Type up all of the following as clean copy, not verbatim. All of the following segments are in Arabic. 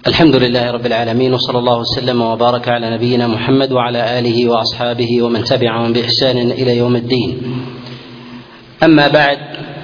الحمد لله رب العالمين، وصلى الله وسلم وبارك على نبينا محمد وعلى آله وأصحابه ومن تبعهم بإحسان إلى يوم الدين. أما بعد،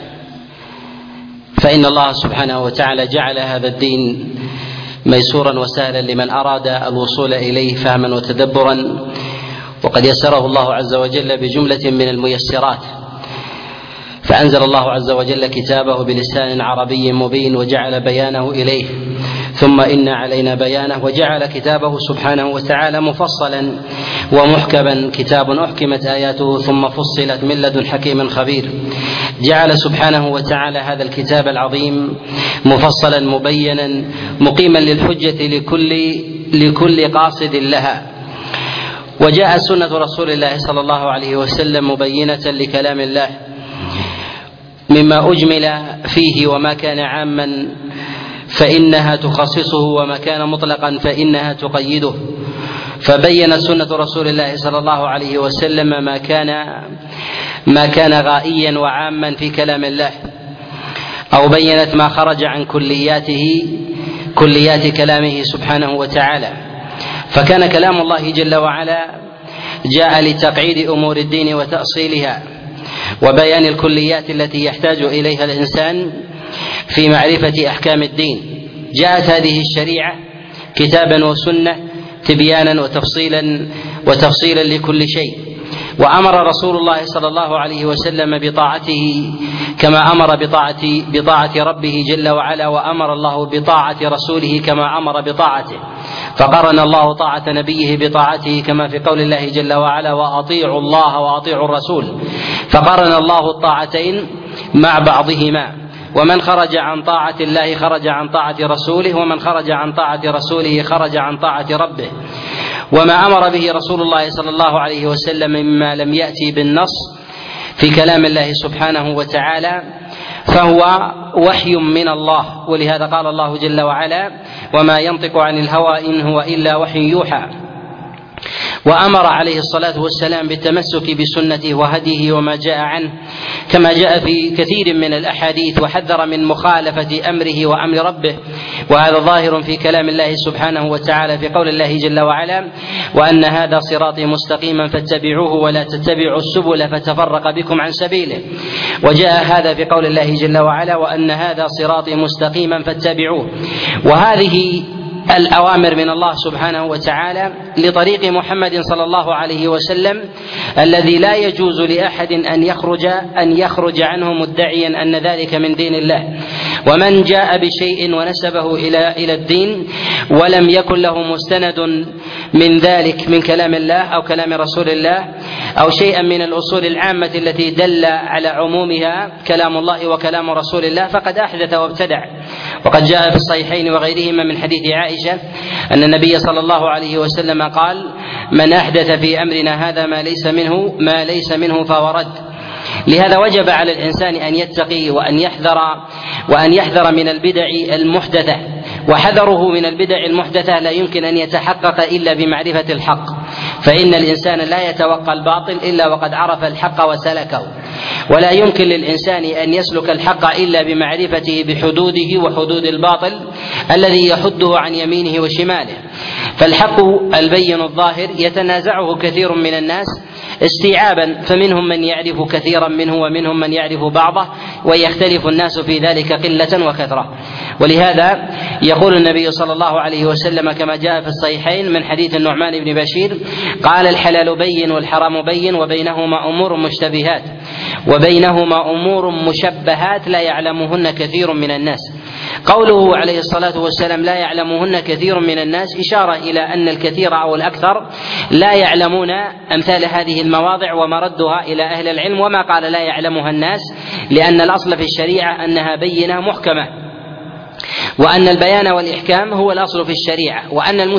فإن الله سبحانه وتعالى جعل هذا الدين ميسورا وسهلا لمن أراد الوصول إليه فهما وتدبرا، وقد يسره الله عز وجل بجملة من الميسرات، فأنزل الله عز وجل كتابه بلسان عربي مبين وجعل بيانه إليه، ثم إن علينا بيانه، وجعل كتابه سبحانه وتعالى مفصلا ومحكما، كتاب أحكمت آياته ثم فصلت من لدن حكيم خبير. جعل سبحانه وتعالى هذا الكتاب العظيم مفصلا مبينا مقيما للحجة لكل قاصد لها. وجاء سنة رسول الله صلى الله عليه وسلم مبينة لكلام الله مما أجمل فيه وما كان عاما فإنها تخصصه، وما كان مطلقا فإنها تقيده. فبين سنة رسول الله صلى الله عليه وسلم ما كان غائيا وعاما في كلام الله، أو بينت ما خرج عن كليات كلامه سبحانه وتعالى. فكان كلام الله جل وعلا جاء لتقعيد أمور الدين وتأصيلها وبيان الكليات التي يحتاج إليها الإنسان في معرفة أحكام الدين. جاءت هذه الشريعة كتابا وسنة تبيانا وتفصيلا لكل شيء. وأمر رسول الله صلى الله عليه وسلم بطاعته كما أمر بطاعة ربه جل وعلا، وأمر الله بطاعة رسوله كما أمر بطاعته، فقرن الله طاعة نبيه بطاعته كما في قول الله جل وعلا: وأطيعوا الله وأطيعوا الرسول، فقرن الله الطاعتين مع بعضهما. ومن خرج عن طاعة الله خرج عن طاعة رسوله، ومن خرج عن طاعة رسوله خرج عن طاعة ربه. وما أمر به رسول الله صلى الله عليه وسلم مما لم يأتي بالنص في كلام الله سبحانه وتعالى فهو وحي من الله، ولهذا قال الله جل وعلا: وما ينطق عن الهوى إن هو إلا وحي يوحى. وأمر عليه الصلاة والسلام بالتمسك بسنته وهديه وما جاء عنه كما جاء في كثير من الأحاديث، وحذر من مخالفة أمره وأمر ربه، وهذا ظاهر في كلام الله سبحانه وتعالى في قول الله جل وعلا: وأن هذا صراطي مستقيما فاتبعوه ولا تتبعوا السبل فتفرق بكم عن سبيله. وجاء هذا في قول الله جل وعلا: وأن هذا صراطي مستقيما فاتبعوه. وهذه الأوامر من الله سبحانه وتعالى لطريق محمد صلى الله عليه وسلم الذي لا يجوز لأحد أن يخرج عنه مدعيا أن ذلك من دين الله. ومن جاء بشيء ونسبه إلى الدين ولم يكن له مستند من ذلك من كلام الله أو كلام رسول الله أو شيئا من الأصول العامة التي دل على عمومها كلام الله وكلام رسول الله فقد أحدث وابتدع. وقد جاء في الصحيحين وغيرهما من حديث عائشة أن النبي صلى الله عليه وسلم قال: من أحدث في أمرنا هذا ما ليس منه فهو رد. لهذا وجب على الإنسان أن يتقي وأن يحذر من البدع المحدثة، وحذره من البدع المحدثة لا يمكن أن يتحقق إلا بمعرفة الحق، فإن الإنسان لا يتوقى الباطل إلا وقد عرف الحق وسلكه، ولا يمكن للإنسان أن يسلك الحق إلا بمعرفته بحدوده وحدود الباطل الذي يحده عن يمينه وشماله. فالحق البين الظاهر يتنازعه كثير من الناس استيعابا، فمنهم من يعرف كثيرا منه ومنهم من يعرف بعضه، ويختلف الناس في ذلك قلة وكثرة. ولهذا يقول النبي صلى الله عليه وسلم كما جاء في الصحيحين من حديث النعمان بن بشير قال: الحلال بين والحرام بين وبينهما أمور مشتبهات وبينهما أمور مشبهات لا يعلمهن كثير من الناس. قوله عليه الصلاة والسلام لا يعلمهن كثير من الناس إشارة إلى أن الكثير أو الأكثر لا يعلمون أمثال هذه المواضع ومردها إلى أهل العلم، وما قال لا يعلمها الناس لأن الأصل في الشريعة أنها بينة محكمة، وأن البيان والإحكام هو الأصل في الشريعة،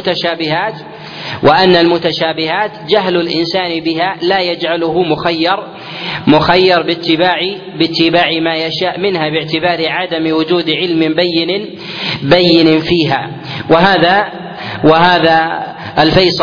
وأن المتشابهات جهل الإنسان بها لا يجعله مخير باتباع ما يشاء منها باعتبار عدم وجود علم بين فيها. وهذا الفيصل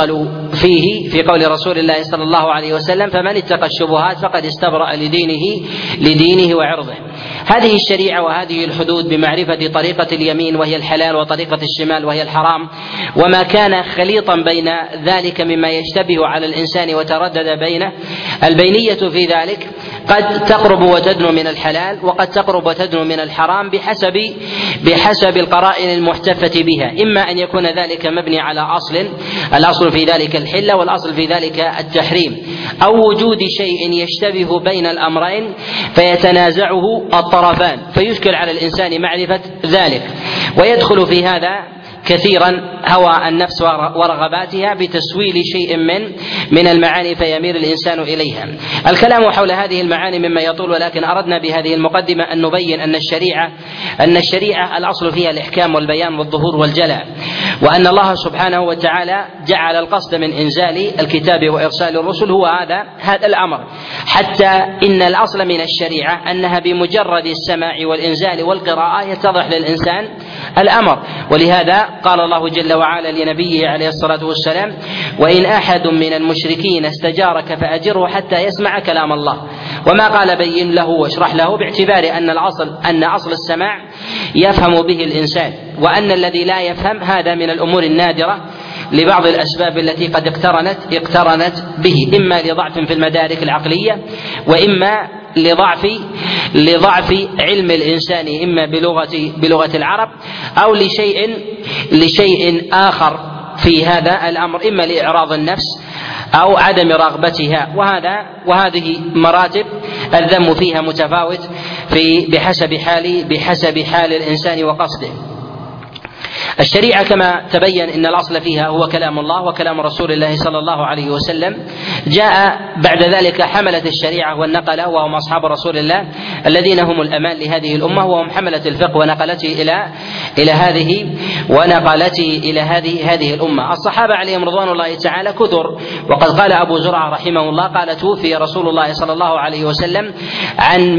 فيه في قول رسول الله صلى الله عليه وسلم: فمن اتقى الشبهات فقد استبرأ لدينه وعرضه. هذه الشريعة وهذه الحدود بمعرفة طريقة اليمين وهي الحلال وطريقة الشمال وهي الحرام وما كان خليطا بين ذلك مما يشتبه على الإنسان وتردد بينه، البينية في ذلك قد تقرب وتدنو من الحلال وقد تقرب وتدنو من الحرام بحسب القرائن المحتفة بها، إما أن يكون ذلك مبني على الأصل في ذلك الحلة والأصل في ذلك التحريم، أو وجود شيء يشتبه بين الأمرين فيتنازعه الطرفان فيشكل على الإنسان معرفة ذلك، ويدخل في هذا كثيرا هوى النفس ورغباتها بتسويل شيء من المعاني فيميل الإنسان إليها. الكلام حول هذه المعاني مما يطول، ولكن أردنا بهذه المقدمة أن نبين أن الشريعة الأصل فيها الإحكام والبيان والظهور والجلاء، وأن الله سبحانه وتعالى جعل القصد من إنزال الكتاب وإرسال الرسل هو هذا الأمر، حتى إن الأصل من الشريعة أنها بمجرد السماع والإنزال والقراءة يتضح للإنسان الأمر. ولهذا قال الله جل وعلا لنبيه عليه الصلاة والسلام: وإن أحد من المشركين استجارك فأجره حتى يسمع كلام الله. وما قال بين له واشرح له، باعتبار أن أصل السماع يفهم به الإنسان، وأن الذي لا يفهم هذا من الأمور النادرة لبعض الأسباب التي قد اقترنت به، إما لضعف في المدارك العقلية، وإما لضعف علم الإنسان إما بلغة العرب، أو لشيء آخر في هذا الأمر، إما لإعراض النفس أو عدم رغبتها. وهذه مراتب الذم فيها متفاوت بحسب حال الإنسان وقصده. الشريعة كما تبين إن الأصل فيها هو كلام الله وكلام رسول الله صلى الله عليه وسلم. جاء بعد ذلك حملة الشريعة والنقلة وهم أصحاب رسول الله الذين هم الأمان لهذه الأمة، وهم حملة الفقه ونقلته إلى هذه الأمة. الصحابة عليهم رضوان الله تعالى كثر، وقد قال أبو زرعة رحمه الله قال: توفي رسول الله صلى الله عليه وسلم عن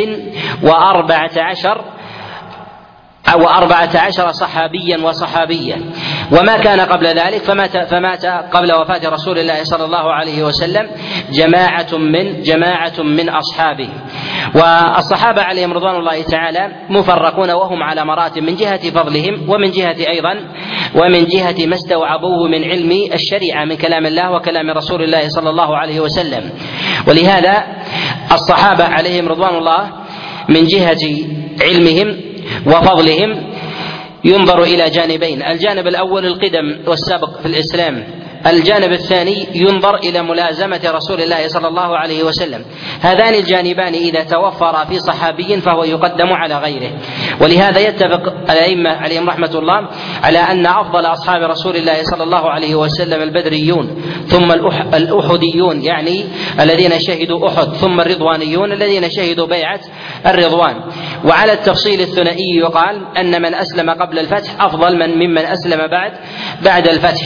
114 صحابيا وصحابية، وما كان قبل ذلك فمات قبل وفاة رسول الله صلى الله عليه وسلم جماعة من أصحابه. والصحابة عليهم رضوان الله تعالى مفرقون وهم على مراتب من جهة فضلهم ومن جهة ما استوعبوه من علم الشريعة من كلام الله وكلام رسول الله صلى الله عليه وسلم. ولهذا الصحابة عليهم رضوان الله من جهة علمهم وفضلهم ينظر إلى جانبين: الجانب الأول القدم والسبق في الإسلام، الجانب الثاني ينظر إلى ملازمة رسول الله صلى الله عليه وسلم. هذان الجانبان إذا توفر في صحابي فهو يقدم على غيره. ولهذا يتفق الأئمة عليهم رحمة الله على أن أفضل أصحاب رسول الله صلى الله عليه وسلم البدريون، ثم الأحديون يعني الذين شهدوا أحد، ثم الرضوانيون الذين شهدوا بيعة الرضوان. وعلى التفصيل الثنائي يقال أن من أسلم قبل الفتح أفضل ممن أسلم بعد الفتح،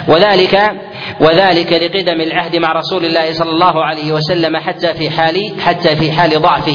وذلك لقدم العهد مع رسول الله صلى الله عليه وسلم حتى في حال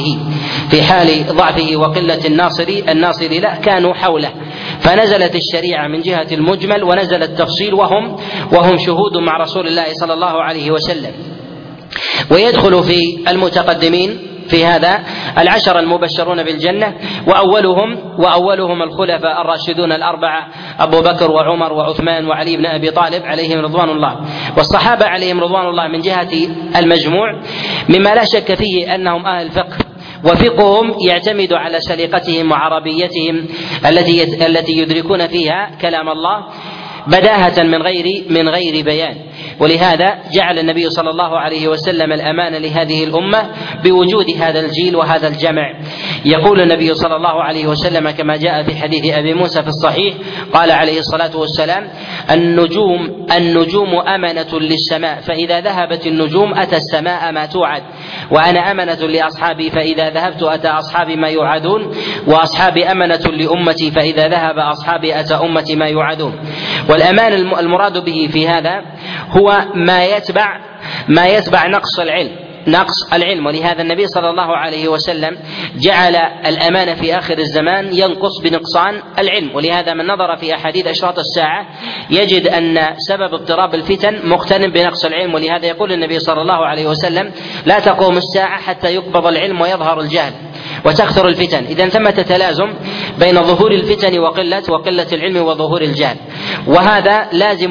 ضعفه وقلة الناصر له كانوا حوله، فنزلت الشريعة من جهة المجمل ونزل التفصيل وهم شهود مع رسول الله صلى الله عليه وسلم. ويدخل في المتقدمين في هذا 10 المبشرون بالجنة، وأولهم الخلفاء الراشدون الأربعة أبو بكر وعمر وعثمان وعلي بن أبي طالب عليهم رضوان الله. والصحابة عليهم رضوان الله من جهة المجموع مما لا شك فيه أنهم أهل فقه، وفقههم يعتمد على سليقتهم وعربيتهم التي يدركون فيها كلام الله بداهة من غير بيان. ولهذا جعل النبي صلى الله عليه وسلم الأمان لهذه الأمة بوجود هذا الجيل وهذا الجمع. يقول النبي صلى الله عليه وسلم كما جاء في حديث أبي موسى في الصحيح قال عليه الصلاة والسلام: النجوم أمنة للسماء، فإذا ذهبت النجوم أتى السماء ما توعد، وأنا أمنة لأصحابي فإذا ذهبت أتى أصحابي ما يوعدون، وأصحابي أمنة لأمتي فإذا ذهب أصحابي أتى أمتي ما يوعدون. والأمان المراد به في هذا هو ما يتبع نقص العلم، نقص العلم. ولهذا النبي صلى الله عليه وسلم جعل الأمان في آخر الزمان ينقص بنقصان العلم. ولهذا من نظر في أحاديث أشراط الساعة يجد أن سبب اضطراب الفتن مقترن بنقص العلم. ولهذا يقول النبي صلى الله عليه وسلم: لا تقوم الساعة حتى يقبض العلم ويظهر الجهل وتكثر الفتن. إذن ثمة تلازم بين ظهور الفتن وقلة العلم وظهور الجهل، وهذا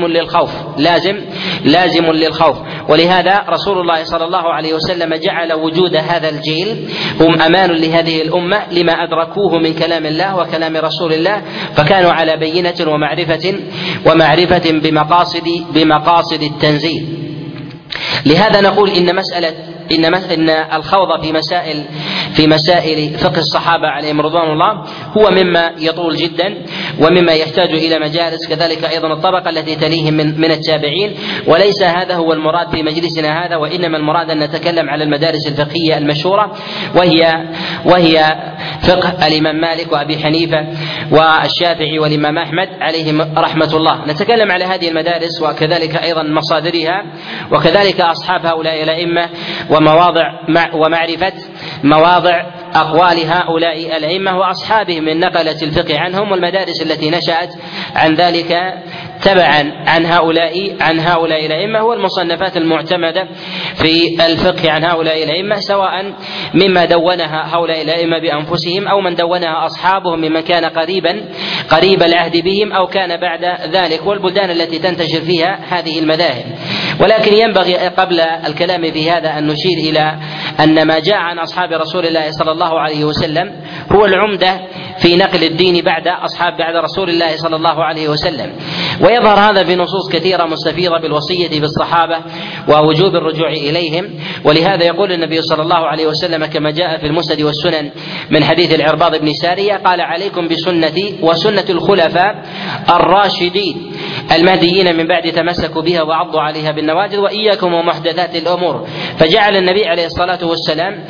لازم للخوف. ولهذا رسول الله صلى الله عليه وسلم جعل وجود هذا الجيل هم أمان لهذه الأمة لما أدركوه من كلام الله وكلام رسول الله، فكانوا على بينة ومعرفة بمقاصد التنزيل. لهذا نقول إن الخوض في مسائل فقه الصحابة عليهم رضوان الله هو مما يطول جدا ومما يحتاج إلى مجالس، كذلك أيضا الطبقة التي تليهم من التابعين. وليس هذا هو المراد في مجلسنا هذا، وإنما المراد أن نتكلم على المدارس الفقهية المشهورة، وهي فقه الإمام مالك وأبي حنيفة والشافعي والإمام أحمد عليهم رحمة الله. نتكلم على هذه المدارس وكذلك أيضا مصادرها وكذلك أصحاب هؤلاء الأئمة ومعرفة مواضع أقوال هؤلاء الأئمة وأصحابهم من نقلة الفقه عنهم، والمدارس التي نشأت عن ذلك تبعا عن هؤلاء الأئمة، والمصنفات المعتمدة في الفقه عن هؤلاء الأئمة، سواء مما دونها هؤلاء الأئمة بأنفسهم أو من دونها أصحابهم ممن كان قريب العهد بهم أو كان بعد ذلك، والبلدان التي تنتشر فيها هذه المذاهب. ولكن ينبغي قبل الكلام في هذا أن نشير إلى أن ما جاء عن أصحاب رسول الله صلى الله عليه وسلم هو العمدة في نقل الدين بعد رسول الله صلى الله عليه وسلم، ويظهر هذا في نصوص كثيرة مستفيضة بالوصية بالصحابة ووجوب الرجوع إليهم. ولهذا يقول النبي صلى الله عليه وسلم كما جاء في المسند والسنن من حديث العرباض بن سارية قال: عليكم بسنتي وسنة الخلفاء الراشدين المهديين من بعد تمسكوا بها وعضوا عليها بالنواجذ وإياكم ومحدثات الأمور. فجعل النبي عليه الصلاة والسلام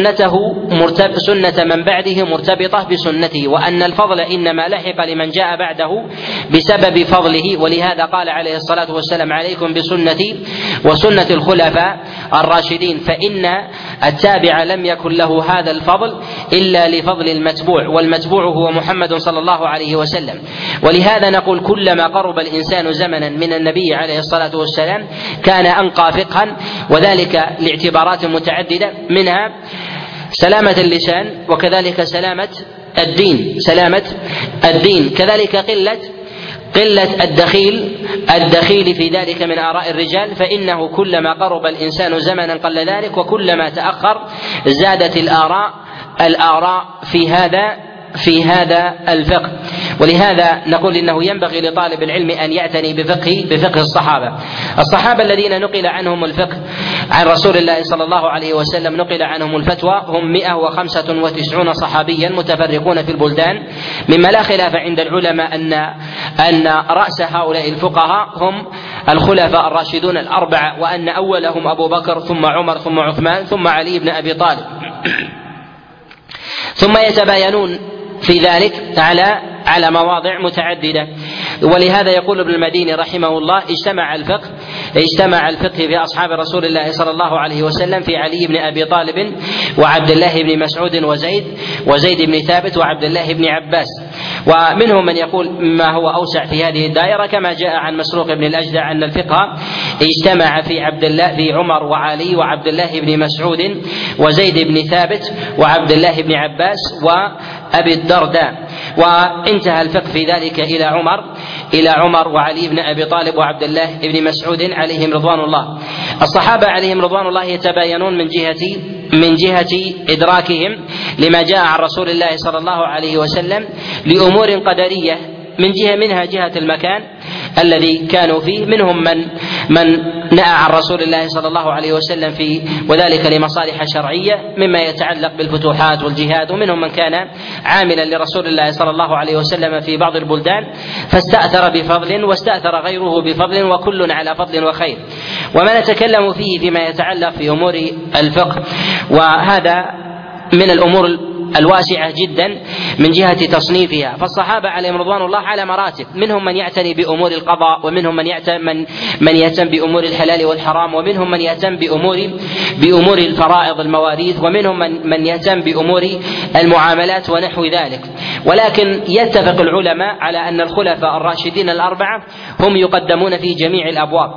سنة من بعده مرتبطة بسنته، وأن الفضل إنما لحق لمن جاء بعده بسبب فضله. ولهذا قال عليه الصلاة والسلام: عليكم بسنتي وسنة الخلفاء الراشدين، فإن التابع لم يكن له هذا الفضل إلا لفضل المتبوع، والمتبوع هو محمد صلى الله عليه وسلم. ولهذا نقول: كلما قرب الإنسان زمنا من النبي عليه الصلاة والسلام كان أنقى فقها، وذلك لاعتبارات متعددة، منها سلامة اللسان وكذلك سلامة الدين، كذلك قلة الدخيل في ذلك من آراء الرجال، فإنه كلما قرب الإنسان زمنا قل ذلك، وكلما تأخر زادت الآراء في هذا الفقه. ولهذا نقول إنه ينبغي لطالب العلم أن يعتني بفقه الصحابة الذين نقل عنهم الفقه عن رسول الله صلى الله عليه وسلم، نقل عنهم الفتوى، هم 195 صحابيا متفرقون في البلدان، مما لا خلاف عند العلماء أن رأس هؤلاء الفقهاء هم الخلفاء الراشدون الأربعة، وأن أولهم أبو بكر ثم عمر ثم عثمان ثم علي بن أبي طالب، ثم يتباينون في ذلك على مواضع متعددة. ولهذا يقول ابن المديني رحمه الله: اجتمع الفقه في أصحاب رسول الله صلى الله عليه وسلم في علي بن أبي طالب وعبد الله بن مسعود وزيد بن ثابت وعبد الله بن عباس. ومنهم من يقول ما هو أوسع في هذه الدائرة، كما جاء عن مسروق بن الأجدع أن الفقه اجتمع في عمر وعلي وعبد الله بن مسعود وزيد بن ثابت وعبد الله بن عباس وأبي الدرداء، وانتهى الفقه في ذلك إلى عمر وعلي بن أبي طالب وعبد الله بن مسعود عليهم رضوان الله. الصحابة عليهم رضوان الله يتباينون من جهة إدراكهم لما جاء عن رسول الله صلى الله عليه وسلم لأمور قدرية، منها جهة المكان الذي كانوا فيه، منهم من نأى عن رسول الله صلى الله عليه وسلم وذلك لمصالح شرعية مما يتعلق بالفتوحات والجهاد، ومنهم من كان عاملا لرسول الله صلى الله عليه وسلم في بعض البلدان فاستأثر بفضل واستأثر غيره بفضل، وكل على فضل وخير. وما نتكلم فيه فيما يتعلق في أمور الفقه، وهذا من الأمور الواسعة جدا من جهة تصنيفها. فالصحابة عليهم رضوان الله على مراتب، منهم من يعتني بأمور القضاء، ومنهم من يهتم بأمور الحلال والحرام، ومنهم من يهتم بأمور الفرائض المواريث، ومنهم من يهتم بأمور المعاملات ونحو ذلك. ولكن يتفق العلماء على أن الخلفاء الراشدين الأربعة هم يقدمون في جميع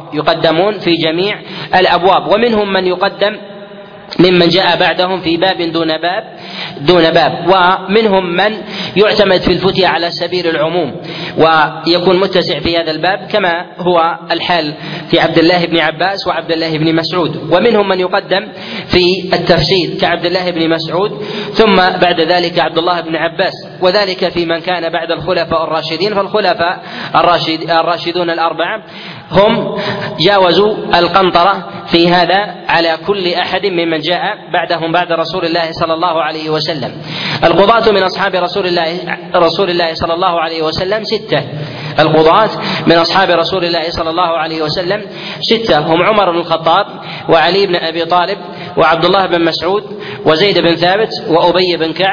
الأبواب، ومنهم من يقدم ممن جاء بعدهم في باب دون باب، ومنهم من يعتمد في الفتية على سبيل العموم ويكون متسع في هذا الباب، كما هو الحال في عبد الله بن عباس وعبد الله بن مسعود. ومنهم من يقدم في التفسير كعبد الله بن مسعود، ثم بعد ذلك عبد الله بن عباس، وذلك في من كان بعد الخلفاء الراشدين. فالخلفاء الراشدون الأربعة هم جاوزوا القنطرة في هذا على كل أحد ممن جاء بعدهم بعد رسول الله صلى الله عليه وسلم. القضاة من أصحاب رسول الله صلى الله عليه وسلم ستة. القضاة من أصحاب رسول الله صلى الله عليه وسلم ستة، هم عمر بن الخطاب، وعلي بن أبي طالب، وعبد الله بن مسعود، وزيد بن ثابت، وأبي بن كعب،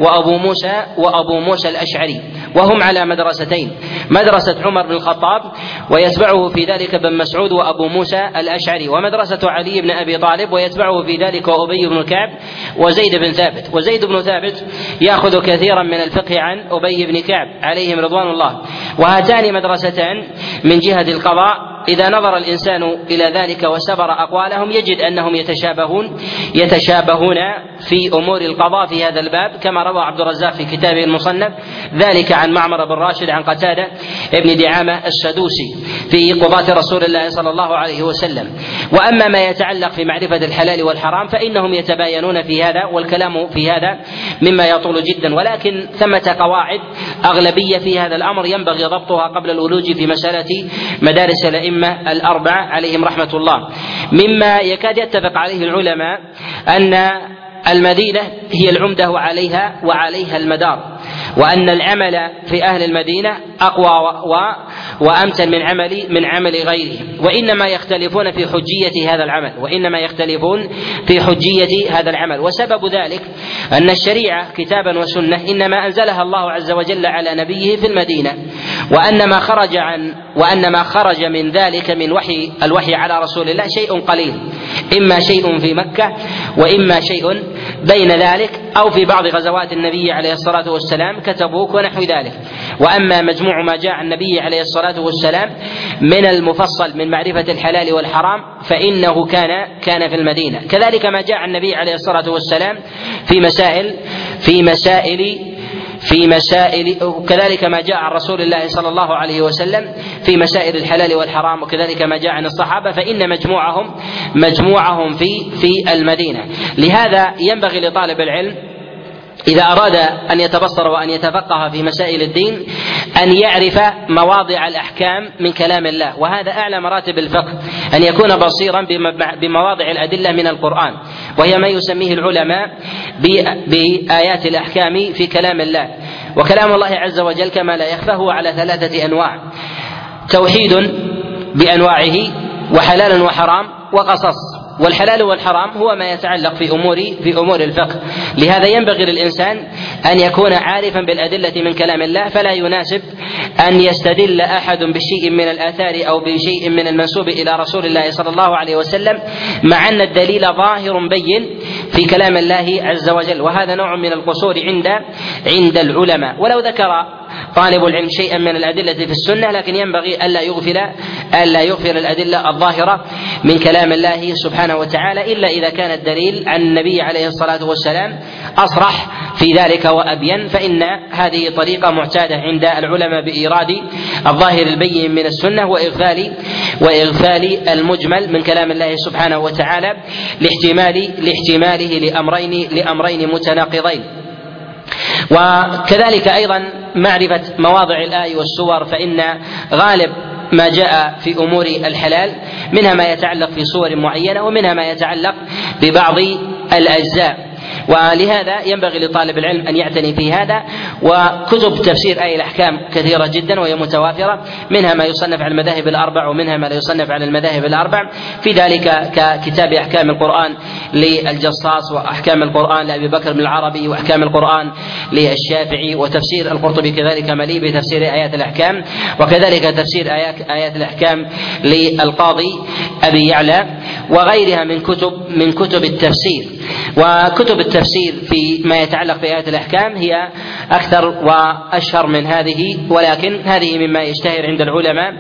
وأبو موسى الأشعري. وهم على مدرستين: مدرسة عمر بن الخطاب ويتبعه في ذلك بن مسعود وأبو موسى الأشعري، ومدرسة علي بن أبي طالب ويتبعه في ذلك أبي بن كعب وزيد بن ثابت. وزيد بن ثابت يأخذ كثيرا من الفقه عن أبي بن كعب عليهم رضوان الله. وهاتان مدرستان من جهة القضاء إذا نظر الإنسان إلى ذلك وسبر أقوالهم يجد أنهم يتشابهون في أمور القضاء في هذا الباب، كما روى عبد الرزاق في كتابه المصنف ذلك عن معمر بن راشد عن قتادة ابن دعامة السدوسي في قضاة رسول الله صلى الله عليه وسلم. وأما ما يتعلق في معرفة الحلال والحرام فإنهم يتباينون في هذا، والكلام في هذا مما يطول جدا، ولكن ثمة قواعد أغلبية في هذا الأمر ينبغي ضبطها قبل الولوج في مسألة مدارس الأئمة الأربعة عليهم رحمة الله. مما يكاد يتفق عليه العلماء أن المدينة هي العمدة وعليها المدار، وأن العمل في أهل المدينة أقوى وأمتن من عمل غيرهم، وإنما يختلفون في حجية هذا العمل. وسبب ذلك أن الشريعة كتابا وسنة إنما أنزلها الله عز وجل على نبيه في المدينة، وأن ما خرج من ذلك من الوحي على رسول الله شيء قليل، إما شيء في مكة وإما شيء بين ذلك، أو في بعض غزوات النبي عليه الصلاة والسلام كتبوك ونحو ذلك. وأما مجموع ما جاء عن النبي عليه الصلاة والسلام من المفصل من معرفة الحلال والحرام فإنه كان في المدينة. كذلك ما جاء عن النبي عليه الصلاة والسلام في مسائل كذلك ما جاء عن رسول الله صلى الله عليه وسلم في مسائل الحلال والحرام، وكذلك ما جاء عن الصحابة، فإن مجموعهم في المدينة. لهذا ينبغي لطالب العلم إذا أراد أن يتبصر وأن يتفقه في مسائل الدين أن يعرف مواضع الأحكام من كلام الله، وهذا أعلى مراتب الفقه، أن يكون بصيرا بمواضع الأدلة من القرآن، وهي ما يسميه العلماء بآيات الأحكام في كلام الله. وكلام الله عز وجل كما لا يخفى هو على 3 أنواع: توحيد بأنواعه، وحلال وحرام، وقصص. والحلال والحرام هو ما يتعلق في أمور الفقه. لهذا ينبغي للإنسان أن يكون عارفا بالأدلة من كلام الله، فلا يناسب أن يستدل أحد بشيء من الآثار أو بشيء من المنسوب إلى رسول الله صلى الله عليه وسلم مع أن الدليل ظاهر بين في كلام الله عز وجل، وهذا نوع من القصور عند العلماء. ولو ذكر طالب العلم شيئا من الأدلة في السنة لكن ينبغي ألا يغفل الأدلة الظاهرة من كلام الله سبحانه وتعالى، إلا إذا كان الدليل عن النبي عليه الصلاة والسلام أصرح في ذلك وأبين، فإن هذه طريقة معتادة عند العلماء بإيراد الظاهر البين من السنة وإغفال المجمل من كلام الله سبحانه وتعالى لاحتماله لأمرين متناقضين. وكذلك أيضا معرفة مواضع الآي والسور، فإن غالب ما جاء في أمور الحلال منها ما يتعلق في صور معينة، ومنها ما يتعلق ببعض الأجزاء. ولهذا ينبغي لطالب العلم أن يعتني في هذا. وكتب تفسير آية الأحكام كثيرة جدا وهي متوافرة، منها ما يصنف على المذاهب الأربع ومنها ما لا يصنف على المذاهب الأربع، في ذلك ككتاب أحكام القرآن للجصاص، وأحكام القرآن لأبي بكر بن العربي، وأحكام القرآن للشافعي، وتفسير القرطبي كذلك مليء بتفسير آيات الأحكام، وكذلك تفسير آيات الأحكام للقاضي أبي يعلى، وغيرها من كتب التفسير. وكتب التفسير في ما يتعلق بآيات الأحكام هي أكثر وأشهر من هذه، ولكن هذه مما يشتهر عند العلماء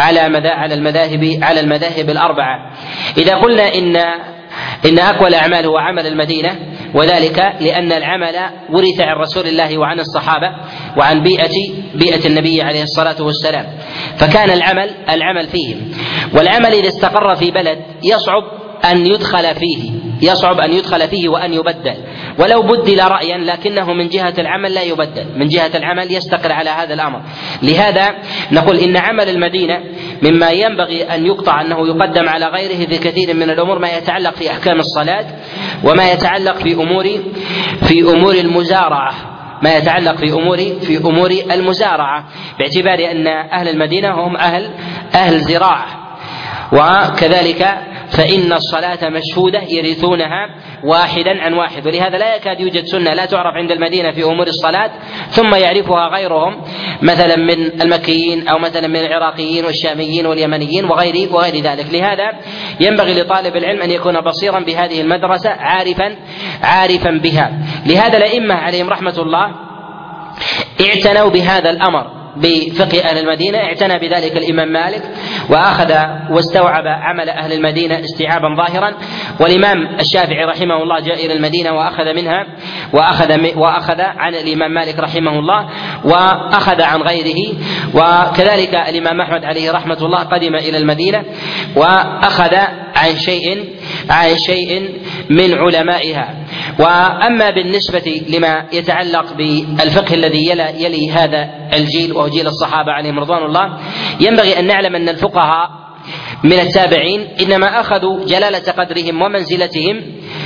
على المذاهب الأربعة. إذا قلنا إن أقوى الأعمال هو عمل المدينة، وذلك لأن العمل ورث عن رسول الله وعن الصحابة وعن بيئة النبي عليه الصلاة والسلام، فكان العمل فيهم. والعمل إذا استقر في بلد يصعب أن يدخل فيه وأن يبدل، ولو بدل رأيا لكنه من جهة العمل لا يبدل، من جهة العمل يستقر على هذا الأمر. لهذا نقول إن عمل المدينة مما ينبغي أن يقطع أنه يقدم على غيره في كثير من الأمور، ما يتعلق في أحكام الصلاة، وما يتعلق في أمور المزارعة، ما يتعلق في أمور المزارعة، باعتبار أن أهل المدينة هم أهل زراعة. وكذلك فإن الصلاة مشهودة يرثونها واحدا عن واحد، ولهذا لا يكاد يوجد سنة لا تعرف عند المدينة في أمور الصلاة ثم يعرفها غيرهم، مثلا من المكيين أو مثلا من العراقيين والشاميين واليمنيين وغير ذلك. لهذا ينبغي لطالب العلم أن يكون بصيرا بهذه المدرسة عارفا بها. لهذا الأئمة عليهم رحمة الله اعتنوا بهذا الأمر بفقه أهل المدينة. اعتنى بذلك الإمام مالك وأخذ واستوعب عمل أهل المدينة استيعابا ظاهرا، والإمام الشافعي رحمه الله جاء إلى المدينة وأخذ منها وأخذ عن الإمام مالك رحمه الله وأخذ عن غيره. وكذلك الإمام أحمد عليه رحمة الله قدم إلى المدينة وأخذ عن شيء من علمائها. وأما بالنسبة لما يتعلق بالفقه الذي يلي هذا الجيل وهو جيل الصحابة عليهم رضوان الله، ينبغي أن نعلم أن الفقهاء من التابعين إنما أخذوا جلالة قدرهم ومنزلتهم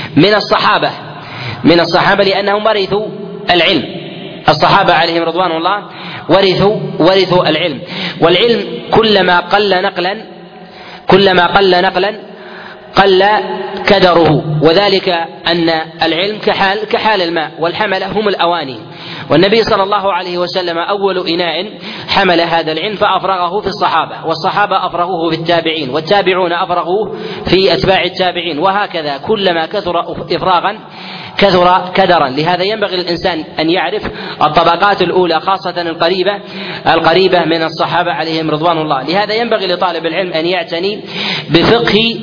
من الصحابة لأنهم ورثوا العلم. الصحابة عليهم رضوان الله ورثوا العلم، والعلم كلما قل نقلا قل كدره، وذلك أن العلم كحال الماء، والحملة هم الأواني. والنبي صلى الله عليه وسلم أول إناء حمل هذا العلم فأفرغه في الصحابة، والصحابة أفرغوه في التابعين، والتابعون أفرغوه في أتباع التابعين، وهكذا كلما كثر إفراغا كثر كدرا. لهذا ينبغي للإنسان أن يعرف الطبقات الأولى خاصة القريبة من الصحابة عليهم رضوان الله. لهذا ينبغي لطالب العلم أن يعتني بفقه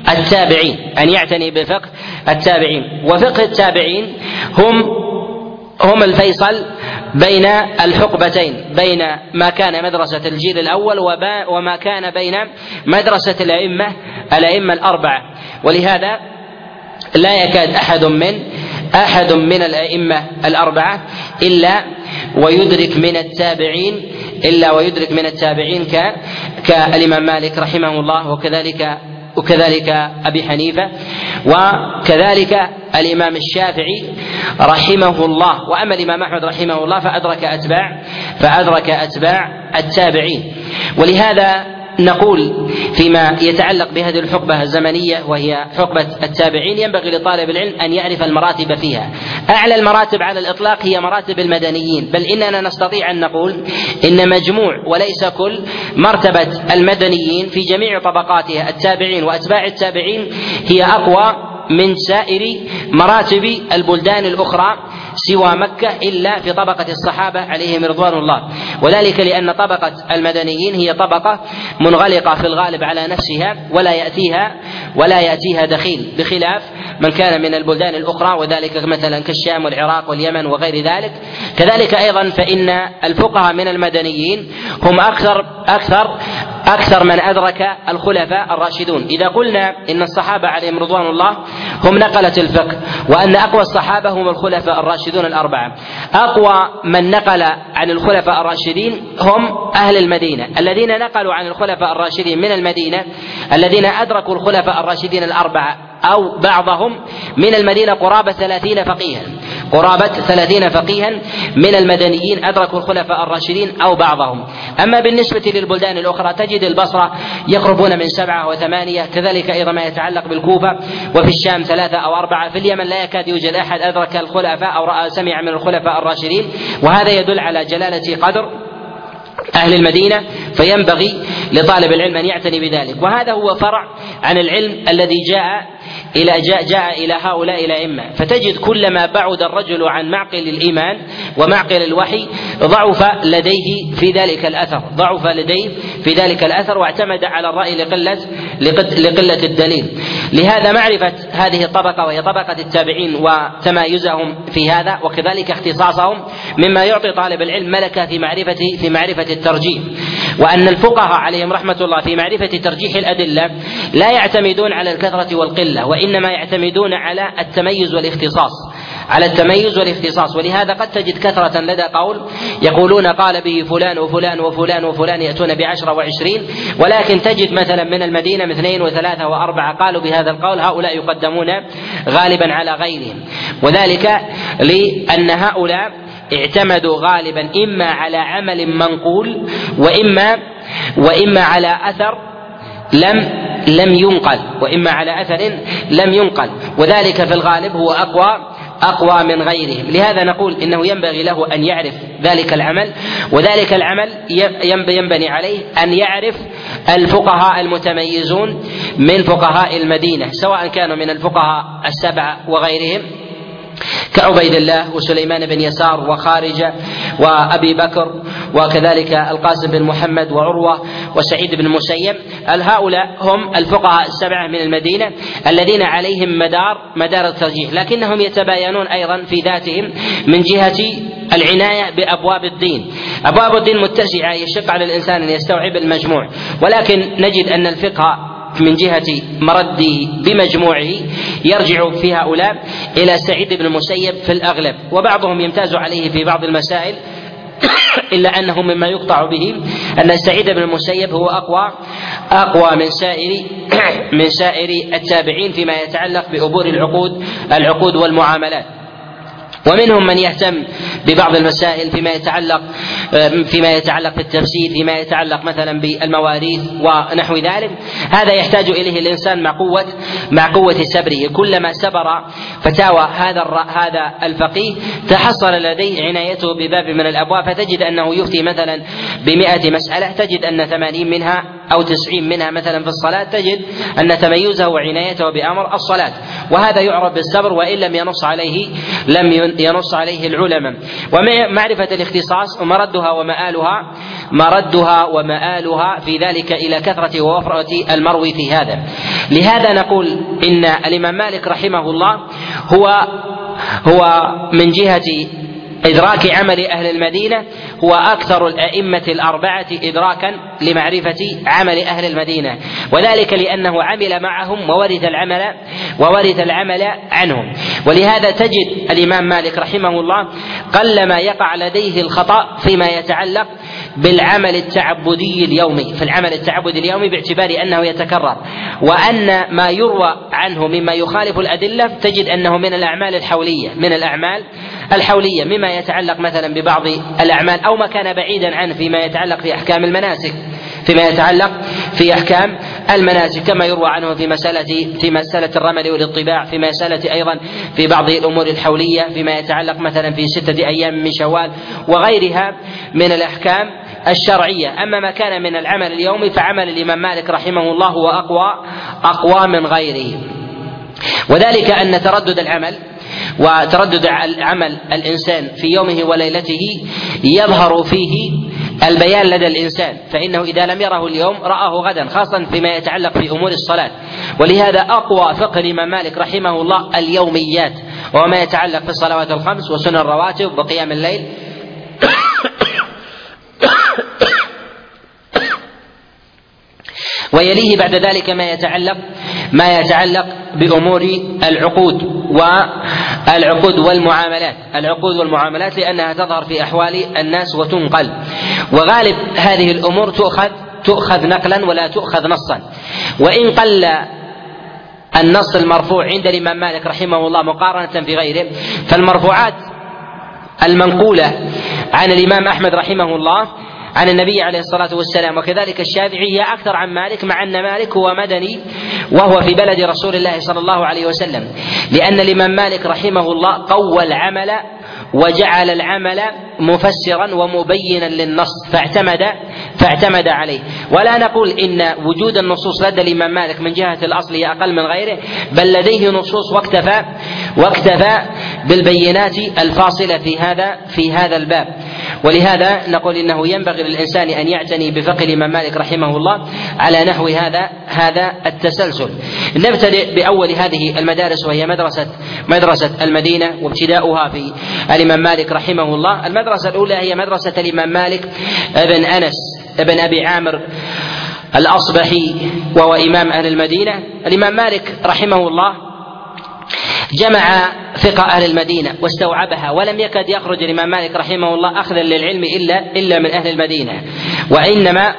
التابعين. وفقه التابعين هم الفيصل بين الحقبتين، بين ما كان مدرسة الجيل الأول وما كان بين مدرسة الأئمة الأربعة. ولهذا لا يكاد أحد من الأئمة الأربعة إلا ويدرك من التابعين كالإمام مالك رحمه الله، وكذلك أبي حنيفة، وكذلك الإمام الشافعي رحمه الله. وأما الإمام أحمد رحمه الله فأدرك أتباع التابعين. ولهذا نقول فيما يتعلق بهذه الحقبة الزمنية وهي حقبة التابعين، ينبغي لطالب العلم أن يعرف المراتب فيها. أعلى المراتب على الإطلاق هي مراتب المدنيين، بل إننا نستطيع أن نقول إن مجموع وليس كل مرتبة المدنيين في جميع طبقاتها التابعين وأتباع التابعين هي أقوى من سائر مراتب البلدان الأخرى سوى مكة إلا في طبقة الصحابة عليهم رضوان الله. وذلك لأن طبقة المدنيين هي طبقة منغلقة في الغالب على نفسها ولا يأتيها دخيل، بخلاف من كان من البلدان الأخرى، وذلك مثلا كالشام والعراق واليمن وغير ذلك. كذلك أيضا فإن الفقهاء من المدنيين هم أكثر من أدرك الخلفاء الراشدون. إذا قلنا إن الصحابة عليهم رضوان الله هم نقلة الفقه، وأن أقوى الصحابة هم الخلفاء الراشدون الأربعة، أقوى من نقل عن الخلفاء الراشدين هم أهل المدينة. الذين نقلوا عن الخلفاء الراشدين من المدينة الذين أدركوا الخلفاء الراشدين الأربعة أو بعضهم من المدينة قرابة 30 فقيها من المدنيين أدركوا الخلفاء الراشدين أو بعضهم. أما بالنسبة للبلدان الأخرى تجد البصرة يقربون من 7 و8، كذلك أيضا ما يتعلق بالكوفة، وفي الشام 3 أو 4، في اليمن لا يكاد يوجد أحد أدرك الخلفاء أو رأى سمع من الخلفاء الراشدين، وهذا يدل على جلالة قدر أهل المدينة، فينبغي لطالب العلم أن يعتني بذلك. وهذا هو فرع عن العلم الذي جاء إلى هؤلاء الأئمة، فتجد كلما بعد الرجل عن معقل الإيمان ومعقل الوحي ضعف لديه في ذلك الأثر واعتمد على الرأي لقلة الدليل. لهذا معرفة هذه الطبقة وهي طبقة التابعين وتمايزهم في هذا وكذلك اختصاصهم مما يعطي طالب العلم ملكة في معرفة الترجيح، وأن الفقهاء عليهم رحمة الله في معرفة ترجيح الأدلة لا يعتمدون على الكثرة والقلة، وإنما يعتمدون على التميز والاختصاص. ولهذا قد تجد كثرة لدى قول يقولون قال به فلان وفلان وفلان وفلان يأتون ب10 و20، ولكن تجد مثلا من المدينة 2 و3 و4 قالوا بهذا القول، هؤلاء يقدمون غالبا على غيرهم، وذلك لأن هؤلاء اعتمدوا غالبا إما على عمل منقول وإما على أثر لم ينقل، وذلك في الغالب هو أقوى من غيرهم. لهذا نقول إنه ينبغي له أن يعرف ذلك العمل، وذلك العمل ينبني عليه أن يعرف الفقهاء المتميزون من فقهاء المدينة، سواء كانوا من الفقهاء 7 وغيرهم كعبيد الله وسليمان بن يسار وخارجة وأبي بكر، وكذلك القاسم بن محمد وعروة وسعيد بن المسيب. هؤلاء هم الفقهاء 7 من المدينة الذين عليهم مدار الترجيح، لكنهم يتباينون أيضا في ذاتهم من جهة العناية بأبواب الدين. أبواب الدين متسعة يشق على الإنسان أن يستوعب المجموع، ولكن نجد أن الفقه من جهة مرده بمجموعه يرجع في هؤلاء إلى سعيد بن المسيب في الأغلب، وبعضهم يمتاز عليه في بعض المسائل، إلا أنه مما يقطع به أن سعيد بن المسيب هو أقوى من سائر التابعين فيما يتعلق بأمور العقود والمعاملات. ومنهم من يهتم ببعض المسائل فيما يتعلق بالتفسير، فيما يتعلق مثلا بالمواريث ونحو ذلك. هذا يحتاج إليه الإنسان مع قوة سبره، كلما سبر فتاوى هذا الفقيه تحصل لديه عنايته بباب من الأبواب، فتجد أنه يفتي مثلا ب100 مسألة، تجد أن 80 منها أو 90 منها مثلا في الصلاة، تجد أن تميزه وعنايته بأمر الصلاة، وهذا يعرف بالصبر، وإن لم ينص عليه العلماء. ومعرفة الاختصاص مردها ومآلها في ذلك إلى كثرة ووفرة المروي في هذا. لهذا نقول إن الإمام مالك رحمه الله هو من جهة إدراك عمل أهل المدينة هو أكثر الأئمة الأربعة إدراكا لمعرفة عمل أهل المدينة، وذلك لأنه عمل معهم وورث العمل عنهم. ولهذا تجد الإمام مالك رحمه الله قلما يقع لديه الخطأ فيما يتعلق بالعمل التعبدي اليومي، في العمل التعبدي اليومي باعتبار أنه يتكرر، وأن ما يروى عنه مما يخالف الأدلة تجد أنه من الأعمال الحولية مما يتعلق مثلا ببعض الأعمال أو ما كان بعيدا عنه فيما يتعلق في أحكام المناسك، كما يروى عنه في مسألة الرمل والاطباع، في مسألة أيضا في بعض الأمور الحولية فيما يتعلق مثلا في 6 أيام من شوال وغيرها من الأحكام الشرعية. أما ما كان من العمل اليومي فعمل الإمام مالك رحمه الله هو أقوى من غيره، وذلك أن تردد العمل وتردد عمل الإنسان في يومه وليلته يظهر فيه البيان لدى الإنسان، فإنه إذا لم يره اليوم رآه غدا، خاصة فيما يتعلق في أمور الصلاة. ولهذا أقوى فقه الإمام مالك رحمه الله اليوميات وما يتعلق في الصلوات الخمس وسنن الرواتب وقيام الليل ويليه بعد ذلك ما يتعلق بأمور العقود والمعاملات لأنها تظهر في أحوال الناس وتنقل، وغالب هذه الأمور تؤخذ نقلا ولا تؤخذ نصا. وإن قل النص المرفوع عند الإمام مالك رحمه الله مقارنة في غيره، فالمرفوعات المنقولة عن الإمام أحمد رحمه الله عن النبي عليه الصلاة والسلام وكذلك الشافعي هي أكثر عن مالك، مع أن مالك هو مدني وهو في بلد رسول الله صلى الله عليه وسلم، لأن الإمام مالك رحمه الله قوى العمل وجعل العمل مفسرا ومبينا للنص فاعتمد عليه. ولا نقول إن وجود النصوص لدى الإمام مالك من جهة الأصل هي أقل من غيره، بل لديه نصوص واكتفى بالبينات الفاصلة في هذا الباب. ولهذا نقول إنه ينبغي للإنسان أن يعتني بفقه الإمام مالك رحمه الله على نحو هذا التسلسل. نبتدئ بأول هذه المدارس وهي مدرسة المدينة، وابتداؤها في الإمام مالك رحمه الله. المدرسة الأولى هي مدرسة الإمام مالك ابن أنس ابن أبي عامر الأصبحي، وهو إمام أهل المدينة. الإمام مالك رحمه الله جمع فقه أهل المدينة واستوعبها، ولم يكد يخرج الإمام مالك رحمه الله أخذا للعلم إلا من أهل المدينة، وإنما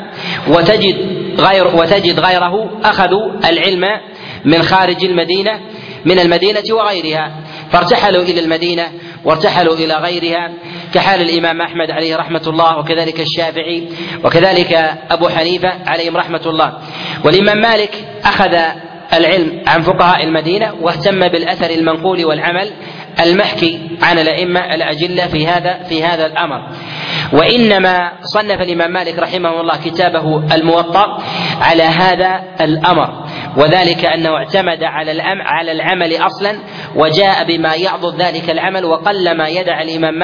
وتجد غيره أخذوا العلم من خارج المدينة، من المدينة وغيرها، فارتحلوا إلى المدينة وارتحلوا إلى غيرها، كحال الإمام أحمد عليه رحمة الله، وكذلك الشافعي، وكذلك أبو حنيفة عليهم رحمة الله. والإمام مالك أخذ العلم عن فقهاء المدينة واهتم بالأثر المنقول والعمل المحكي عن الأئمة الأجلة في هذا الأمر. وإنما صنف الإمام مالك رحمه الله كتابه الموطأ على هذا الأمر، وذلك أنه اعتمد على العمل أصلا، وجاء بما يعضد ذلك العمل، وقلما يدع الإمام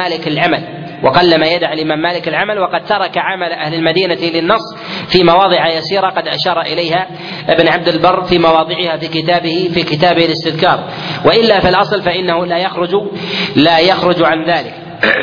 مالك العمل وقد ترك عمل أهل المدينة للنص في مواضع يسيرة قد أشار إليها ابن عبد البر في مواضعها في كتابه الاستذكار، وإلا في الأصل فإنه لا يخرج عن ذلك.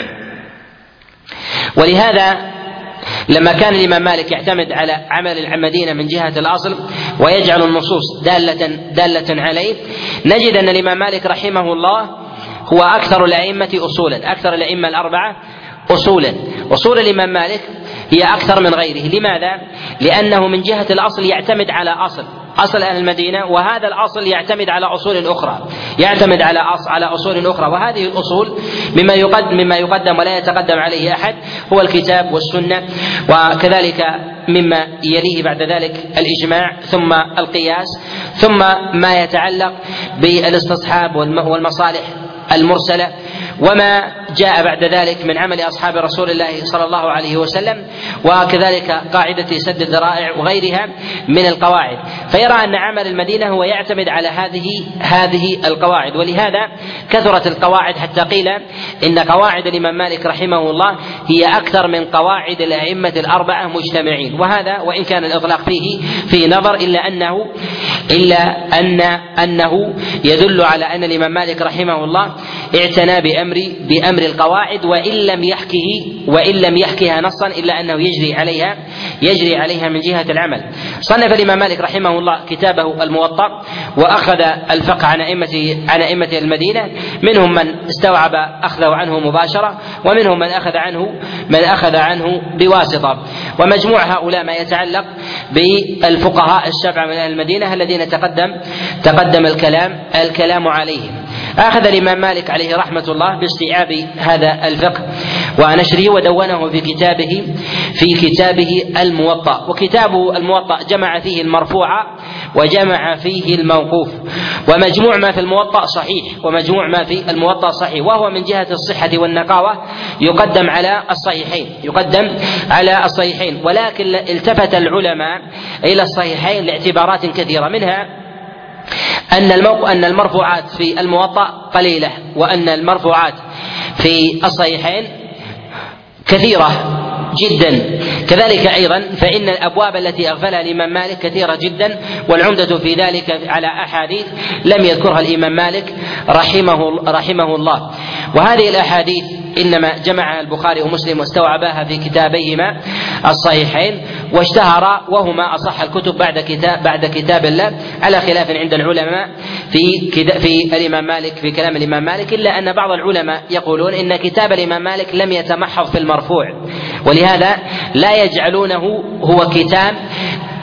ولهذا لما كان الإمام مالك يعتمد على عمل المدينة من جهة الأصل ويجعل النصوص دالة عليه، نجد أن الإمام مالك رحمه الله هو أكثر الأئمة الأربعة أصولا. أصول الإمام مالك هي أكثر من غيره. لماذا؟ لأنه من جهة الأصل يعتمد على أصل أهل المدينة، وهذا الأصل يعتمد على أصول أخرى، وهذه الأصول مما يقدم ولا يتقدم عليه أحد هو الكتاب والسنة، وكذلك مما يليه بعد ذلك الإجماع، ثم القياس، ثم ما يتعلق بالاستصحاب والمصالح المرسلة، وما جاء بعد ذلك من عمل أصحاب رسول الله صلى الله عليه وسلم، وكذلك قاعدة سد الذرائع وغيرها من القواعد. فيرى أن عمل المدينة هو يعتمد على هذه القواعد، ولهذا كثرت القواعد حتى قيل إن قواعد الإمام مالك رحمه الله هي أكثر من قواعد الأئمة الأربعة مجتمعين. وهذا وإن كان الإطلاق فيه نظر، إلا أنه يدل على أن الإمام مالك رحمه الله اعتنى بأمر القواعد، وإن لم يحكها نصا إلا أنه يجري عليها من جهة العمل. صنف الإمام مالك رحمه الله كتابه الموطأ، وأخذ الفقه عن أئمة المدينة، منهم من استوعب أخذه عنه مباشرة، ومنهم من أخذ عنه بواسطة. ومجموع هؤلاء ما يتعلق بالفقهاء السبعة من أهل المدينة الذين تقدم الكلام عليهم. أخذ الإمام مالك عليه رحمة الله باستيعاب هذا الفقه ونشره، ودونه في كتابه الموطأ. وكتابه الموطأ جمع فيه المرفوع وجمع فيه الموقوف، ومجموع ما في الموطأ صحيح، وهو من جهة الصحة والنقاوة يقدم على الصحيحين، ولكن التفت العلماء إلى الصحيحين لاعتبارات كثيرة، منها أن المرفوعات في الموطأ قليلة، وأن المرفوعات في الصحيحين كثيرة جدا. كذلك أيضا فإن الأبواب التي أغفلها الإمام مالك كثيرة جدا، والعمدة في ذلك على أحاديث لم يذكرها الإمام مالك رحمه الله. وهذه الأحاديث إنما جمعها البخاري ومسلم واستوعباها في كتابيهما الصحيحين، واشتهر وهما أصح الكتب بعد كتاب الله، على خلاف عند العلماء في الإمام مالك في كلام الإمام مالك، إلا أن بعض العلماء يقولون إن كتاب الإمام مالك لم يتمحض في المرفوع، ولهذا لا يجعلونه هو كتاب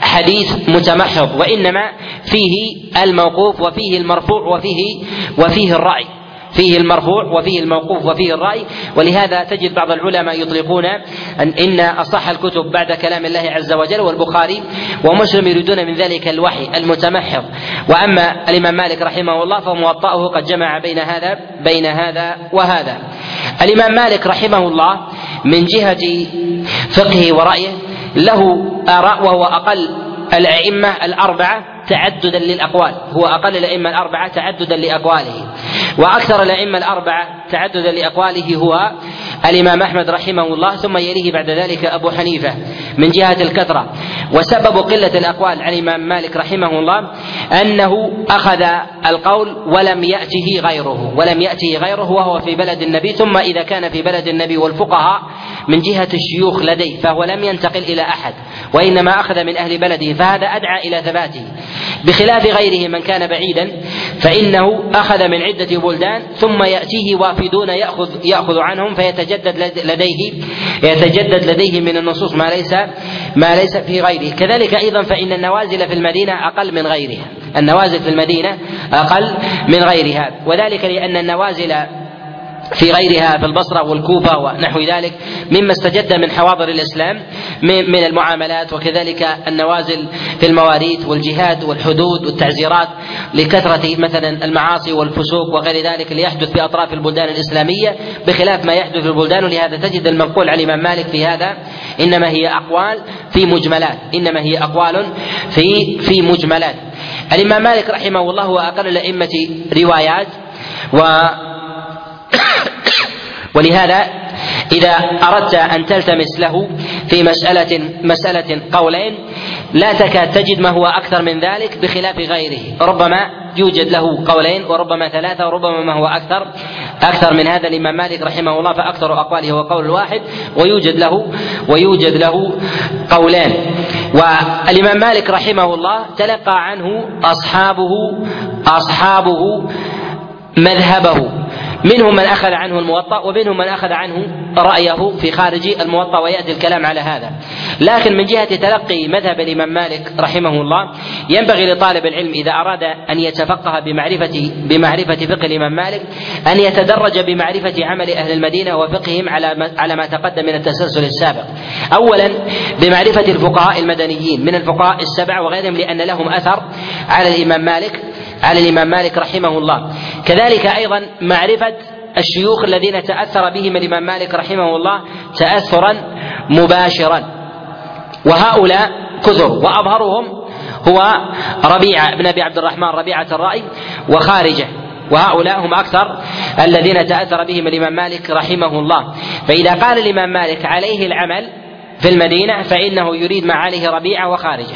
حديث متمحض، وإنما فيه الموقوف وفيه المرفوع وفيه الرأي، فيه المرفوع وفيه الموقوف وفيه الرأي. ولهذا تجد بعض العلماء يطلقون إن أصح الكتب بعد كلام الله عز وجل والبخاري ومسلم يريدون من ذلك الوحي المتمحض. وأما الإمام مالك رحمه الله فموطأه قد جمع بين هذا وهذا. الإمام مالك رحمه الله من جهة فقهه ورأيه له آراء، وهو أقل الأئمة الأربعة تعددا للأقوال، هو أقل الأئمة الأربعة تعددا لأقواله، وأكثر الأئمة الأربعة تعددا لأقواله هو الإمام أحمد رحمه الله، ثم يليه بعد ذلك أبو حنيفة من جهة الكثرة. وسبب قلة الأقوال عن الإمام مالك رحمه الله أنه أخذ القول ولم يأته غيره وهو في بلد النبي، ثم إذا كان في بلد النبي والفقهاء من جهة الشيوخ لديه فهو لم ينتقل إلى أحد، وإنما أخذ من أهل بلده، فهذا أدعى إلى ثباته، بخلاف غيره من كان بعيدا فإنه أخذ من عدة بلدان ثم يأتيه وافدون يأخذ عنهم فيتجدد لديه من النصوص ما ليس في غيره. كذلك أيضا فإن النوازل في المدينة أقل من غيرها، وذلك لأن النوازل في غيرها في البصرة والكوفة ونحو ذلك مما استجد من حواضر الإسلام من المعاملات، وكذلك النوازل في المواريث والجهاد والحدود والتعزيرات لكثرة مثلا المعاصي والفسوق وغير ذلك اللي يحدث في أطراف البلدان الإسلامية بخلاف ما يحدث في البلدان. ولهذا تجد المنقول عن الإمام مالك في هذا إنما هي أقوال في مجملات. الإمام مالك رحمه الله هو أقل الأئمة روايات، ولهذا إذا أردت أن تلتمس له في مسألة قولين لا تكاد تجد ما هو أكثر من ذلك بخلاف غيره، ربما يوجد له قولين وربما ثلاثة وربما ما هو أكثر من هذا. الإمام مالك رحمه الله فأكثر أقواله هو قول واحد ويوجد له قولان. والإمام مالك رحمه الله تلقى عنه أصحابه مذهبه، منهم من أخذ عنه الموطأ ومنهم من أخذ عنه رأيه في خارج الموطأ، ويأتي الكلام على هذا. لكن من جهة تلقي مذهب الإمام مالك رحمه الله ينبغي لطالب العلم إذا أراد أن يتفقه بمعرفة فقه الإمام مالك أن يتدرج بمعرفة عمل أهل المدينة وفقههم على ما تقدم من التسلسل السابق. أولا بمعرفة الفقهاء المدنيين من الفقهاء السبعة وغيرهم، لأن لهم أثر على الإمام مالك رحمه الله. كذلك أيضا معرفة الشيوخ الذين تأثر بهم الإمام مالك رحمه الله تأثرا مباشرا، وهؤلاء كثر، وأظهرهم هو ربيعة بن أبي عبد الرحمن ربيعة الرأي وخارجة، وهؤلاء هم أكثر الذين تأثر بهم الإمام مالك رحمه الله. فإذا قال الإمام مالك عليه العمل في المدينة فإنه يريد ما عليه ربيعة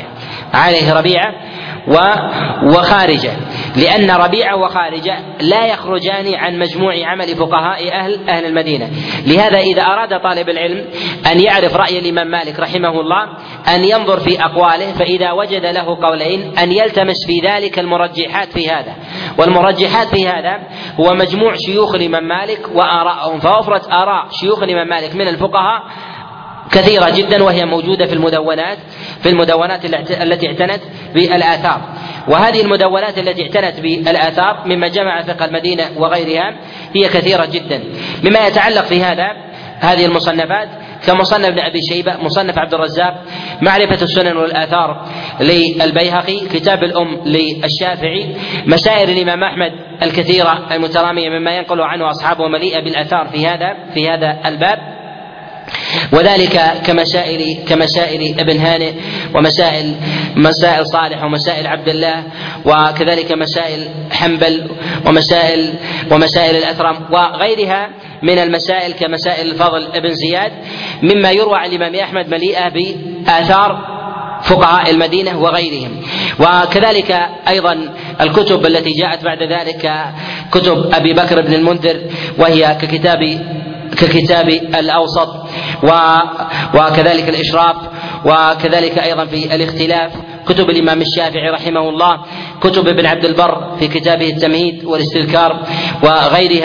وخارجة، لأن ربيعة وخارجة لا يخرجان عن مجموع عمل فقهاء أهل المدينة. لهذا إذا أراد طالب العلم أن يعرف رأي الإمام مالك رحمه الله أن ينظر في أقواله، فإذا وجد له قولين أن يلتمس في ذلك المرجحات في هذا، والمرجحات في هذا هو مجموع شيوخ الإمام مالك وآرائهم. فوفرة آراء شيوخ الإمام مالك من الفقهاء كثيرة جدا، وهي موجودة في المدونات التي اعتنت بالآثار. وهذه المدونات التي اعتنت بالآثار مما جمع فقه المدينة وغيرها هي كثيرة جدا. مما يتعلق في هذه المصنفات كمصنف ابن أبي شيبة، مصنف عبد الرزاق، معرفة السنن والآثار للبيهقي، كتاب الأم للشافعي، مسائل الإمام أحمد الكثيرة المترامية مما ينقل عنه أصحابه مليئة بالآثار في هذا الباب، وذلك كمسائل ابن هانئ ومسائل صالح ومسائل عبد الله، وكذلك مسائل حنبل ومسائل الأثرم وغيرها من المسائل كمسائل الفضل ابن زياد، مما يروى عن الإمام أحمد مليئة بآثار فقهاء المدينة وغيرهم. وكذلك أيضا الكتب التي جاءت بعد ذلك كتب أبي بكر بن المنذر، وهي ككتاب الأوسط، وكذلك الإشراف، وكذلك أيضا في الاختلاف كتب الإمام الشافعي رحمه الله، كتب ابن عبد البر في كتابه التمهيد والاستذكار وغيرها.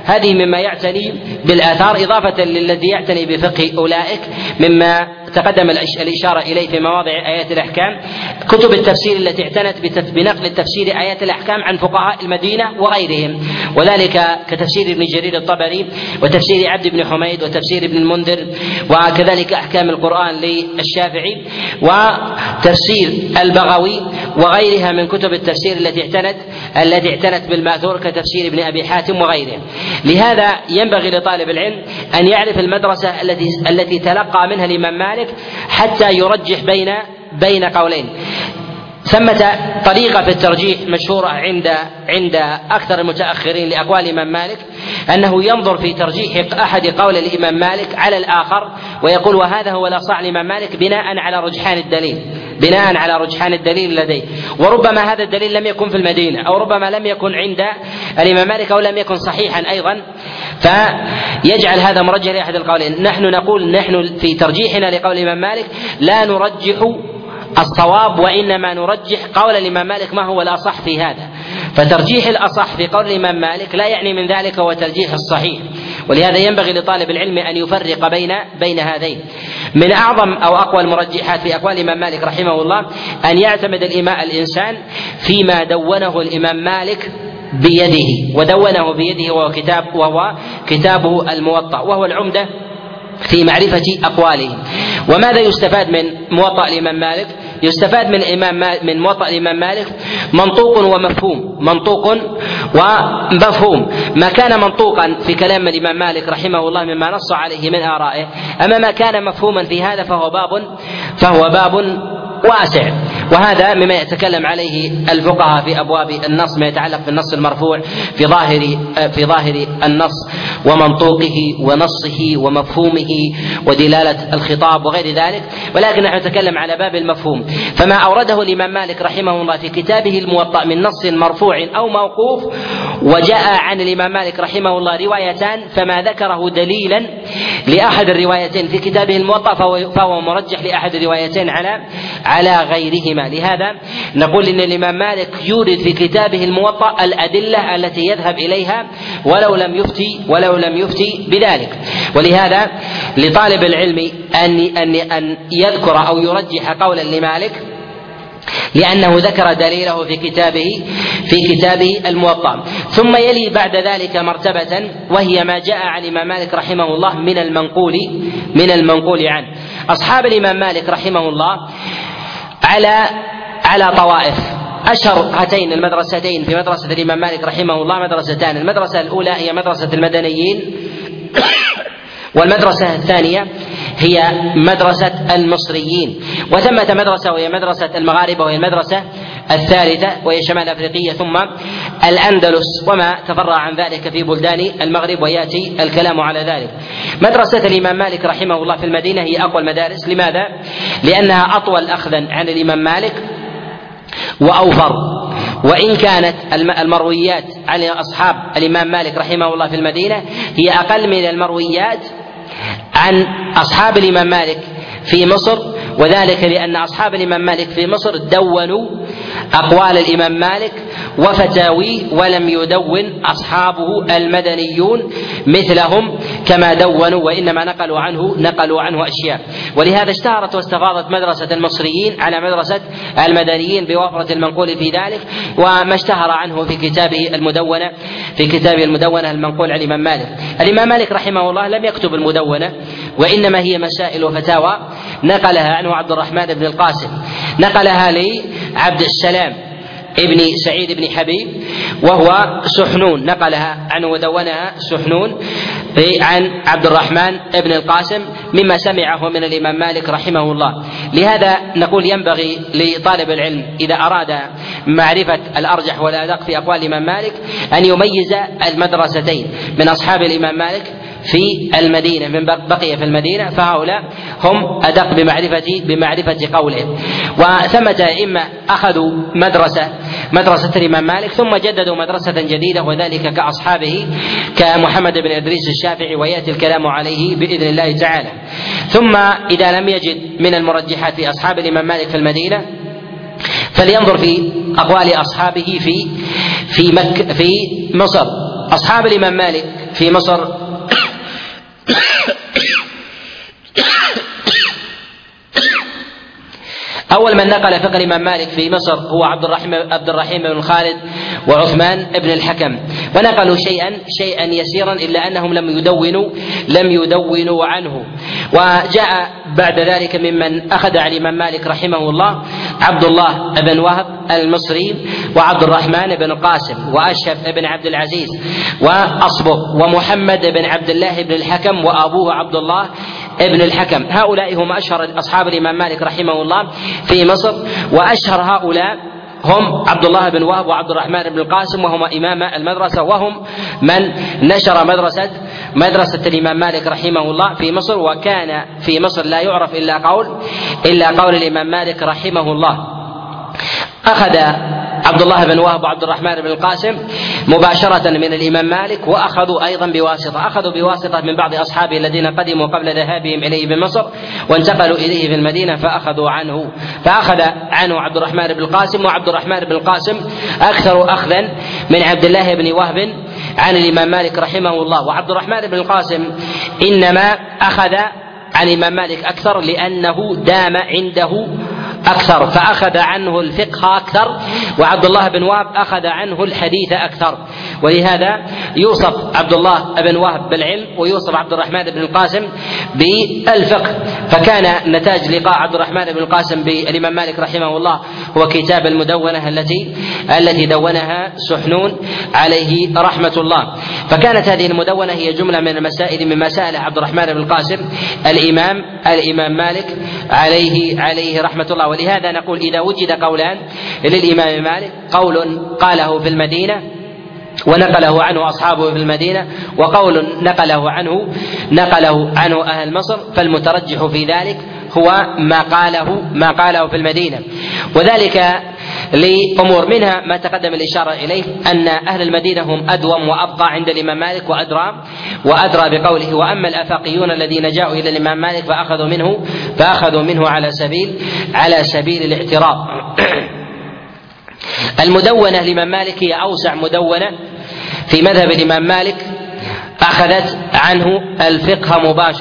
هذه مما يعتني بالآثار إضافة للذي يعتني بفقه أولئك مما تقدم الإشارة إليه في مواضع آيات الأحكام كتب التفسير التي اعتنت بنقل التفسير آيات الأحكام عن فقهاء المدينة وغيرهم، وذلك كتفسير ابن جرير الطبري وتفسير عبد بن حميد وتفسير ابن المنذر، وكذلك أحكام القرآن للشافعي وتفسير البغوي وغيرها من كتب التفسير التي اعتنت بالماثور كتفسير ابن أبي حاتم وغيره. لهذا ينبغي لطالب العلم أن يعرف المدرسة التي تلقى منها الإمام مالك حتى يرجح بين قولين. ثمة طريقة في الترجيح مشهورة عند أكثر المتأخرين لأقوال الإمام مالك أنه ينظر في ترجيح أحد قول الإمام مالك على الآخر ويقول وهذا هو الأصح للإمام مالك بناء على رجحان الدليل لديه، وربما هذا الدليل لم يكن في المدينة أو ربما لم يكن عند الإمام مالك أو لم يكن صحيحا أيضا، فيجعل هذا مرجح لأحد القولين. نحن في ترجيحنا لقول الإمام مالك لا نرجح الصواب وإنما نرجح قول الإمام مالك ما هو الأصح في هذا، فترجيح الأصح في قول الإمام مالك لا يعني من ذلك هو ترجيح الصحيح، ولهذا ينبغي لطالب العلم أن يفرق بين هذين. من أعظم أو أقوى المرجحات في أقوال الإمام مالك رحمه الله أن يعتمد الإنسان فيما دونه الإمام مالك بيده، ودونه بيده وهو كتابه الموطأ، وهو العمدة في معرفة أقواله. وماذا يستفاد من موطأ الإمام مالك؟ يستفاد من موطأ الإمام مالك منطوق ومفهوم. ما كان منطوقا في كلام الإمام مالك رحمه الله مما نص عليه من آرائه، أما ما كان مفهوما في هذا فهو باب واسع، وهذا مما يتكلم عليه الفقهاء في أبواب النص، ما يتعلق بالنص المرفوع في ظاهر النص ومنطوقه ونصه ومفهومه ودلالة الخطاب وغير ذلك، ولكن نحن نتكلم على باب المفهوم. فما أورده الإمام مالك رحمه الله في كتابه الموطأ من نص مرفوع أو موقوف، وجاء عن الإمام مالك رحمه الله روايتان، فما ذكره دليلا لأحد الروايتين في كتابه الموطأ فهو مرجح لأحد الروايتين على غيرهما. لهذا نقول إن الإمام مالك يورد في كتابه الموطأ الأدلة التي يذهب إليها ولو لم يفتي بذلك. ولهذا لطالب العلم أن يذكر أو يرجح قولا لمالك لأنه ذكر دليله في كتابه الموطأ. ثم يلي بعد ذلك مرتبة وهي ما جاء عن الإمام مالك رحمه الله من المنقول عنه. أصحاب الإمام مالك رحمه الله على طوائف. أشهر هاتين المدرستين في مدرسة الإمام مالك رحمه الله مدرستان: المدرسة الأولى هي مدرسة المدنيين، والمدرسة الثانية هي مدرسة المصريين. وثمة مدرسة وهي مدرسة المغاربة، وهي المدرسة الثالثة وهي شمال أفريقية، ثم الأندلس وما تفرع عن ذلك في بلدان المغرب، ويأتي الكلام على ذلك. مدرسة الإمام مالك رحمه الله في المدينة هي أقوى المدارس. لماذا؟ لأنها أطول أخذا عن الإمام مالك وأوفر، وإن كانت المرويات عن أصحاب الإمام مالك رحمه الله في المدينة هي أقل من المرويات عن أصحاب الإمام مالك في مصر، وذلك لأن أصحاب الإمام مالك في مصر دونوا أقوال الإمام مالك وفتاويه، ولم يدون أصحابه المدنيون مثلهم كما دونوا، وإنما نقلوا عنه أشياء. ولهذا اشتهرت واستفاضت مدرسة المصريين على مدرسة المدنيين بوفرة المنقول في ذلك، وما اشتهر عنه في كتابه المدونة المنقول عن الإمام مالك. الإمام مالك رحمه الله لم يكتب المدونة، وإنما هي مسائل وفتاوى نقلها عنه عبد الرحمن بن القاسم، نقلها لعبد السلام ابن سعيد بن حبيب وهو سحنون، نقلها عنه ودونها سحنون عن عبد الرحمن بن القاسم مما سمعه من الإمام مالك رحمه الله. لهذا نقول ينبغي لطالب العلم إذا أراد معرفة الأرجح والأدق في أقوال الإمام مالك أن يميز المدرستين من أصحاب الإمام مالك في المدينة، من بقي في المدينة، فهؤلاء هم أدق بمعرفة قوله. وثمة أئمة أخذوا مدرسة الإمام مالك ثم جددوا مدرسة جديدة، وذلك كأصحابه كمحمد بن إدريس الشافعي، ويأتي الكلام عليه بإذن الله تعالى. ثم إذا لم يجد من المرجحات في أصحاب الإمام مالك في المدينة فلينظر في أقوال أصحابه في مصر. أصحاب الإمام مالك في مصر أول من نقل فقه الإمام مالك في مصر هو عبد الرحيم بن خالد وعثمان بن الحكم، ونقلوا شيئا يسيرا إلا أنهم لم يدونوا عنه. وجاء بعد ذلك ممن أخذ عن الإمام مالك رحمه الله عبد الله بن وهب المصري وعبد الرحمن بن القاسم وأشهب بن عبد العزيز وأصبغ ومحمد بن عبد الله بن الحكم وأبوه عبد الله ابن الحكم. هؤلاء هم أشهر أصحاب الإمام مالك رحمه الله في مصر، وأشهر هؤلاء هم عبد الله بن وهب وعبد الرحمن بن القاسم، وهم إمام المدرسة، وهم من نشر مدرسة الإمام مالك رحمه الله في مصر. وكان في مصر لا يعرف إلا قول الإمام مالك رحمه الله. أخذ عبد الله بن وهب وعبد الرحمن بن القاسم مباشرة من الإمام مالك، وأخذوا أيضا بواسطة من بعض أصحابه الذين قدموا قبل ذهابهم إليه بمصر وانتقلوا إليه في المدينة فأخذ عنه عبد الرحمن بن القاسم. وعبد الرحمن بن القاسم أكثر أخذا من عبد الله بن وهب عن الإمام مالك رحمه الله. وعبد الرحمن بن القاسم إنما أخذ عن الإمام مالك أكثر لأنه دام عنده أكثر، فأخذ عنه الفقه أكثر، وعبد الله بن وهب أخذ عنه الحديث أكثر، ولهذا يوصف عبد الله بن وهب بالعلم ويوصف عبد الرحمن بن القاسم بالفقه. فكان نتاج لقاء عبد الرحمن بن القاسم بالإمام مالك رحمه الله هو كتاب المدونة التي دونها سحنون عليه رحمة الله. فكانت هذه المدونة هي جملة من المسائل من مسائل عبد الرحمن بن القاسم الإمام مالك عليه رحمة الله. ولهذا نقول إذا وجد قولان للإمام مالك، قول قاله في المدينة ونقله عنه أصحابه في المدينة، وقول نقله عنه أهل مصر، فالمترجح في ذلك هو ما قاله في المدينة، وذلك لأمور منها ما تقدم الإشارة إليه أن أهل المدينة هم أدوم وأبقى عند الإمام مالك وأدرى بقوله. وأما الآفاقيون الذين جاءوا إلى الإمام مالك فأخذوا منه على سبيل الاعتراض. المدونة للإمام مالك هي أوسع مدونة في مذهب الإمام مالك، أخذت عنه الفقه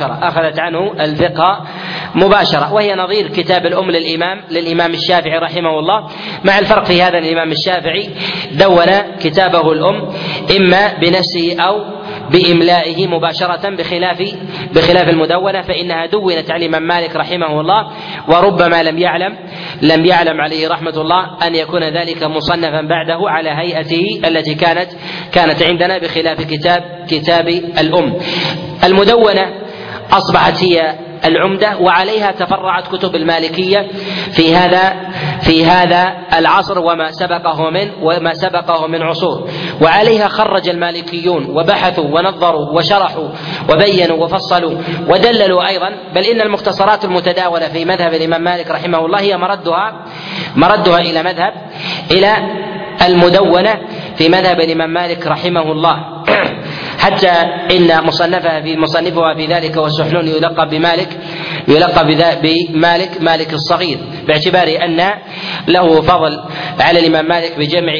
مباشرة، وهي نظير كتاب الأم للإمام الشافعي رحمه الله، مع الفرق في هذا الإمام الشافعي دون كتابه الأم إما بنفسه أو بإملائه مباشرة بخلاف المدونة، فإنها دونت على الإمام مالك رحمه الله، وربما لم يعلم عليه رحمة الله أن يكون ذلك مصنفا بعده على هيئته التي كانت عندنا بخلاف كتاب الأم. المدونة أصبحت هي العمدة، وعليها تفرعت كتب المالكية في هذا العصر وما سبقه من عصور، وعليها خرج المالكيون وبحثوا ونظروا وشرحوا وبينوا وفصلوا ودللوا أيضا، بل إن المختصرات المتداولة في مذهب الإمام مالك رحمه الله هي مردها إلى المدونة في مذهب الإمام مالك رحمه الله، حتى إن مصنفها في ذلك والسحنون يلقب بمالك الصغير، باعتبار أن له فضل على الإمام مالك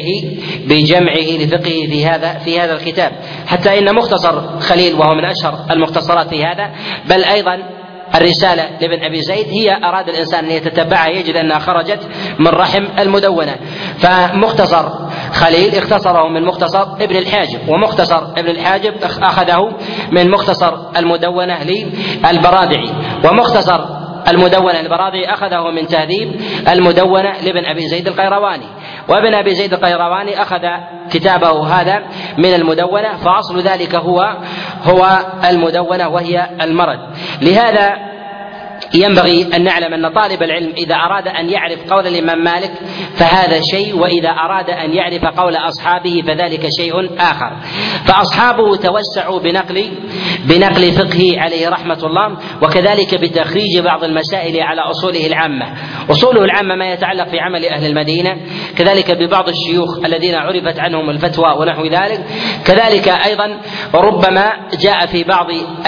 بجمعه لفقهه في هذا الكتاب، حتى إن مختصر خليل وهو من أشهر المختصرات في هذا، بل أيضا الرسالة لابن أبي زيد هي أراد الإنسان أن يتتبعها يجد أنها خرجت من رحم المدونة. فمختصر خليل اختصره من مختصر ابن الحاجب، ومختصر ابن الحاجب أخذه من مختصر المدونة للبرادعي، ومختصر المدونة البرادعي أخذه من تهذيب المدونة لابن أبي زيد القيرواني، وابن أبي زيد القيرواني أخذ كتابه هذا من المدونة، فأصل ذلك هو المدونة وهي المرد. لهذا ينبغي أن نعلم أن طالب العلم إذا أراد أن يعرف قول الإمام مالك فهذا شيء، وإذا أراد أن يعرف قول أصحابه فذلك شيء آخر. فأصحابه توسعوا بنقل فقهه عليه رحمة الله، وكذلك بتخريج بعض المسائل على أصوله العامة ما يتعلق في عمل أهل المدينة، كذلك ببعض الشيوخ الذين عرفت عنهم الفتوى ونحو ذلك، كذلك أيضا ربما جاء في بعض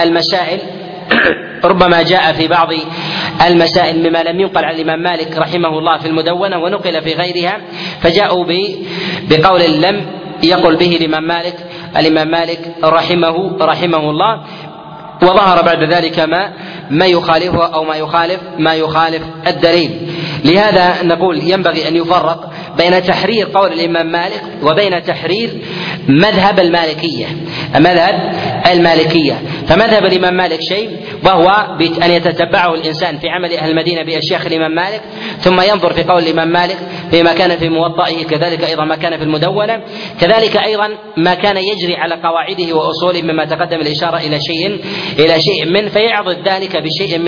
المسائل مما لم ينقل عن الإمام مالك رحمه الله في المدونة ونقل في غيرها، فجاءوا بقول لم يقل به الإمام مالك الإمام مالك رحمه الله، وظهر بعد ذلك ما يخالفه أو ما يخالف الدليل. لهذا نقول ينبغي أن يفرق بين تحرير قول الإمام مالك وبين تحرير مذهب المالكية. فمذهب الإمام مالك شيء، وهو أن يتتبعه الإنسان في عمل أهل المدينة بأشياخ الإمام مالك، ثم ينظر في قول الإمام مالك فيما كان في موطئه، كذلك أيضا ما كان في المدونة، كذلك أيضا ما كان يجري على قواعده وأصوله مما تقدم الإشارة إلى شيء منه، فيعضد ذلك بشيء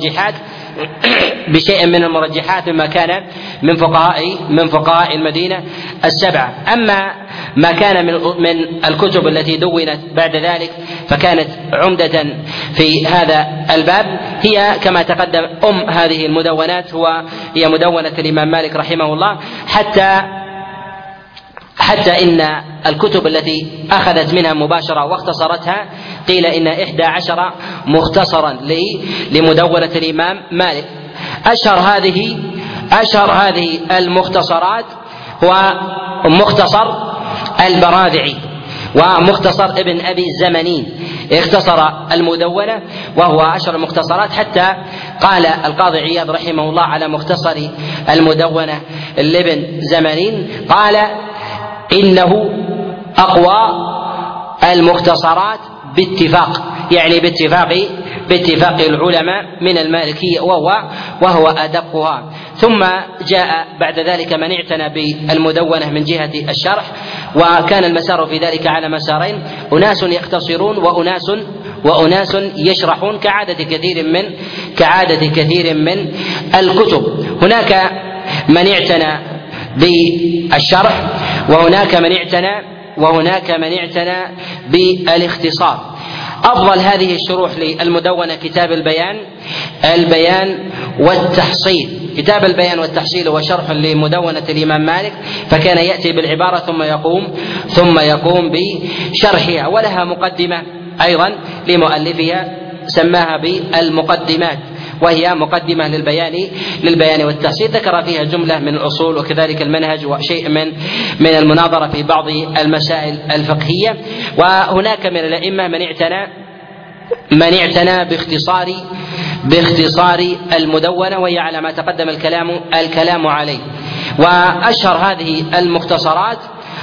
من المرجحات مما كان من فقهاء المدينة السبعة. أما ما كان من الكتب التي دونت بعد ذلك فكانت عمدة في هذا الباب، هي كما تقدم هذه المدونات هي مدونة الإمام مالك رحمه الله، حتى إن الكتب التي أخذت منها مباشرة واختصرتها قيل إن 11 مختصرا لمدونة الإمام مالك. أشهر هذه المختصرات هو مختصر البراذعي ومختصر ابن أبي الزمنين، اختصر المدونة وهو أشهر المختصرات، حتى قال القاضي عياض رحمه الله على مختصر المدونة لابن زمنين، قال إنه أقوى المختصرات باتفاق، يعني باتفاق العلماء من المالكية، وهو أدقها. ثم جاء بعد ذلك من اعتنى بالمدونة من جهة الشرح، وكان المسار في ذلك على مسارين: أناس يختصرون وأناس يشرحون، كعادة كثير من الكتب. هناك من اعتنى بالشرح وهناك من اعتنى بالاختصار. أفضل هذه الشروح للمدونة كتاب البيان والتحصيل. كتاب البيان والتحصيل هو شرح لمدونة الإمام مالك، فكان يأتي بالعبارة ثم يقوم بشرحها، ولها مقدمة أيضا لمؤلفها سماها بالمقدمات، وهي مقدمة للبيان والتحصيل، ذكر فيها جملة من الأصول وكذلك المنهج وشيء من المناظرة في بعض المسائل الفقهية. وهناك من الأئمة من اعتنى باختصار المدونة، وهي على ما تقدم الكلام عليه. وأشهر هذه المختصرات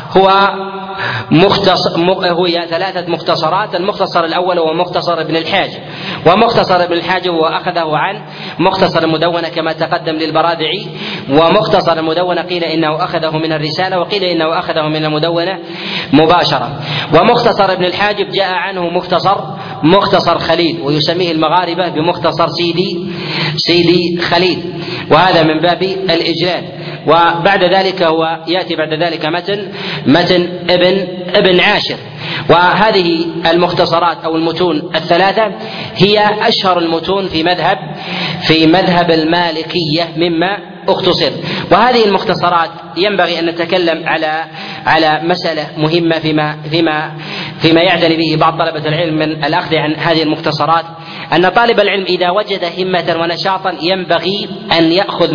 هي 3 مختصرات. المختصر الأول هو مختصر ابن الحاجب، ومختصر ابن الحاجب هو أخذه عن مختصر المدونة كما تقدم للبراذعي، ومختصر المدونة قيل إنه أخذه من الرسالة، وقيل إنه أخذه من المدونة مباشرة. ومختصر ابن الحاجب جاء عنه مختصر خليل، ويسميه المغاربة بمختصر سيدي خليل، وهذا من باب الإجلال. وبعد ذلك هو يأتي بعد ذلك متن ابن عاشر. وهذه المختصرات أو المتون الثلاثة هي أشهر المتون في مذهب المالكية مما اختصر. وهذه المختصرات ينبغي أن نتكلم على مسألة مهمة فيما يعتني به بعض طلبة العلم من الأخذ عن هذه المختصرات، أن طالب العلم إذا وجد همة ونشاطا ينبغي أن يأخذ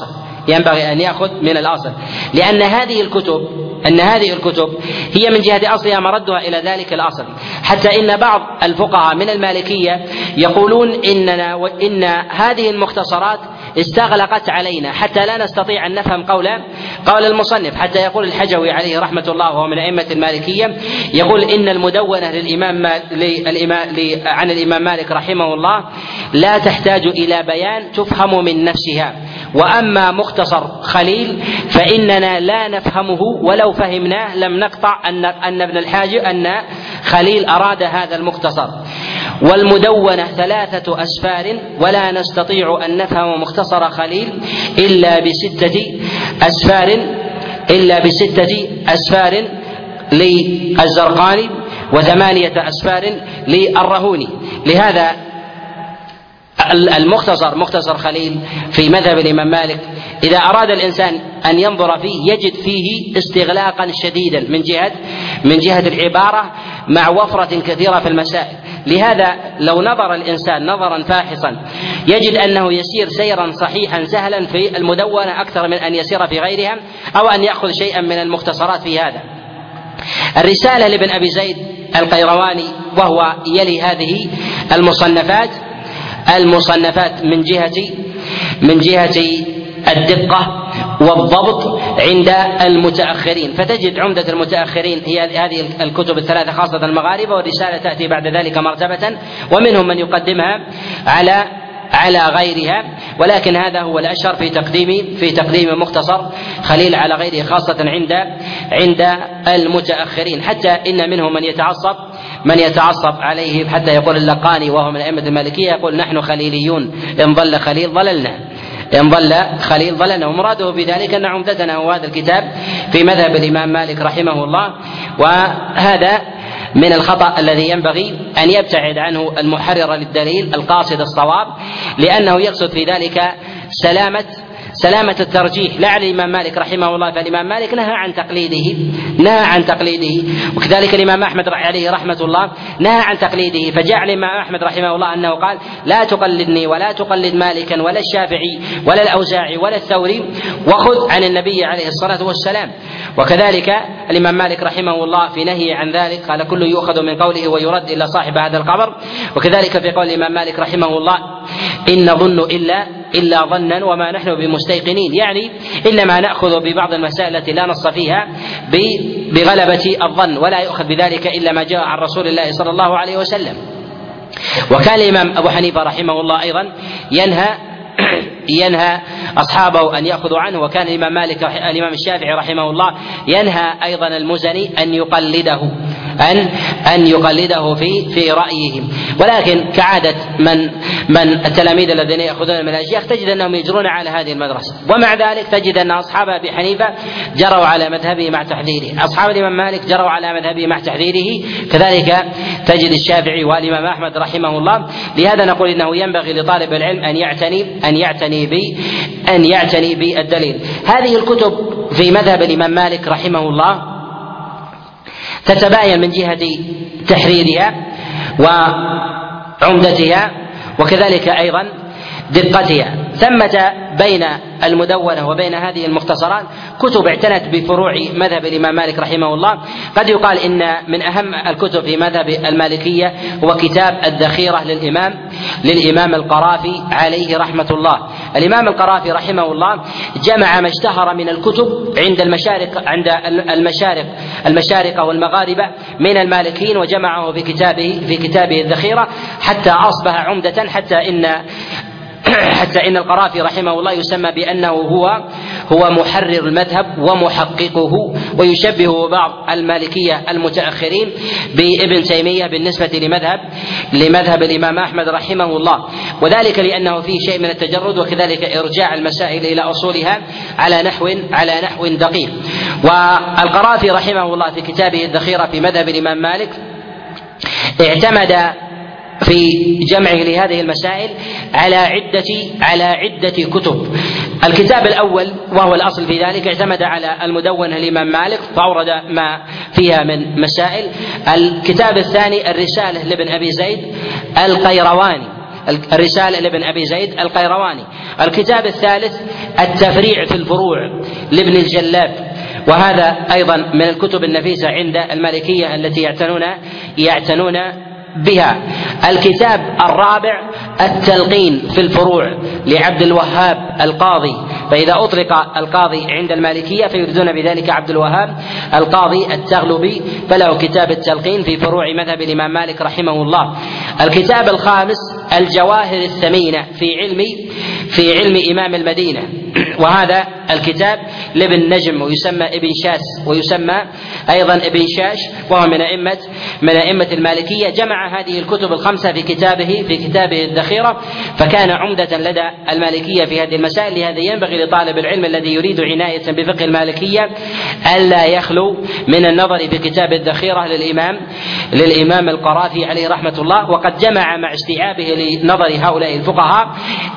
من الأصل، لأن هذه الكتب هي من جهة أصلها مردها إلى ذلك الأصل. حتى إن بعض الفقهاء من المالكية يقولون إن هذه المختصرات استغلقت علينا حتى لا نستطيع أن نفهم قول المصنف. حتى يقول الحجوي عليه رحمة الله وهو من أئمة المالكية، يقول إن المدونة عن الإمام مالك رحمه الله لا تحتاج إلى بيان تفهم من نفسها، وأما مختصر خليل فإننا لا نفهمه، ولو فهمناه لم نقطع أن ابن الحاجب أن خليل أراد هذا المختصر. والمدونة 3 أسفار، ولا نستطيع أن نفهم مختصر خليل إلا بستة أسفار للزرقاني و8 أسفار للرهوني. لهذا مختصر خليل في مذهب الإمام مالك إذا أراد الإنسان أن ينظر فيه يجد فيه استغلاقا شديدا من جهة العبارة مع وفرة كثيرة في المسائل. لهذا لو نظر الإنسان نظرا فاحصا يجد أنه يسير سيرا صحيحا سهلا في المدونة أكثر من أن يسير في غيرها، أو أن يأخذ شيئا من المختصرات في هذا. الرسالة لابن أبي زيد القيرواني، وهو يلي هذه المصنفات من جهة الدقة والضبط عند المتأخرين، فتجد عمدة المتأخرين هي هذه الكتب الثلاثة خاصة المغاربة، والرسالة تأتي بعد ذلك مرتبة، ومنهم من يقدمها على غيرها، ولكن هذا هو الأشهر في تقديم مختصر خليل على غيره، خاصة عند المتأخرين، حتى إن منهم من يتعصب عليه حتى يقول اللقاني وهو من أئمة المالكية يقول: نحن خليليون، إن ضل خليل ضللنا، ومراده بذلك أن عمدتنا هو هذا الكتاب في مذهب الإمام مالك رحمه الله. وهذا من الخطأ الذي ينبغي أن يبتعد عنه المحرر للدليل القاصد الصواب، لأنه يقصد في ذلك سلامة الترجيح لا على الإمام مالك رحمه الله، فالإمام مالك نهى عن تقليده، وكذلك الإمام أحمد عليه رحمة الله نهى عن تقليده، فجعل الإمام أحمد رحمه الله أنه قال: لا تقلدني ولا تقلد مالكا ولا الشافعي ولا الأوزاعي ولا الثوري، وخذ عن النبي عليه الصلاة والسلام. وكذلك الإمام مالك رحمه الله في نهي عن ذلك قال: كل يؤخذ من قوله ويرد إلا صاحب هذا القبر. وكذلك في قول الإمام مالك رحمه الله: إن نظن إلا ظنا وما نحن بمستيقنين، يعني إنما نأخذ ببعض المسائل التي لا نص فيها بغلبة الظن، ولا يؤخذ بذلك إلا ما جاء عن رسول الله صلى الله عليه وسلم. وكان الإمام أبو حنيفة رحمه الله أيضا ينهى أصحابه أن يأخذوا عنه، وكان الإمام الشافعي رحمه الله ينهى أيضا المزني أن يقلده في رأيهم. ولكن كعادة من التلاميذ الذين يأخذون من الأشياخ تجد أنهم يجرون على هذه المدرسة، ومع ذلك تجد أن أصحاب أبي حنيفة جروا على مذهبه مع تحذيره، أصحاب الإمام مالك جروا على مذهبه مع تحذيره، كذلك تجد الشافعي والإمام أحمد رحمه الله. لهذا نقول إنه ينبغي لطالب العلم أن يعتني بالدليل. هذه الكتب في مذهب الإمام مالك رحمه الله تتباين من جهة تحريرها وعمدتها، وكذلك أيضا دقتها. ثمة بين المدونة وبين هذه المختصرات كتب اعتنت بفروع مذهب الإمام مالك رحمه الله. قد يقال إن من أهم الكتب في مذهب المالكية هو كتاب الذخيرة للإمام القرافي عليه رحمة الله. الإمام القرافي رحمه الله جمع ما اشتهر من الكتب عند المشارقة والمغاربة من المالكيين، وجمعه في كتابه الذخيرة حتى أصبح عمدة، حتى إن القرافي رحمه الله يسمى بأنه هو محرر المذهب ومحققه، ويشبه بعض المالكية المتأخرين بابن تيمية بالنسبة لمذهب الإمام أحمد رحمه الله، وذلك لأنه فيه شيء من التجرد، وكذلك إرجاع المسائل إلى أصولها على نحو دقيق. والقرافي رحمه الله في كتابه الذخيرة في مذهب الإمام مالك اعتمد في جمعه لهذه المسائل على عدة كتب. الكتاب الأول وهو الأصل في ذلك اعتمد على المدونة الإمام مالك فأورد ما فيها من مسائل. الكتاب الثاني الرسالة لابن أبي زيد القيرواني. الكتاب الثالث التفريع في الفروع لابن الجلاب، وهذا أيضا من الكتب النفيسة عند المالكية التي يعتنون بها. الكتاب الرابع التلقين في الفروع لعبد الوهاب القاضي، فإذا أطلق القاضي عند المالكية فيريدون بذلك عبد الوهاب القاضي التغلبي، فله كتاب التلقين في فروع مذهب الإمام مالك رحمه الله. الكتاب الخامس الجواهر الثمينة في علم إمام المدينة، وهذا الكتاب لابن نجم ويسمى ابن شاس ويسمى أيضا ابن شاش، وهو من أئمة المالكية. جمع هذه الكتب الخمسة في كتابه الذخيرة، فكان عمدة لدى المالكية في هذه المسائل. لهذا ينبغي لطالب العلم الذي يريد عناية بفقه المالكية ألا يخلو من النظر في كتاب الذخيرة للإمام القرافي عليه رحمة الله. وقد جمع مع استيعابه لنظر هؤلاء الفقهاء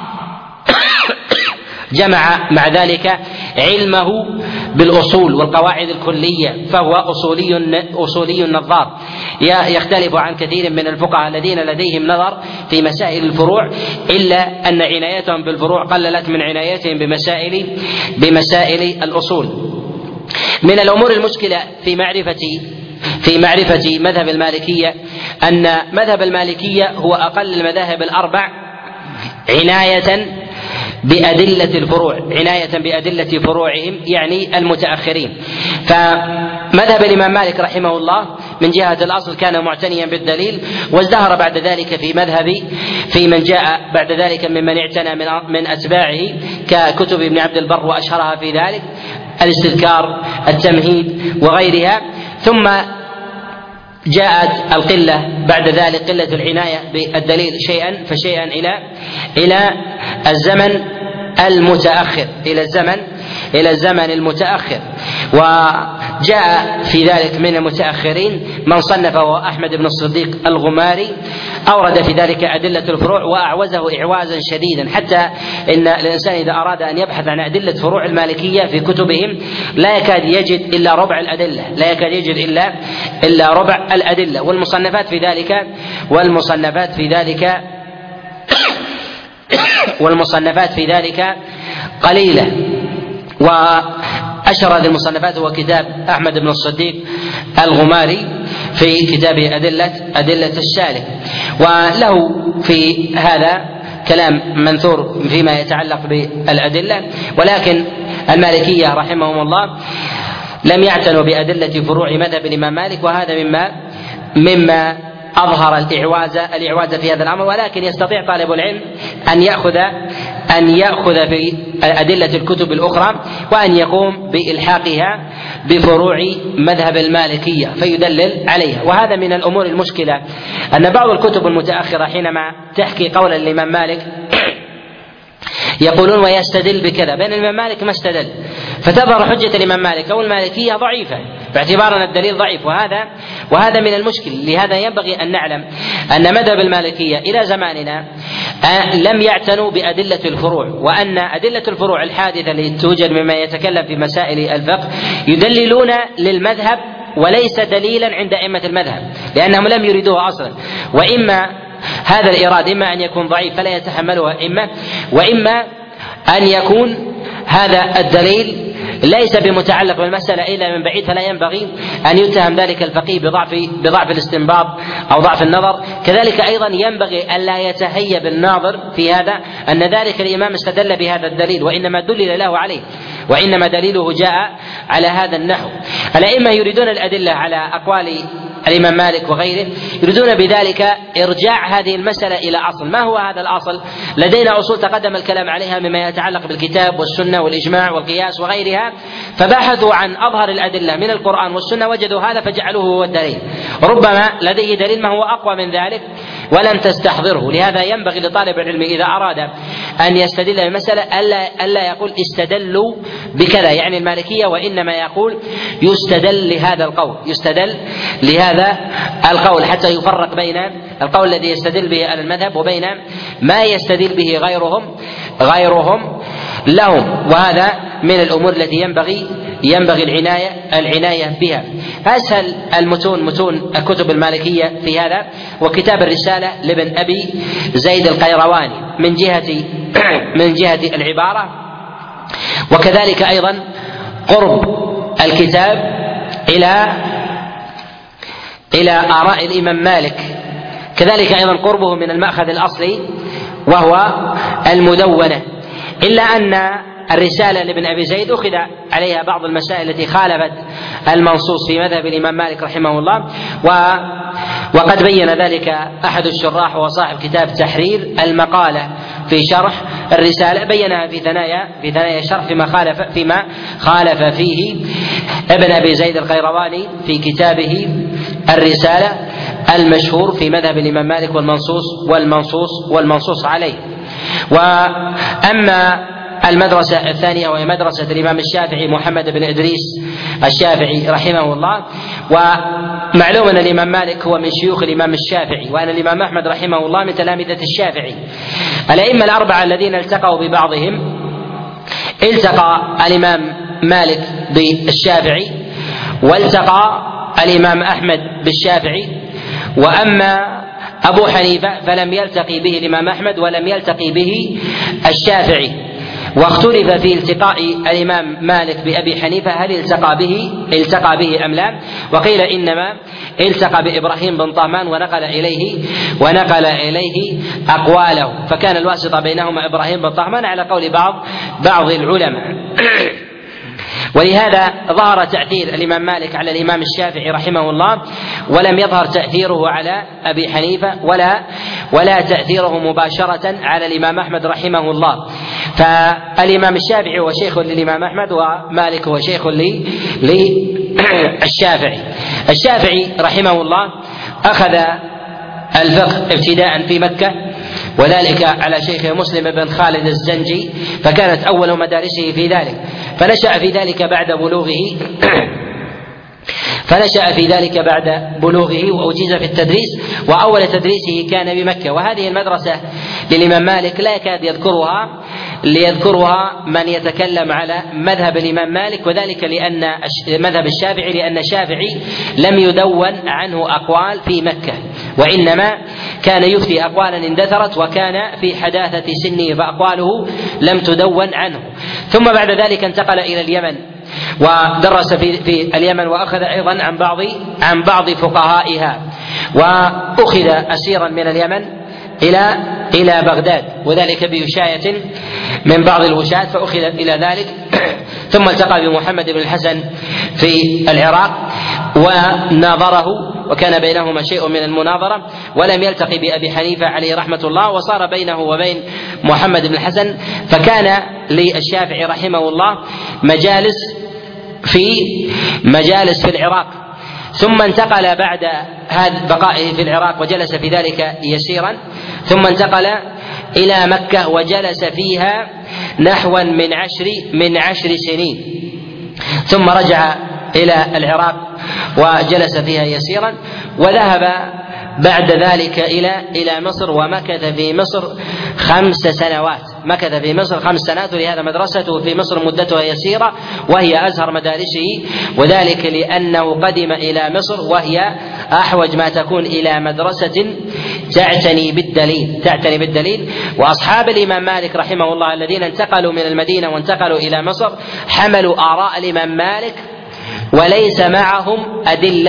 جمع مع ذلك علمه بالأصول والقواعد الكلية، فهو أصولي نظار، يختلف عن كثير من الفقهاء الذين لديهم نظر في مسائل الفروع، إلا أن عنايتهم بالفروع قللت من عنايتهم بمسائل الأصول. من الأمور المشكلة في معرفة مذهب المالكية أن مذهب المالكية هو أقل المذاهب الأربع عناية بأدلة فروعهم، يعني المتأخرين. فمذهب الإمام مالك رحمه الله من جهة الأصل كان معتنيا بالدليل، وازدهر بعد ذلك في من جاء بعد ذلك ممن اعتنى من أتباعه ككتب ابن عبد البر، وأشهرها في ذلك الاستذكار، التمهيد وغيرها. ثم جاءت القلة بعد ذلك، قلة العناية بالدليل شيئا فشيئا إلى الزمن المتأخر. وجاء في ذلك من المتأخرين من صنفه هو أحمد بن الصديق الغماري، أورد في ذلك أدلة الفروع وأعوزه إعوازا شديدا، حتى إن الإنسان إذا أراد أن يبحث عن أدلة فروع المالكية في كتبهم لا يكاد يجد إلا ربع الأدلة، والمصنفات في ذلك قليلة. وأشهر هذه المصنفات هو كتاب أحمد بن الصديق الغماري في كتابه أدلة السالك، وله في هذا كلام منثور فيما يتعلق بالأدلة. ولكن المالكية رحمهم الله لم يعتنوا بأدلة فروع مذهب الإمام مالك، وهذا مما أظهر الإعواز في هذا الأمر. ولكن يستطيع طالب العلم أن يأخذ في أدلة الكتب الأخرى وأن يقوم بإلحاقها بفروع مذهب المالكية فيدلل عليها. وهذا من الأمور المشكلة أن بعض الكتب المتأخرة حينما تحكي قول الإمام مالك يقولون ويستدل بكذا، بين الإمام مالك ما استدل، فتظهر حجة الإمام مالك أو المالكية ضعيفة باعتبار أن الدليل ضعيف، وهذا من المشكل. لهذا ينبغي أن نعلم أن مذهب المالكية إلى زماننا لم يعتنوا بأدلة الفروع، وأن أدلة الفروع الحادثة التي توجد مما يتكلم في مسائل الفقه يدللون للمذهب وليس دليلا عند أئمة المذهب، لأنهم لم يريدوه أصلا. وإما هذا الإراد إما أن يكون ضعيف فلا يتحمله أئمة، وإما أن يكون هذا الدليل ليس بمتعلق بالمسألة إلا من بعيد، فلا ينبغي أن يتهم ذلك الفقيه بضعف الاستنباط أو ضعف النظر. كذلك أيضا ينبغي ألا يتهيب الناظر في هذا أن ذلك الإمام استدل بهذا الدليل، وإنما دلل له عليه، وإنما دليله جاء على هذا النحو. الأئمة يريدون الأدلة على أقوال الإمام مالك وغيره، يريدون بذلك إرجاع هذه المسألة إلى أصل. ما هو هذا الأصل؟ لدينا أصول تقدم الكلام عليها مما يتعلق بالكتاب والسنة والإجماع والقياس وغيرها، فبحثوا عن أظهر الأدلة من القرآن والسنة، وجدوا هذا فجعلوه هو الدليل. ربما لديه دليل ما هو أقوى من ذلك ولم تستحضره. لهذا ينبغي لطالب العلم إذا أراد أن يستدل بمسألة ألا يقول استدلوا بكذا يعني المالكية، وإنما يقول يستدل لهذا القول حتى يفرق بين القول الذي يستدل به أهل المذهب وبين ما يستدل به غيرهم لهم. وهذا من الأمور التي ينبغي العناية بها. أسهل المتون متون الكتب المالكية في هذا وكتاب الرسالة لابن أبي زيد القيرواني من جهة العبارة، وكذلك أيضا قرب الكتاب إلى آراء الإمام مالك، كذلك أيضا قربه من المأخذ الأصلي وهو المدونة. إلا أن الرسالة لابن أبي زيد أخذ عليها بعض المسائل التي خالفت المنصوص في مذهب الإمام مالك رحمه الله، وقد بين ذلك أحد الشراح وصاحب كتاب تحرير المقالة في شرح الرسالة، بينها في ثنايا الشرح فيما خالف فيه ابن أبي زيد القيرواني في كتابه الرسالة المشهور في مذهب الإمام مالك والمنصوص عليه. وأما المدرسة الثانية وهي مدرسة الإمام الشافعي محمد بن إدريس الشافعي رحمه الله، ومعلوم أن الإمام مالك هو من شيوخ الإمام الشافعي، وأن الإمام أحمد رحمه الله من تلامذة الشافعي. الأئمة الأربعة الذين التقوا ببعضهم، التقى الإمام مالك بالشافعي، والتقى الإمام أحمد بالشافعي، وأما أبو حنيفة فلم يلتقي به الإمام أحمد ولم يلتقي به الشافعي. واختلف في التقاء الإمام مالك بأبي حنيفة هل التقى به أم لا، وقيل إنما التقى بإبراهيم بن طهمان ونقل إليه أقواله، فكان الواسطة بينهما إبراهيم بن طهمان على قول بعض العلماء. ولهذا ظهر تأثير الإمام مالك على الإمام الشافعي رحمه الله، ولم يظهر تأثيره على أبي حنيفة ولا تأثيره مباشرة على الإمام أحمد رحمه الله. فالإمام الشافعي هو شيخ للإمام أحمد، ومالك هو شيخ للشافعي. الشافعي رحمه الله أخذ الفقه ابتداء في مكة، وذلك على شيخه مسلم بن خالد الزنجي، فكانت أول مدارسه في ذلك، فنشأ في ذلك بعد بلوغه وأجيز في التدريس، وأول تدريسه كان بمكة. وهذه المدرسة للإمام مالك لا يكاد ليذكرها من يتكلم على مذهب الإمام مالك، وذلك لأن مذهب الشافعي، لأن الشافعي لم يدون عنه أقوال في مكة، وإنما كان يفتي أقوالا اندثرت، وكان في حداثة سنه فأقواله لم تدون عنه. ثم بعد ذلك انتقل إلى اليمن ودرس في اليمن، وأخذ أيضا عن بعض فقهائها، وأخذ أسيرا من اليمن إلى بغداد، وذلك بوشاية من بعض الوشاة فأخذ إلى ذلك. ثم التقى بمحمد بن الحسن في العراق وناظره، وكان بينهما شيء من المناظرة، ولم يلتقي بأبي حنيفة عليه رحمة الله، وصار بينه وبين محمد بن الحسن. فكان للشافعي رحمه الله مجالس في العراق، ثم انتقل بعد هذا بقائه في العراق وجلس في ذلك يسيرا، ثم انتقل إلى مكة وجلس فيها نحوا من 10 سنين، ثم رجع إلى العراق وجلس فيها يسيرا، وذهب بعد ذلك إلى مصر، ومكث في مصر 5 سنوات، ولهذا مدرسته في مصر مدتها يسيرة وهي أزهر مدارسه، وذلك لأنه قدم إلى مصر وهي أحوج ما تكون إلى مدرسة تعتني بالدليل. وأصحاب الإمام مالك رحمه الله الذين انتقلوا من المدينة وانتقلوا إلى مصر حملوا آراء الإمام مالك وليس معهم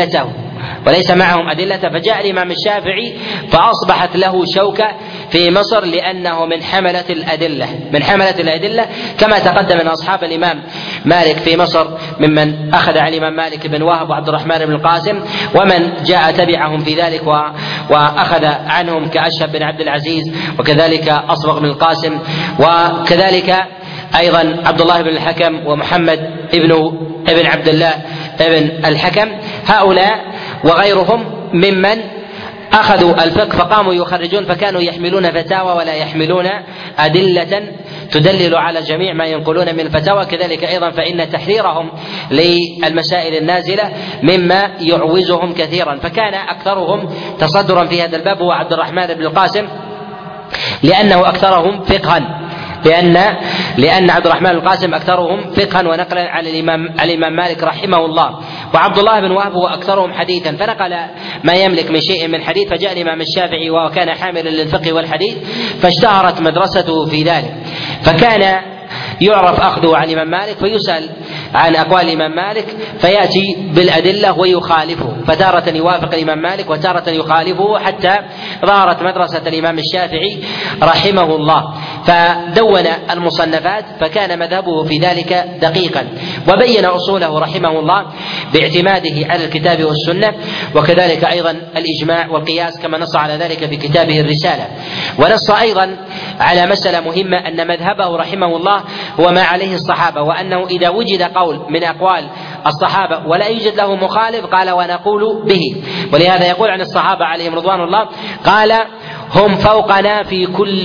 أدلته، فجاء الإمام الشافعي فأصبحت له شوكة في مصر، لأنه من حملة الأدلة كما تقدم من أصحاب الإمام مالك في مصر ممن أخذ عن الإمام مالك بن وهب وعبد الرحمن بن القاسم، ومن جاء تبعهم في ذلك وأخذ عنهم كأشهب بن عبد العزيز، وكذلك أصبغ بن القاسم، وكذلك أيضا عبد الله بن الحكم ومحمد ابن عبد الله ابن الحكم. هؤلاء وغيرهم ممن أخذوا الفقه فقاموا يخرجون، فكانوا يحملون فتاوى ولا يحملون أدلة تدلل على جميع ما ينقلون من الفتاوى. كذلك أيضا فإن تحريرهم للمسائل النازلة مما يعوزهم كثيرا، فكان أكثرهم تصدرا في هذا الباب هو عبد الرحمن بن القاسم، لأنه أكثرهم فقها، لأن عبد الرحمن القاسم أكثرهم فقها ونقلا على الإمام مالك رحمه الله. وعبد الله بن وهب هو أكثرهم حديثا، فنقل ما يملك من شيء من حديث. فجاء الإمام الشافعي وكان حاملا للفقه والحديث، فاشتهرت مدرسته في ذلك، فكان يعرف أخذه عن الإمام مالك، فيسأل عن أقوال الإمام مالك فيأتي بالأدلة ويخالفه، فتارة يوافق الإمام مالك وتارة يخالفه، حتى ظهرت مدرسة الإمام الشافعي رحمه الله، فدون المصنفات، فكان مذهبه في ذلك دقيقا، وبين أصوله رحمه الله باعتماده على الكتاب والسنة، وكذلك أيضا الإجماع والقياس كما نص على ذلك في كتابه الرسالة. ونص أيضا على مسألة مهمة أن مذهبه رحمه الله هو ما عليه الصحابة، وأنه إذا وجد قول من أقوال الصحابة ولا يوجد له مخالف قال ونقول به. ولهذا يقول عن الصحابة عليهم رضوان الله قال هم فوقنا في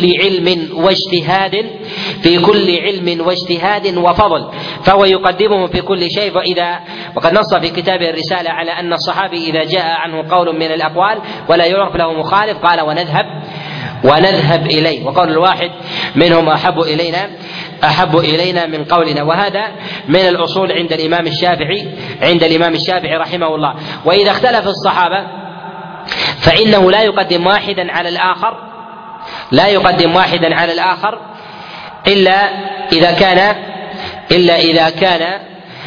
كل علم واجتهاد وفضل، فهو يقدمهم في كل شيء. وقد نص في كتابه الرسالة على أن الصحابي إذا جاء عنه قول من الأقوال ولا يعرف له مخالف قال ونذهب إليه، وقول الواحد منهم أحب إلينا من قولنا. وهذا من الأصول عند الإمام الشافعي رحمه الله. وإذا اختلف الصحابة فإنه لا يقدم واحدا على الآخر إلا إذا كان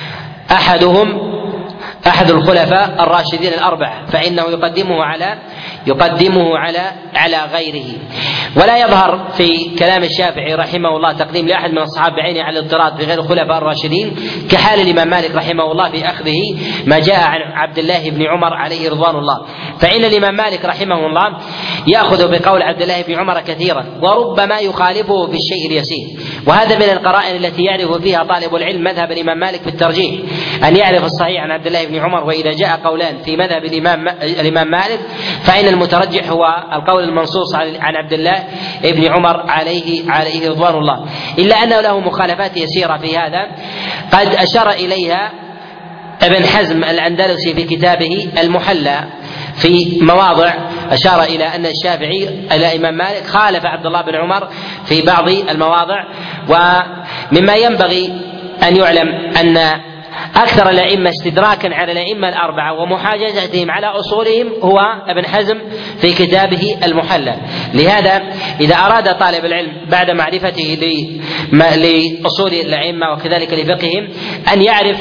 أحد الخلفاء الراشدين الأربعة، فإنه يقدمه على غيره. ولا يظهر في كلام الشافعي رحمه الله تقديم لأحد من الصحابة بعينه على الاضطراد في غير الخلفاء الراشدين، كحال الإمام مالك رحمه الله في أخذه ما جاء عن عبد الله بن عمر عليه رضوان الله، فإن الإمام مالك رحمه الله يأخذ بقول عبد الله بن عمر كثيرا، وربما يخالفه في الشيء اليسير. وهذا من القرائن التي يعرف فيها طالب العلم مذهب الإمام مالك في الترجيح، أن يعرف الصحيح عن عبد الله بن عمر. وإذا جاء قولان في مذهب الإمام مالك فإن المترجح هو القول المنصوص عن عبد الله بن عمر عليه رضوان الله، إلا أنه له مخالفات يسيرة في هذا قد أشار إليها ابن حزم الأندلسي في كتابه المحلى في مواضع، أشار إلى أن الشافعي إلى الإمام مالك خالف عبد الله بن عمر في بعض المواضع. ومما ينبغي أن يعلم أن أكثر الأئمة استدراكا على الأئمة الأربعة ومحاجزتهم على أصولهم هو ابن حزم في كتابه المحلى. لهذا إذا أراد طالب العلم بعد معرفته لأصول الأئمة وكذلك لفقههم أن يعرف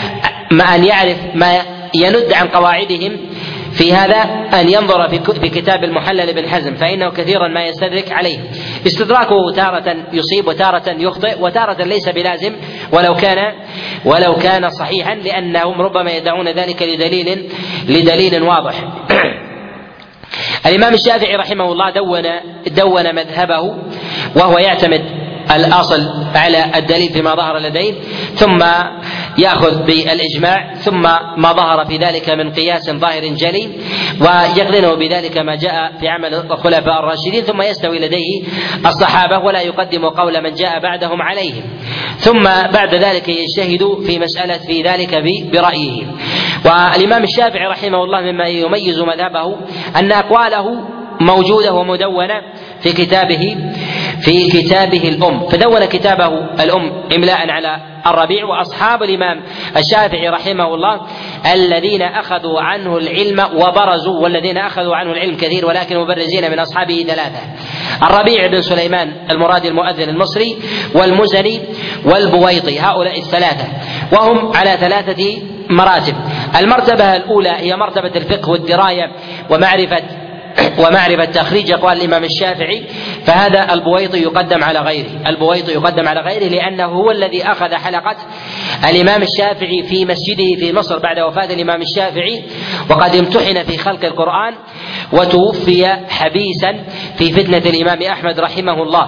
ما يند عن قواعدهم في هذا، أن ينظر في كتاب المحلى لابن حزم، فإنه كثيرا ما يستدرك عليه. استدراكه تارة يصيب وتارة يخطئ وتارة ليس بلازم ولو كان صحيحا، لأنهم ربما يدعون ذلك لدليل واضح. الإمام الشافعي رحمه الله دون مذهبه، وهو يعتمد الأصل على الدليل فيما ظهر لديه، ثم يأخذ بالإجماع، ثم ما ظهر في ذلك من قياس ظاهر جلي، ويقرنه بذلك ما جاء في عمل الخلفاء الراشدين، ثم يستوي لديه الصحابة ولا يقدم قول من جاء بعدهم عليهم، ثم بعد ذلك يجتهد في مسألة في ذلك برأيه. والإمام الشافعي رحمه الله مما يميز مذهبه أن أقواله موجودة ومدونة في كتابه الأم، فدون كتابه الأم إملاء على الربيع. وأصحاب الإمام الشافعي رحمه الله الذين أخذوا عنه العلم وبرزوا، والذين أخذوا عنه العلم كثير ولكن مبرزين من أصحابه ثلاثة: الربيع بن سليمان المرادي المؤذن المصري، والمزني، والبويطي، هؤلاء الثلاثة، وهم على 3 مراتب. المرتبة الأولى هي مرتبة الفقه والدراية ومعرفة تخريج أقوال الإمام الشافعي، فهذا البويطي يقدم على غيره لأنه هو الذي أخذ حلقة الإمام الشافعي في مسجده في مصر بعد وفاة الإمام الشافعي، وقد امتحن في خلق القرآن وتوفي حبيسا في فتنة الإمام أحمد رحمه الله.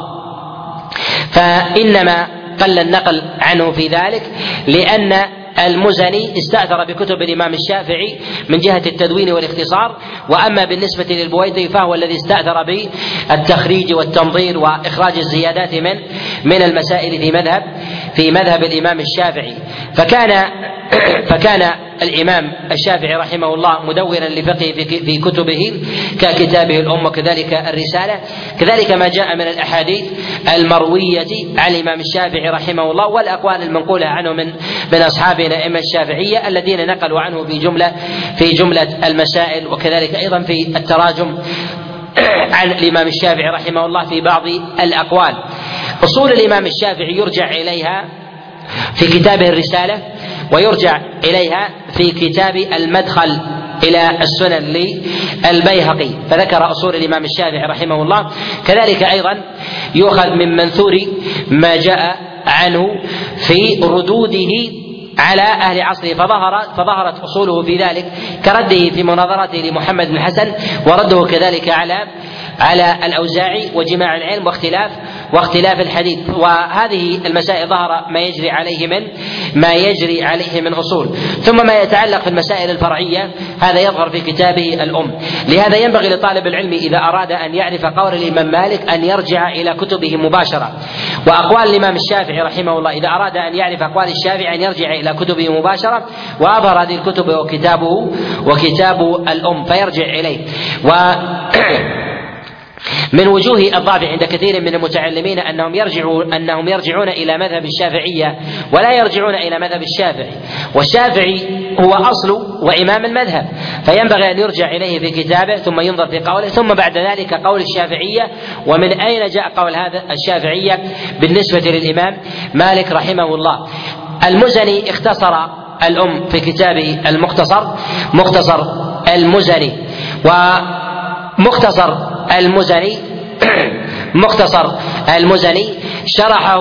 فإنما قل النقل عنه في ذلك لأن المزني استأثر بكتب الإمام الشافعي من جهة التدوين والاختصار، وأما بالنسبة للبويطي فهو الذي استأثر بالتخريج والتنظير وإخراج الزيادات من المسائل في مذهب الإمام الشافعي. فكان الإمام الشافعي رحمه الله مدونا لفقهه في كتبه ككتابه الأم وكذلك الرسالة، كذلك ما جاء من الأحاديث المروية عن الإمام الشافعي رحمه الله والأقوال المنقولة عنه من أصحابنا الأئمة الشافعية الذين نقلوا عنه في جملة المسائل، وكذلك أيضا في التراجم عن الإمام الشافعي رحمه الله في بعض الأقوال. أصول الإمام الشافعي يرجع إليها في كتابه الرسالة، ويرجع إليها في كتاب المدخل إلى السنن للبيهقي، فذكر أصول الإمام الشافعي رحمه الله. كذلك أيضا يؤخذ من منثور ما جاء عنه في ردوده على أهل عصره، فظهرت أصوله في ذلك كرده في مناظرته لمحمد بن الحسن، ورده كذلك على الأوزاعي وجماع العلم واختلاف الحديث. وهذه المسائل ظهر ما يجري عليه من أصول. ثم ما يتعلق في المسائل الفرعية هذا يظهر في كتابه الأم. لهذا ينبغي لطالب العلم إذا أراد أن يعرف قول الإمام مالك أن يرجع إلى كتبه مباشرة، وأقوال الإمام الشافعي رحمه الله إذا أراد أن يعرف أقوال الشافعي أن يرجع إلى كتبه مباشرة، وأظهر هذه الكتب وكتاب الأم فيرجع إليه. من وجوه الضعف عند كثير من المتعلمين أنهم يرجعون إلى مذهب الشافعية ولا يرجعون إلى مذهب الشافعي، والشافعي هو أصل وإمام المذهب، فينبغي أن يرجع إليه في كتابه ثم ينظر في قوله، ثم بعد ذلك قول الشافعية ومن أين جاء قول هذا الشافعية بالنسبة للإمام مالك رحمه الله. المزني اختصر الأم في كتابه مختصر المزني، ومختصر المزني شرحه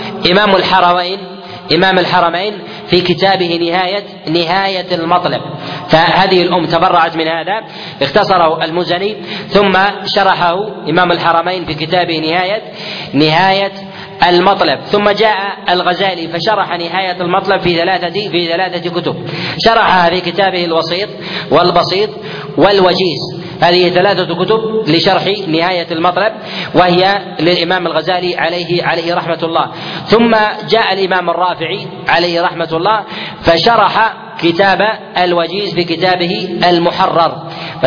إمام الحرمين في كتابه نهاية المطلب، فهذه الأم تبرعت من هذا، اختصره المزني ثم شرحه إمام الحرمين في كتابه نهاية المطلب، ثم جاء الغزالي فشرح نهاية المطلب في ثلاثة كتب، شرحها في كتابه الوسيط والبسيط والوجيز، هذه 3 كتب لشرح نهاية المطلب وهي للإمام الغزالي عليه رحمة الله. ثم جاء الإمام الرافعي عليه رحمة الله فشرح كتاب الوجيز في كتابه المحرر،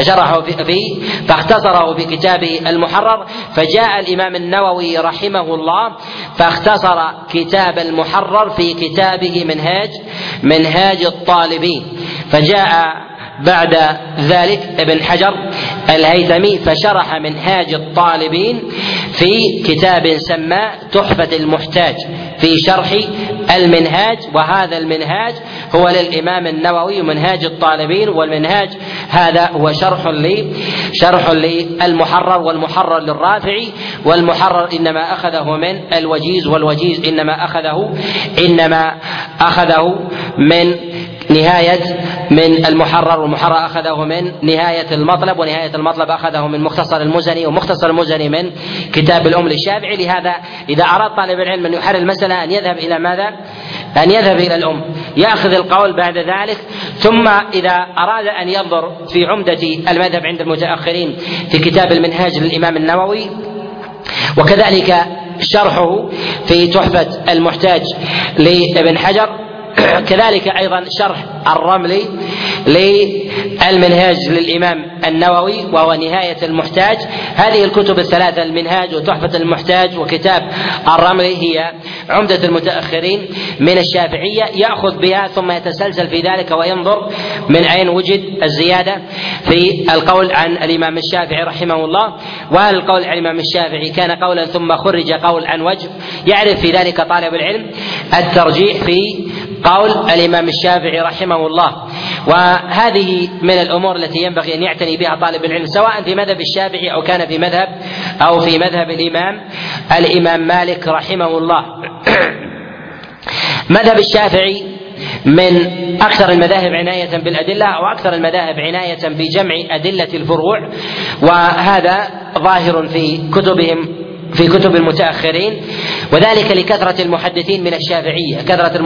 فاختصره في كتابه المحرر. فجاء الإمام النووي رحمه الله فاختصر كتاب المحرر في كتابه منهاج الطالبين. فجاء بعد ذلك ابن حجر الهيثمي فشرح منهاج الطالبين في كتاب سماه تحفة المحتاج في شرح المنهاج، وهذا المنهاج هو للإمام النووي منهاج الطالبين، والمنهاج هذا هو شرح للمحرر، والمحرر للرافعي، والمحرر إنما أخذه من الوجيز، والوجيز إنما أخذه من المحرر، والمحرر أخذه من نهاية المطلب، ونهاية المطلب أخذه من مختصر المزني، ومختصر المزني من كتاب الأم للشافعي. لهذا إذا أراد طالب العلم أن يحرر المسألة أن يذهب إلى ماذا؟ أن يذهب إلى الأم، يأخذ القول بعد ذلك، ثم إذا أراد أن ينظر في عمدة المذهب عند المتأخرين في كتاب المنهاج للإمام النووي، وكذلك شرحه في تحفة المحتاج لابن حجر، كذلك أيضا شرح الرملي للمنهاج للإمام النووي وهو نهاية المحتاج. هذه الكتب الثلاثة المنهاج وتحفة المحتاج وكتاب الرملي هي عمدة المتأخرين من الشافعية، يأخذ بها ثم يتسلسل في ذلك وينظر من أين وجد الزيادة في القول عن الإمام الشافعي رحمه الله، وهل القول عن الإمام الشافعي كان قولا ثم خرج قول عن وجه، يعرف في ذلك طالب العلم الترجيح في قول الإمام الشافعي رحمه الله. وهذه من الأمور التي ينبغي أن يعتني بها طالب العلم سواء في مذهب الشافعي أو كان في مذهب الإمام مالك رحمه الله. مذهب الشافعي من أكثر المذاهب عناية بالأدلة، أو أكثر المذاهب عناية بجمع أدلة الفروع، وهذا ظاهر في كتب المتأخرين، وذلك لكثرة المحدثين من الشافعية،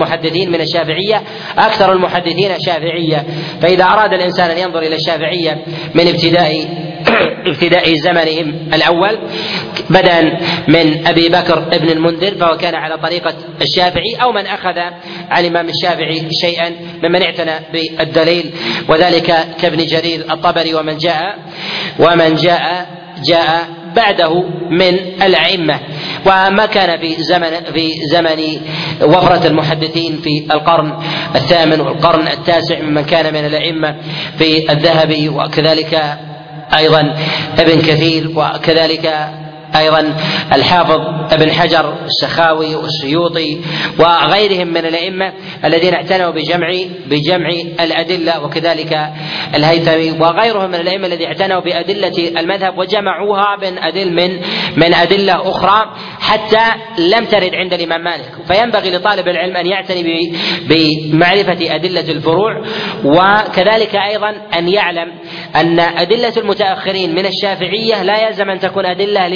أكثر المحدثين شافعية. فإذا أراد الإنسان أن ينظر إلى الشافعية من ابتداء زمنهم الأول بدءا من أبي بكر ابن المنذر فهو كان على طريقة الشافعي، أو من أخذ عن الإمام الشافعي شيئا ممن اعتنى بالدليل، وذلك كابن جرير الطبري ومن جاء بعده من الأئمة. وما كان في زمن وفرة المحدثين في القرن الثامن والقرن التاسع ممن كان من الأئمة في الذهبي، وكذلك أيضا ابن كثير، وكذلك أيضا الحافظ ابن حجر السخاوي والسيوطي وغيرهم من الأئمة الذين اعتنوا بجمع الأدلة، وكذلك الهيثمي وغيرهم من الأئمة الذين اعتنوا بأدلة المذهب وجمعوها من أدلة أخرى حتى لم ترد عند الإمام مالك. فينبغي لطالب العلم أن يعتني بمعرفة أدلة الفروع، وكذلك أيضا أن يعلم أن أدلة المتأخرين من الشافعية لا يلزم أن تكون أدلة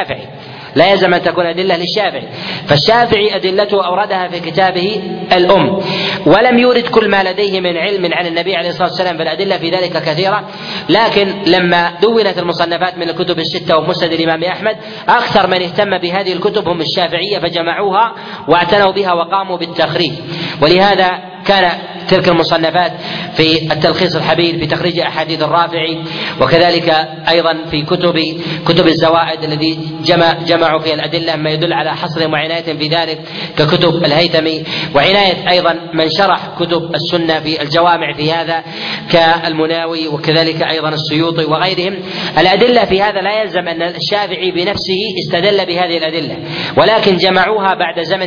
للشافعي، فالشافعي أدلته أوردها في كتابه الأم، ولم يورد كل ما لديه من علم عن النبي عليه الصلاة والسلام، فالأدلة في ذلك كثيرة. لكن لما دونت المصنفات من الكتب الستة ومسند الإمام أحمد، أكثر من اهتم بهذه الكتب هم الشافعية، فجمعوها واعتنوا بها وقاموا بالتخريج. ولهذا كان تلك المصنفات في التلخيص الحبير في تخريج أحاديث الرافعي، وكذلك أيضا في كتب الزوائد الذي جمعوا فيها الأدلة ما يدل على حصرهم وعناية في ذلك ككتب الهيثمي، وعناية أيضا من شرح كتب السنة في الجوامع في هذا كالمناوي، وكذلك أيضا السيوطي وغيرهم. الأدلة في هذا لا يلزم أن الشافعي بنفسه استدل بهذه الأدلة، ولكن جمعوها بعد زمن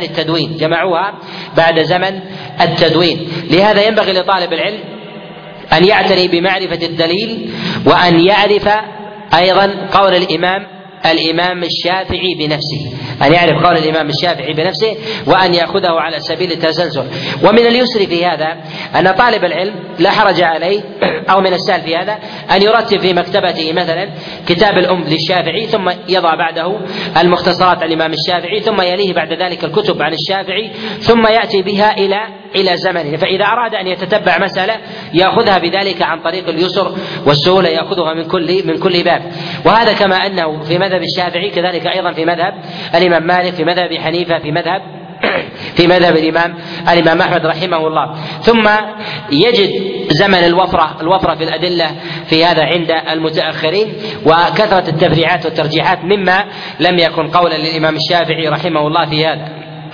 التدوين. لهذا ينبغي لطالب العلم أن يعتني بمعرفة الدليل، وأن يعرف أيضا قول الإمام الشافعي بنفسه، أن يعرف قول الإمام الشافعي بنفسه وأن يأخذه على سبيل التسلسل. ومن اليسر في هذا أن طالب العلم لا حرج عليه أو من السهل في هذا أن يرتب في مكتبته مثلا كتاب الأم للشافعي، ثم يضع بعده المختصرات عن الإمام الشافعي، ثم يليه بعد ذلك الكتب عن الشافعي، ثم يأتي بها إلى زمنه. فإذا أراد أن يتتبع مسألة يأخذها بذلك عن طريق اليسر والسهولة، يأخذها من كل باب. وهذا كما أنه في مذهب الشافعي كذلك أيضا في مذهب الإمام مالك، في مذهب حنيفة، في مذهب الإمام أحمد رحمه الله. ثم يجد زمن الوفرة في الأدلة في هذا عند المتأخرين، وكثرة التفريعات والترجيحات مما لم يكن قولا للإمام الشافعي رحمه الله في هذا.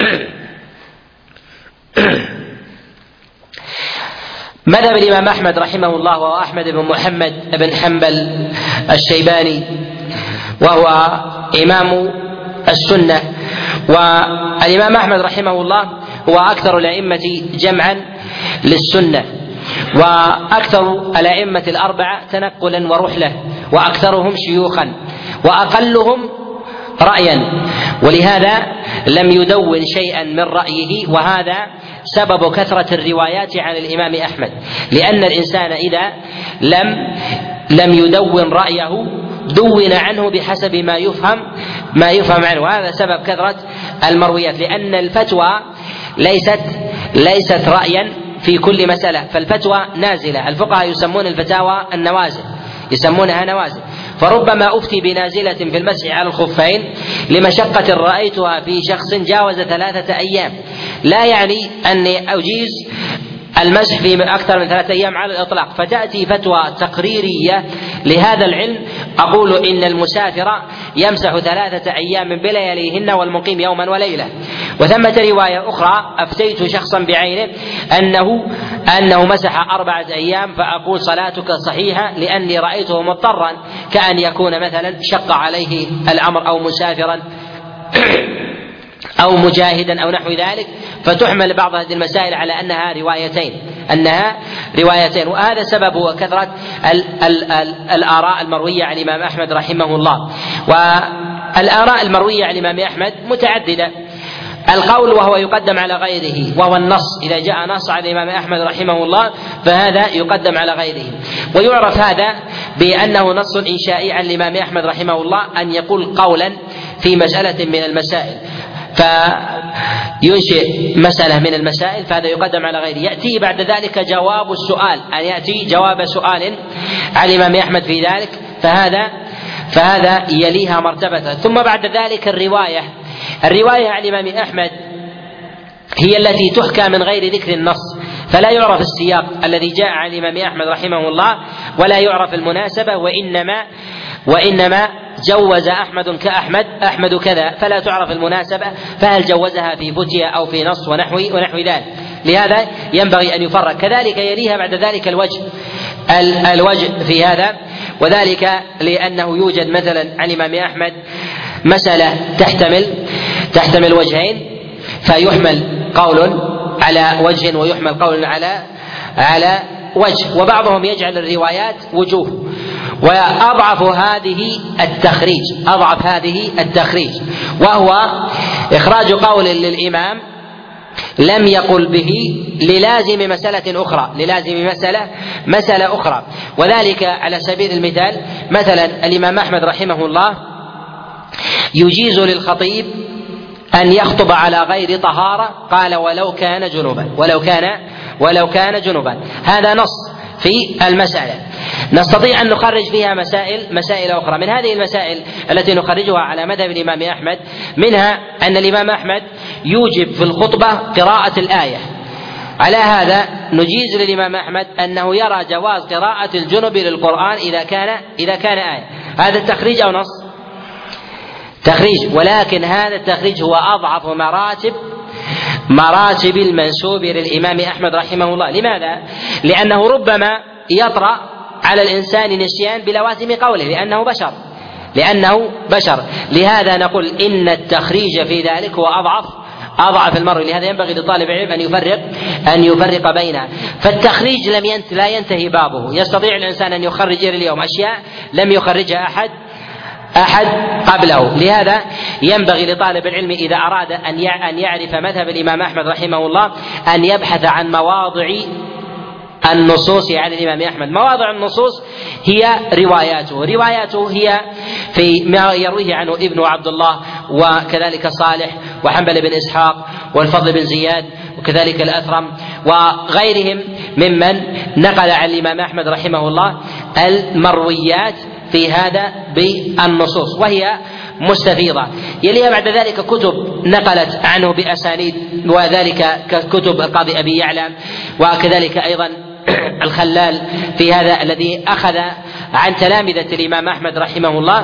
مذهب الإمام أحمد رحمه الله وهو أحمد بن محمد بن حنبل الشيباني، وهو إمام السنة. والإمام أحمد رحمه الله هو أكثر الأئمة جمعا للسنة، وأكثر الأئمة الأربعة تنقلا ورحلة، وأكثرهم شيوخا، وأقلهم رأيا، ولهذا لم يدون شيئا من رأيه. وهذا سبب كثرة الروايات عن الإمام أحمد، لأن الإنسان إذا لم يدون رأيه دون عنه بحسب ما يفهم عنه. وهذا سبب كثرة المرويات، لأن الفتوى ليست رأيا في كل مسألة، فالفتوى نازلة. الفقهاء يسمون الفتاوى النوازل، يسمونها نوازل. فربما أفتي بنازلة في المسح على الخفين لمشقة رأيتها في شخص جاوز 3 أيام، لا يعني أني أجيز المسح في أكثر من 3 أيام على الإطلاق. فتأتي فتوى تقريرية لهذا العلم أقول إن المسافر يمسح 3 أيام بلياليهن والمقيم يوما وليلة. وثمة رواية أخرى أفتيت شخصا بعينه أنه مسح 4 أيام، فأقول صلاتك صحيحة لأني رأيته مضطرا، كأن يكون مثلا شق عليه الأمر أو مسافرا أو مجاهدا أو نحو ذلك، فتحمل بعض هذه المسائل على أنها روايتين. وهذا سبب كثرة الآراء المروية عن الإمام أحمد رحمه الله. والآراء المروية عن الإمام أحمد متعددة. القول وهو يقدم على غيره، وهو النص، إذا جاء نص على الإمام أحمد رحمه الله فهذا يقدم على غيره. ويعرف هذا بأنه نص إنشائي عن الإمام أحمد رحمه الله أن يقول قولا في مسألة من المسائل، فينشئ مسألة من المسائل، فهذا يقدم على غيره. يأتي بعد ذلك جواب السؤال، أن يأتي جواب سؤال عن الإمام أحمد في ذلك، فهذا يليها مرتبة. ثم بعد ذلك الرواية عن الإمام أحمد هي التي تحكى من غير ذكر النص، فلا يعرف السياق الذي جاء عن الإمام أحمد رحمه الله، ولا يعرف المناسبة، وإنما جوز أحمد كذا، فلا تعرف المناسبة، فهل جوزها في فتية أو في نص ونحو ذلك. لهذا ينبغي أن يفرق. كذلك يليها بعد ذلك الوجه في هذا، وذلك لأنه يوجد مثلا عن الإمام أحمد مسألة تحتمل وجهين، فيحمل قول على وجه ويحمل قول على وجه، وبعضهم يجعل الروايات وجوه. وأضعف هذه التخريج وهو إخراج قول للإمام لم يقل به للازم مسألة أخرى. وذلك على سبيل المثال، مثلا الإمام أحمد رحمه الله يجيز للخطيب أن يخطب على غير طهارة، قال ولو كان جنبا. هذا نص في المسألة، نستطيع أن نخرج فيها مسائل أخرى. من هذه المسائل التي نخرجها على مذهب الإمام أحمد، منها أن الإمام أحمد يوجب في الخطبة قراءة الآية، على هذا نجيز للإمام أحمد أنه يرى جواز قراءة الجنب للقرآن إذا كان آية. هذا التخريج أو نص؟ تخريج، ولكن هذا التخريج هو أضعف مراتب المنسوب للإمام أحمد رحمه الله. لماذا؟ لأنه ربما يطرأ على الإنسان نسيان بلوازم قوله لأنه بشر. لهذا نقول إن التخريج في ذلك هو أضعف المرء. لهذا ينبغي لطالب العلم أن يفرق بينها. فالتخريج لا ينتهي بابه، يستطيع الإنسان أن يخرج إلى اليوم أشياء لم يخرجها أحد قبله. لهذا ينبغي لطالب العلم إذا أراد أن يعرف مذهب الإمام أحمد رحمه الله أن يبحث عن مواضع النصوص عن الإمام أحمد. مواضع النصوص هي رواياته هي في ما يرويه عنه ابن عبد الله وكذلك صالح وحنبل بن إسحاق والفضل بن زياد وكذلك الأثرم وغيرهم ممن نقل عن الإمام أحمد رحمه الله المرويات في هذا بالنصوص، وهي مستفيضة. يليها بعد ذلك كتب نقلت عنه بأسانيد، وذلك كتب القاضي أبي يعلى، وكذلك أيضا الخلال في هذا الذي أخذ عن تلامذة الإمام أحمد رحمه الله،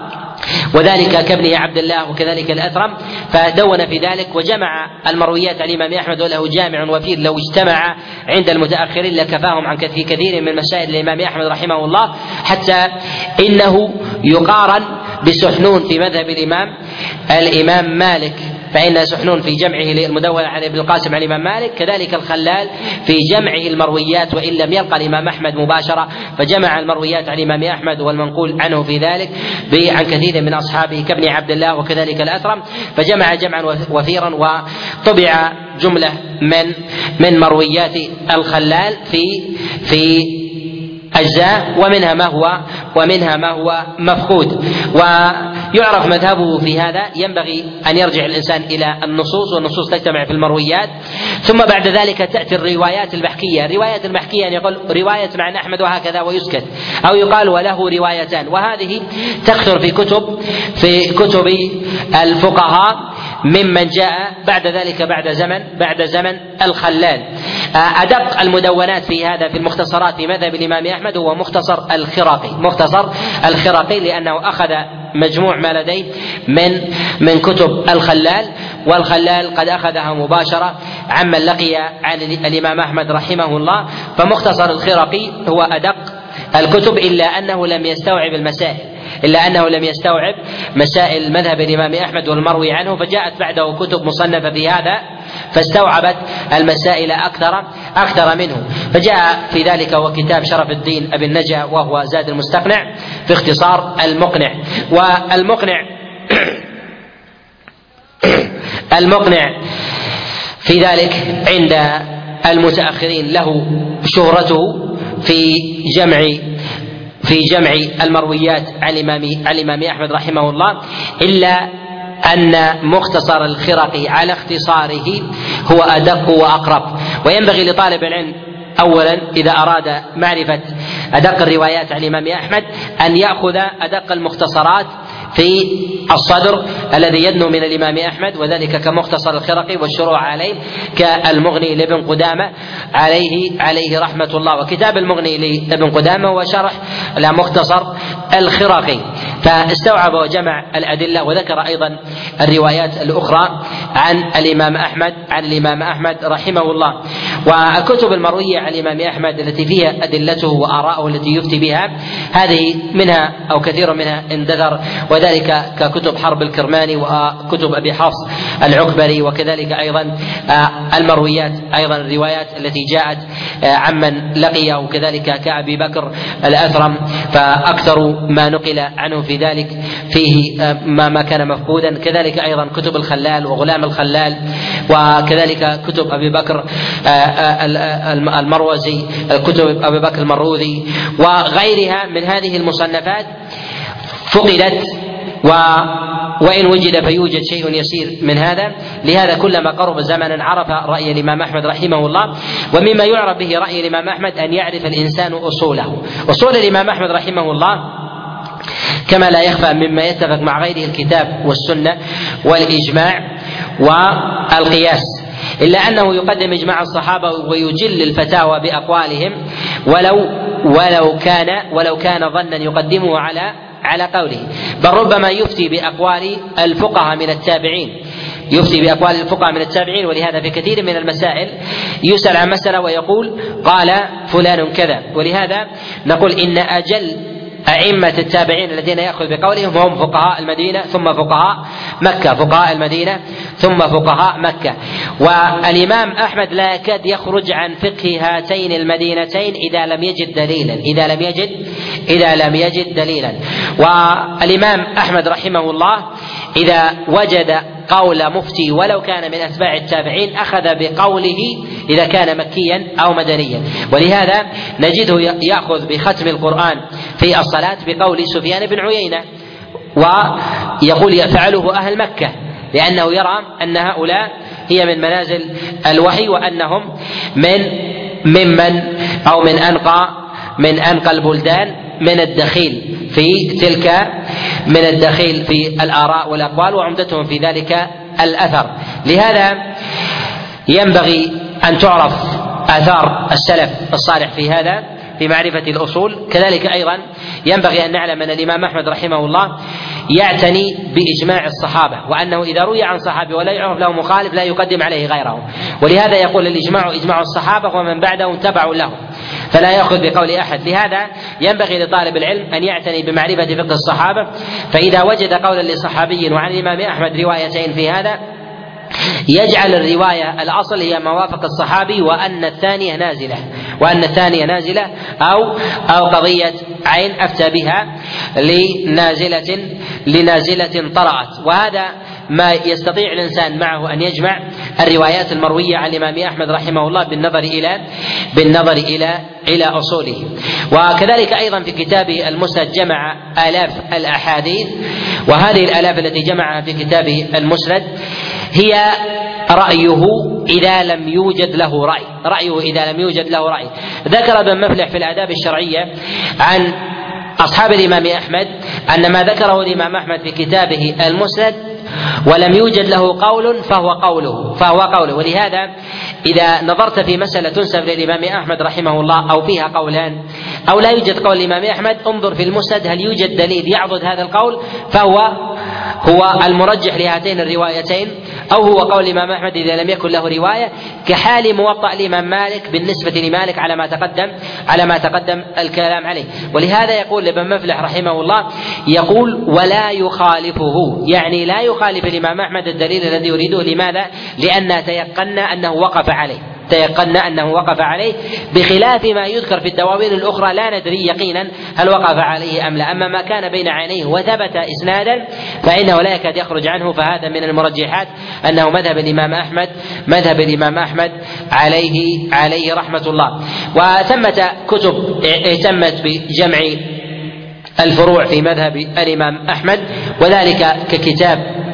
وذلك كابنه عبد الله وكذلك الأثرم، فدون في ذلك وجمع المرويات عن الإمام أحمد، وله جامع وفير لو اجتمع عند المتأخرين لكفاهم عن كثير من مسائل الإمام أحمد رحمه الله، حتى إنه يقارن بسحنون في مذهب الإمام مالك، فإن سحنون في جمعه للمدون عن ابن القاسم عن الإمام مالك، كذلك الخلال في جمعه المرويات وإن لم يلقى الإمام أحمد مباشرة، فجمع المرويات عن الإمام أحمد والمنقول عنه في ذلك عن كثير من أصحابه كابن عبد الله وكذلك الأثرم، فجمع جمعا وفيرا، وطبع جملة من مرويات الخلال في أجزاء، ومنها ما هو مفقود. ويعرف مذهبه في هذا. ينبغي أن يرجع الإنسان إلى النصوص، والنصوص تجتمع في المرويات. ثم بعد ذلك تأتي الروايات المحكية. الروايات المحكية أن يقول رواية عن أحمد وهكذا ويسكت، أو يقال وله روايتان، وهذه تكثر في كتب الفقهاء ممن جاء بعد ذلك بعد زمن الخلال. أدق المدونات في هذا في المختصرات في مذهب الإمام أحمد هو مختصر الخرقي، لأنه أخذ مجموع ما لديه من كتب الخلال، والخلال قد أخذها مباشرة عمن لقي عن الإمام أحمد رحمه الله. فمختصر الخرقي هو أدق الكتب، إلا أنه لم يستوعب مسائل مذهب الإمام أحمد والمروي عنه، فجاءت بعده كتب مصنفة في هذا فاستوعبت المسائل أكثر منه. فجاء في ذلك وكتاب شرف الدين أبي النجا وهو زاد المستقنع في اختصار المقنع. المقنع في ذلك عند المتأخرين له شهرته في جمع المرويات عن الإمام أحمد رحمه الله، إلا أن مختصر الخرقي على اختصاره هو أدق وأقرب. وينبغي لطالب العلم أولا إذا أراد معرفة أدق الروايات عن الإمام أحمد أن يأخذ أدق المختصرات في الصدر الذي يدنو من الإمام أحمد، وذلك كمختصر الخرقي والشروع عليه، كالمغني لابن قدامة عليه رحمة الله. وكتاب المغني لابن قدامة هو شرح لمختصر الخرقي، فاستوعب وجمع الأدلة، وذكر أيضا الروايات الأخرى عن الإمام أحمد رحمه الله. والكتب المروية عن الإمام أحمد التي فيها أدلته وآراءه التي يفتي بها، هذه منها أو كثير منها اندثر، وذلك ككتب حرب الكرماني وكتب أبي حفص العكبري، وكذلك أيضا المرويات أيضا الروايات التي جاءت عمن لقيه، وكذلك كأبي بكر الأثرم، فأكثر ما نقل عنه في ذلك فيه ما كان مفقودا. كذلك أيضا كتب الخلال وغلام الخلال، وكذلك كتب أبي بكر المروزي، كتب أبي بكر المروذي وغيرها من هذه المصنفات فقدت، وإن وجد فيوجد شيء يسير من هذا. لهذا كلما قرب زمنا عرف رأي الإمام أحمد رحمه الله. ومما يعرف به رأي الإمام أحمد أن يعرف الإنسان أصول الإمام أحمد رحمه الله، كما لا يخفى مما يتفق مع غيره الكتاب والسنة والإجماع والقياس. إلا أنه يقدم إجماع الصحابة ويجل الفتاوى بأقوالهم ولو كان ظنا يقدمه على قوله، بل ربما يفتي بأقوال الفقهاء من التابعين، ولهذا في كثير من المسائل يسأل عن مسألة ويقول قال فلان كذا. ولهذا نقول إن أجل أئمة التابعين الذين يأخذ بقولهم هم فقهاء المدينة ثم فقهاء مكة. والإمام أحمد لا يكاد يخرج عن فقه هاتين المدينتين إذا لم يجد دليلا. والإمام أحمد رحمه الله إذا وجد قول مفتي ولو كان من أتباع التابعين أخذ بقوله إذا كان مكيا أو مدنيا. ولهذا نجده يأخذ بختم القرآن في الصلاة بقول سفيان بن عيينة، ويقول يفعله أهل مكة، لأنه يرى أن هؤلاء هي من منازل الوحي، وأنهم من أنقى البلدان من الدخيل في الآراء والأقوال، وعمدتهم في ذلك الأثر. لهذا ينبغي أن تعرف آثار السلف الصالح في هذا في معرفة الأصول. كذلك أيضا ينبغي أن نعلم أن الإمام أحمد رحمه الله يعتني بإجماع الصحابة، وأنه إذا روي عن صحابي ولا يعرف له مخالف لا يقدم عليه غيره. ولهذا يقول الإجماع إجماع الصحابة ومن بعدهم تبع له، فلا يأخذ بقول أحد. لهذا ينبغي لطالب العلم أن يعتني بمعرفة فقه الصحابة، فإذا وجد قولا لصحابي وعن الإمام أحمد روايتين في هذا يجعل الرواية الأصل هي ما وافق الصحابي، وأن الثانية نازلة أو قضية عين أفتى بها لنازلة طرأت. وهذا ما يستطيع الإنسان معه أن يجمع الروايات المروية عن الإمام أحمد رحمه الله بالنظر إلى أصوله. وكذلك أيضا في كتابه المسند جمع آلاف الأحاديث، وهذه الآلاف التي جمعها في كتابه المسند هي رأيه إذا لم يوجد له رأي. ذكر ابن مفلح في الآداب الشرعية عن أصحاب الإمام أحمد أن ما ذكره الإمام أحمد في كتابه المسند ولم يوجد له قول فهو قوله. ولهذا إذا نظرت في مسألة تنسب للإمام أحمد رحمه الله أو فيها قولان أو لا يوجد قول الإمام أحمد، انظر في المسند هل يوجد دليل يعضد هذا القول فهو المرجح لهاتين الروايتين، أو هو قول الإمام أحمد إذا لم يكن له رواية، كحال موطأ الإمام مالك بالنسبة لمالك على ما تقدم الكلام عليه. ولهذا يقول ابن مفلح رحمه الله يقول ولا يخالفه، يعني لا يخالف الإمام أحمد الدليل الذي يريده. لماذا؟ لأن تيقنا أنه وقف عليه بخلاف ما يذكر في الدواوين الأخرى لا ندري يقينا هل وقف عليه أم لا. أما ما كان بين عينيه وثبت إسنادا فإنه لا يكاد يخرج عنه، فهذا من المرجحات أنه مذهب الإمام أحمد عليه رحمة الله. وثمة كتب اهتمت بجمع الفروع في مذهب الإمام أحمد، وذلك ككتاب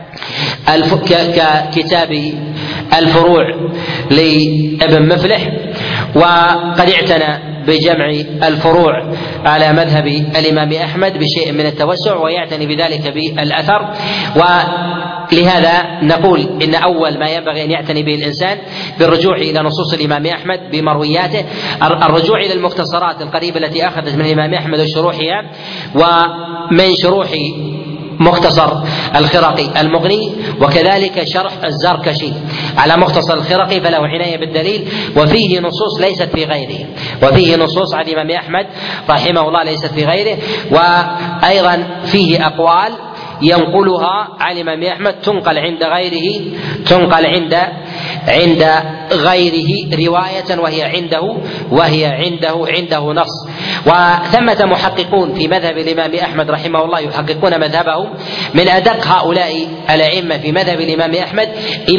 الفروع لابن مفلح، وقد اعتنى بجمع الفروع على مذهب الإمام أحمد بشيء من التوسع، ويعتني بذلك بالأثر. ولهذا نقول إن أول ما ينبغي أن يعتني به الإنسان بالرجوع إلى نصوص الإمام أحمد بمروياته، الرجوع إلى المختصرات القريبة التي أخذت من الإمام أحمد وشروحها، ومن شروح مختصر الخرقي المغني، وكذلك شرح الزركشي على مختصر الخرقي فله عناية بالدليل، وفيه نصوص ليست في غيره، وفيه نصوص عن الإمام أحمد رحمه الله ليست في غيره، وأيضا فيه أقوال ينقلها عن الإمام أحمد تنقل عند غيره رواية وهي عنده نص. وثمة محققون في مذهب الإمام أحمد رحمه الله يحققون مذهبه، من أدق هؤلاء الأئمة في مذهب الإمام أحمد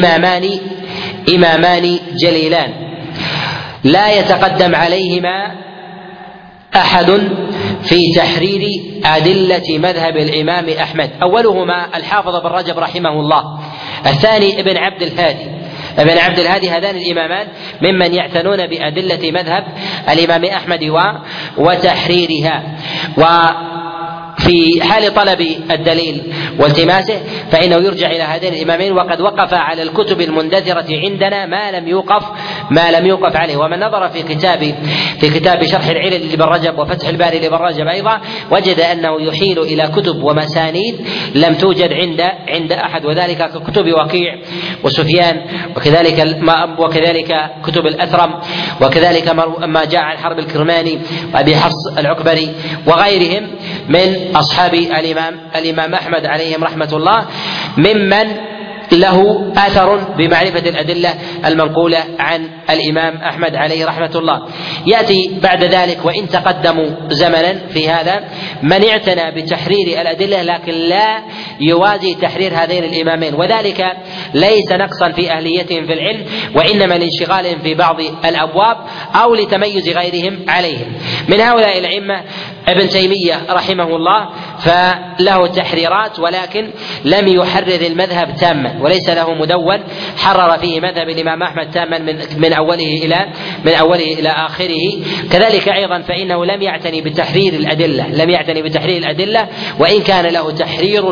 إمامان جليلان لا يتقدم عليهما أحد في تحرير أدلة مذهب الإمام أحمد. أولهما الحافظ بن رجب رحمه الله، الثاني ابن عبد الهادي. هذان الإمامان ممن يعتنون بأدلة مذهب الإمام أحمد وتحريرها. في حال طلب الدليل والتماسه فإنه يرجع إلى هذين الإمامين، وقد وقف على الكتب المندثرة عندنا ما لم يوقف عليه. ومن نظر في كتاب شرح العلل لابن رجب وفتح الباري لابن رجب أيضا وجد أنه يحيل إلى كتب ومسانيد لم توجد عند أحد، وذلك ككتب وكيع وسفيان وكذلك كتب الأثرم، وكذلك ما جاء عن حرب الكرماني وأبي حفص العكبري وغيرهم من أصحاب الإمام أحمد عليهم رحمة الله، ممن له أثر بمعرفة الأدلة المنقولة عن الإمام أحمد عليه رحمة الله. يأتي بعد ذلك وإن تقدموا زمنا في هذا من اعتنى بتحرير الأدلة لكن لا يوازي تحرير هذين الإمامين، وذلك ليس نقصا في أهليتهم في العلم، وإنما لانشغالهم في بعض الأبواب أو لتميز غيرهم عليهم. من هؤلاء الأئمة ابن تيمية رحمه الله فله تحريرات، ولكن لم يحرر المذهب تاما، وليس له مدون حرر فيه مذهب الإمام أحمد تاما من أوله إلى آخره. كذلك أيضا فإنه لم يعتني بتحرير الأدلة، وإن كان له تحرير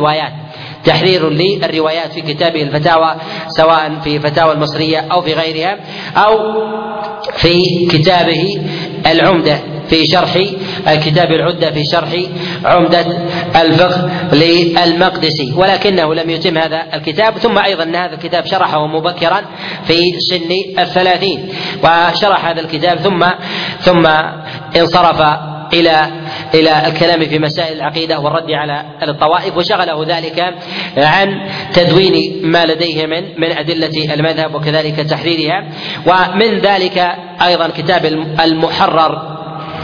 للروايات في كتابه الفتاوى، سواء في فتاوى المصرية أو في غيرها، أو في كتابه العمدة في شرح كتاب العدة في شرح عمدة الفقه للمقدسي، ولكنه لم يتم هذا الكتاب. ثم أيضا أن هذا الكتاب شرحه مبكرا في سن 30، وشرح هذا الكتاب ثم انصرف إلى الكلام في مسائل العقيدة والرد على الطوائف، وشغله ذلك عن تدوين ما لديه من أدلة المذهب وكذلك تحريرها. ومن ذلك أيضا كتاب المحرر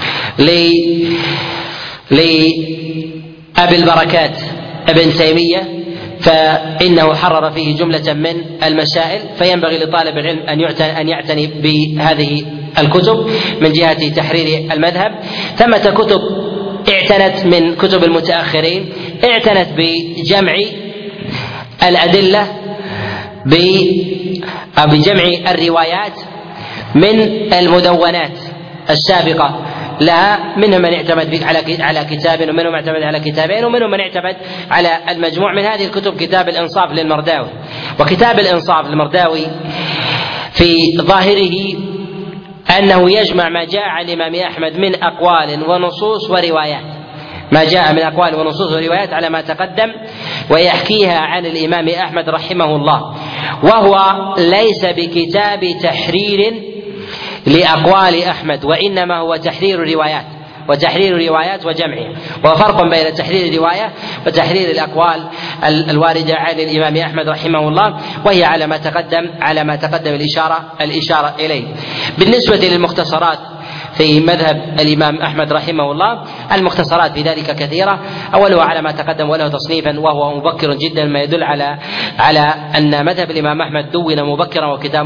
لأبي البركات ابن تيمية، فإنه حرر فيه جملة من المسائل، فينبغي لطالب العلم أن يعتني بهذه الكتب من جهة تحرير المذهب. ثمة كتب اعتنت من كتب المتأخرين اعتنت بجمع الأدلة بجمع الروايات من المدونات السابقة لها، منهم من اعتمد على كتاب، ومنهم من اعتمد على كتابين، ومنهم من اعتمد على المجموع. من هذه الكتب كتاب الإنصاف للمرداوي، وكتاب الإنصاف للمرداوي في ظاهره أنه يجمع ما جاء عن الإمام أحمد من أقوال ونصوص وروايات، ما جاء من أقوال ونصوص وروايات على ما تقدم، ويحكيها عن الإمام أحمد رحمه الله، وهو ليس بكتاب تحرير لأقوال أحمد، وإنما هو تحرير الروايات وجمعها. وفرق بين تحرير الرواية وتحرير الأقوال الواردة عن الإمام أحمد رحمه الله، وهي على ما تقدم الإشارة إليه. بالنسبة للمختصرات في مذهب الإمام أحمد رحمه الله، المختصرات في ذلك كثيرة، أولها على ما تقدم وله تصنيفا وهو مبكر جدا، ما يدل على أن مذهب الإمام أحمد دون مبكرا، وكتاب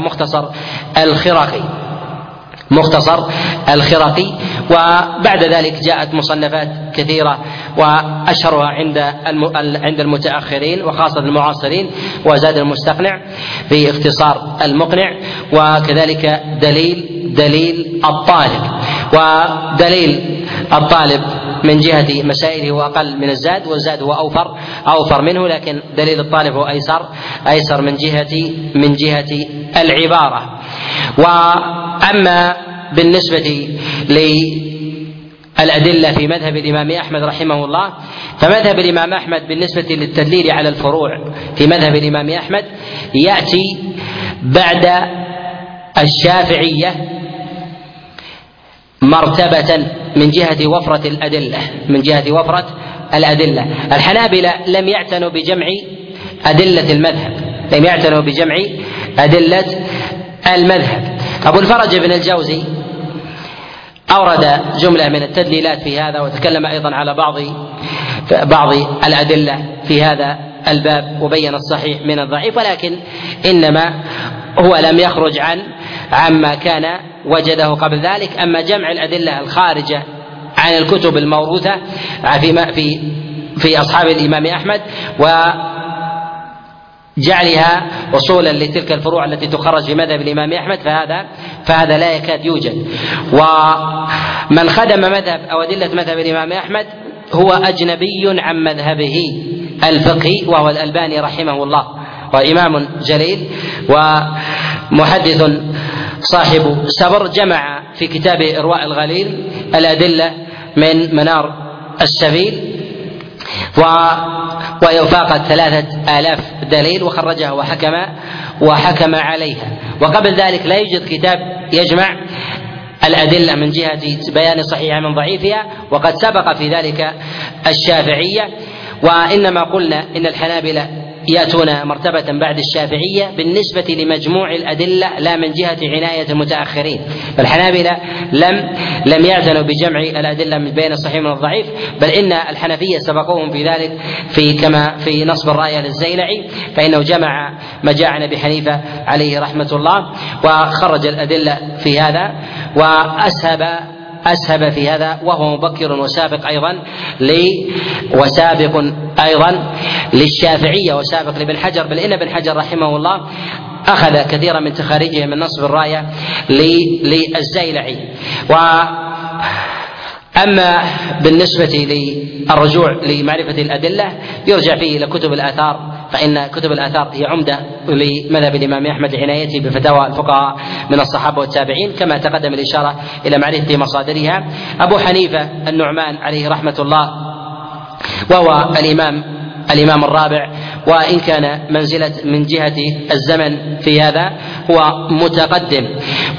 مختصر الخرقي. وبعد ذلك جاءت مصنفات كثيرة، وأشهرها عند المتأخرين وخاصة المعاصرين وزاد المستقنع في اختصار المقنع، وكذلك دليل الطالب من جهة مسائله هو أقل من الزاد، والزاد هو أوفر منه، لكن دليل الطالب هو أيسر من جهة العبارة. وأما بالنسبة للأدلة في مذهب الإمام أحمد رحمه الله، فمذهب الإمام أحمد بالنسبة للتدليل على الفروع في مذهب الإمام أحمد يأتي بعد الشافعية مرتبة من جهة وفرة الأدلة. الحنابلة لم يعتنوا بجمع أدلة المذهب. أبو الفرج بن الجوزي أورد جملة من التدليلات في هذا، وتكلم أيضا على بعض الأدلة في هذا الباب، وبين الصحيح من الضعيف، ولكن إنما هو لم يخرج عما كان وجده قبل ذلك. أما جمع الأدلة الخارجة عن الكتب الموروثة في أصحاب الإمام أحمد وجعلها وصولا لتلك الفروع التي تخرج في مذهب الإمام أحمد، فهذا لا يكاد يوجد. ومن خدم مذهب أو أدلة مذهب الإمام أحمد هو أجنبي عن مذهبه الفقهي، وهو الألباني رحمه الله، وإمام جليل ومحدث صاحب سبر، جمع في كتابه إرواء الغليل الأدلة من منار السبيل وفاقت 3000 دليل، وخرجها وحكم عليها. وقبل ذلك لا يوجد كتاب يجمع الأدلة من جهة بيان صحيحها من ضعيفها، وقد سبق في ذلك الشافعية. وإنما قلنا إن الحنابلة يأتون مرتبة بعد الشافعية بالنسبة لمجموع الأدلة لا من جهة عناية المتأخرين، فالحنابلة لم يعتنوا بجمع الأدلة من بين الصحيح من الضعيف، بل إن الحنفية سبقوهم في ذلك كما في نصب الراية للزيلعي، فإنه جمع ما جاء عن أبي حنيفة عليه رحمة الله وخرج الأدلة في هذا وأسهب في هذا، وهو مبكر وسابق أيضا للشافعية وسابق لابن حجر، بل إن ابن حجر رحمه الله أخذ كثيرا من تخاريجه من نصب الراية للزيلعي. أما بالنسبة للرجوع لمعرفة الأدلة يرجع فيه إلى كتب الآثار، فإن كتب الآثار هي عمدة لمذهب الإمام أحمد لعنايته بفتاوى الفقهاء من الصحابة والتابعين، كما تقدم الإشارة إلى معرفة مصادرها. أبو حنيفة النعمان عليه رحمة الله، وهو الإمام الرابع، وإن كان منزلة من جهة الزمن في هذا هو متقدم،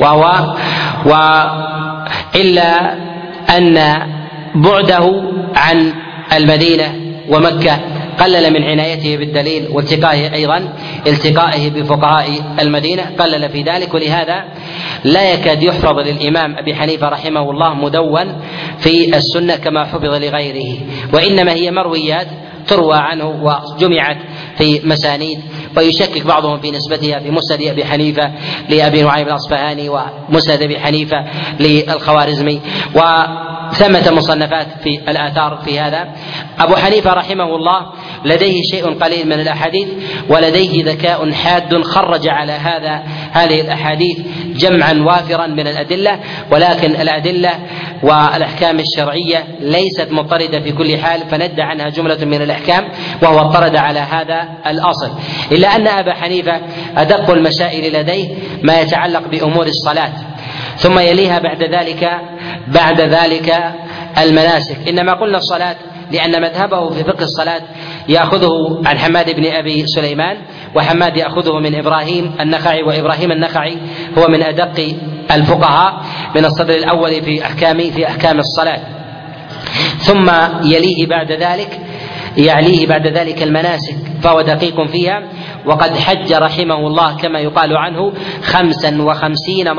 إلا أن بعده عن المدينة ومكة قلل من عنايته بالدليل والتقائه بفقهاء المدينة، قلل في ذلك، ولهذا لا يكاد يحفظ للإمام أبي حنيفة رحمه الله مدون في السنة كما حفظ لغيره، وإنما هي مرويات تروى عنه وجمعت في مسانيد، ويشكك بعضهم في نسبتها في مسند أبي حنيفة لأبي نعيم الأصفهاني ومسند أبي حنيفة للخوارزمي، وثمة مصنفات في الآثار في هذا. أبو حنيفة رحمه الله لديه شيء قليل من الأحاديث، ولديه ذكاء حاد، خرج على هذه الأحاديث جمعا وافرا من الأدلة، ولكن الأدلة والأحكام الشرعية ليست مضطردة في كل حال، فندى عنها جملة من الأحكام وهو اضطرد على هذا الأصل. إلا أن أبا حنيفة أدق المسائل لديه ما يتعلق بأمور الصلاة، ثم يليها بعد ذلك المناسك. إنما قلنا الصلاة لأن مذهبه في فقه الصلاة يأخذه عن حماد بن أبي سليمان، وحماد يأخذه من إبراهيم النخعي، وإبراهيم النخعي هو من أدق الفقهاء من الصدر الأول في أحكام الصلاة. ثم يليه بعد ذلك المناسك، فهو دقيق فيها، وقد حج رحمه الله كما يقال عنه 55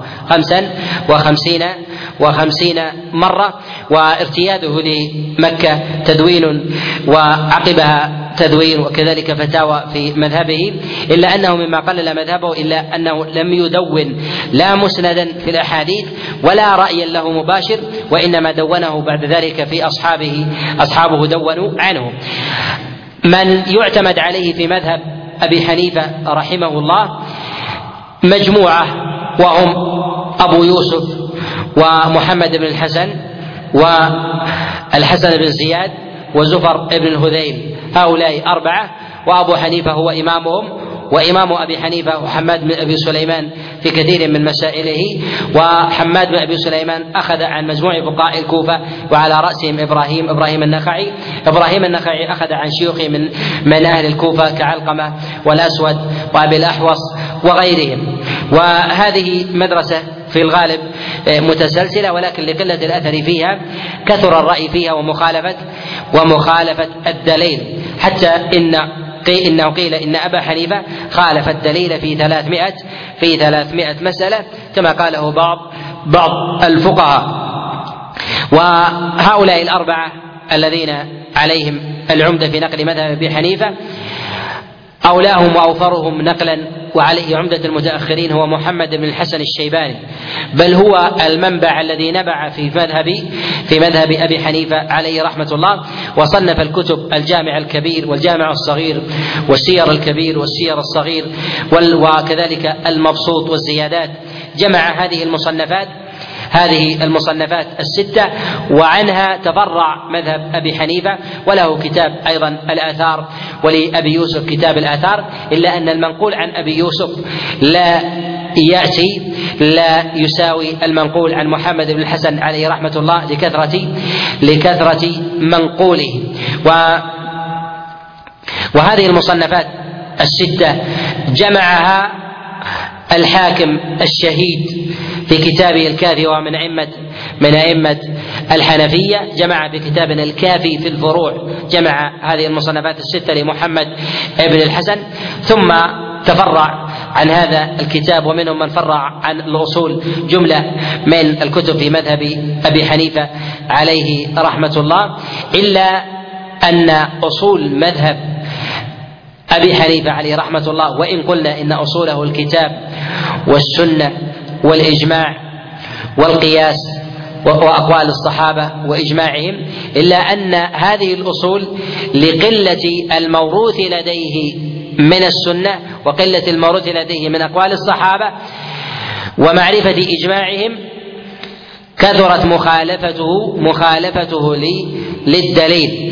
مرة، وارتياده لمكة تدوين وعقبها تدوين، وكذلك فتاوى في مذهبه، إلا أنه مما قلل مذهبه إلا أنه لم يدون لا مسندا في الأحاديث ولا رأيا له مباشر، وإنما دونه بعد ذلك في أصحابه دونوا عنه. من يعتمد عليه في مذهب أبي حنيفة رحمه الله مجموعة، وهم أبو يوسف ومحمد بن الحسن والحسن بن زياد وزفر بن الهذيل، هؤلاء أربعة، وأبو حنيفة هو إمامهم، وإمام أبي حنيفة وحماد بن أبي سليمان في كثير من مسائله. وحماد بن أبي سليمان أخذ عن مجموع فقهاء الكوفة، وعلى رأسهم إبراهيم النخعي أخذ عن شيوخه من أهل الكوفة كعلقمة والأسود وأبي الأحوص وغيرهم. وهذه مدرسة في الغالب متسلسلة، ولكن لقلة الأثر فيها كثر الرأي فيها ومخالفة الدليل، حتى إنه قيل إن أبا حنيفة خالف الدليل في 300 مسألة كما قاله بعض الفقهاء. وهؤلاء الأربعة الذين عليهم العمدة في نقل مذهب أبي حنيفة أولاهم وأوفرهم نقلا وعليه عمدة المتأخرين هو محمد بن الحسن الشيباني، بل هو المنبع الذي نبع في مذهب أبي حنيفة عليه رحمة الله، وصنف الكتب الجامع الكبير والجامع الصغير والسير الكبير والسير الصغير وكذلك المبسوط والزيادات. جمع هذه المصنفات هذه المصنفات الستة، وعنها تفرع مذهب أبي حنيفة، وله كتاب أيضا الآثار، ولأبي يوسف كتاب الآثار، إلا أن المنقول عن أبي يوسف لا يساوي المنقول عن محمد بن الحسن عليه رحمة الله لكثرة منقوله. وهذه المصنفات الستة جمعها الحاكم الشهيد في كتابه الكافي، ومن أئمة الحنفية، جمع في كتاب الكافي في الفروع، جمع هذه المصنفات الستة لمحمد بن الحسن، ثم تفرع عن هذا الكتاب، ومنهم من فرع عن الأصول جملة من الكتب في مذهب أبي حنيفة عليه رحمة الله، إلا أن أصول مذهب أبي حنيفة عليه رحمة الله، وإن قلنا إن أصوله الكتاب والسنة والإجماع والقياس وأقوال الصحابة وإجماعهم، إلا أن هذه الأصول لقلة الموروث لديه من السنة وقلة الموروث لديه من أقوال الصحابة ومعرفة إجماعهم، كثرت مخالفته للدليل،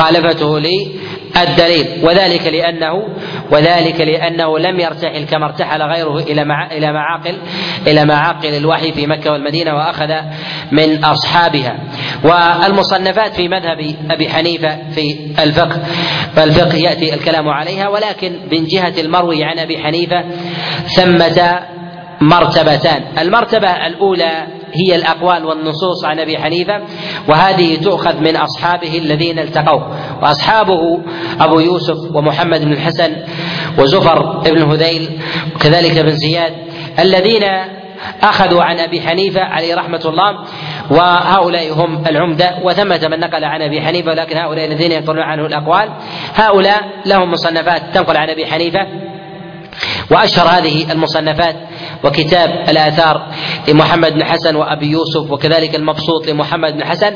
وذلك لأنه لم يرتحل كما ارتحل غيره إلى معاقل الوحي في مكة والمدينة، وأخذ من أصحابها. والمصنفات في مذهب أبي حنيفة في الفقه يأتي الكلام عليها، ولكن من جهة المروي عن أبي حنيفة ثمة مرتبتان. المرتبة الأولى هي الأقوال والنصوص عن أبي حنيفة، وهذه تؤخذ من أصحابه الذين التقوا، وأصحابه أبو يوسف ومحمد بن الحسن وزفر بن هذيل وكذلك بن زياد، الذين أخذوا عن أبي حنيفة عليه رحمة الله، وهؤلاء هم العمدة. وثمة من نقل عن أبي حنيفة، ولكن هؤلاء الذين ينقلون عنه الأقوال هؤلاء لهم مصنفات تنقل عن أبي حنيفة، وأشهر هذه المصنفات وكتاب الآثار لمحمد بن حسن وأبي يوسف، وكذلك المبسوط لمحمد بن حسن،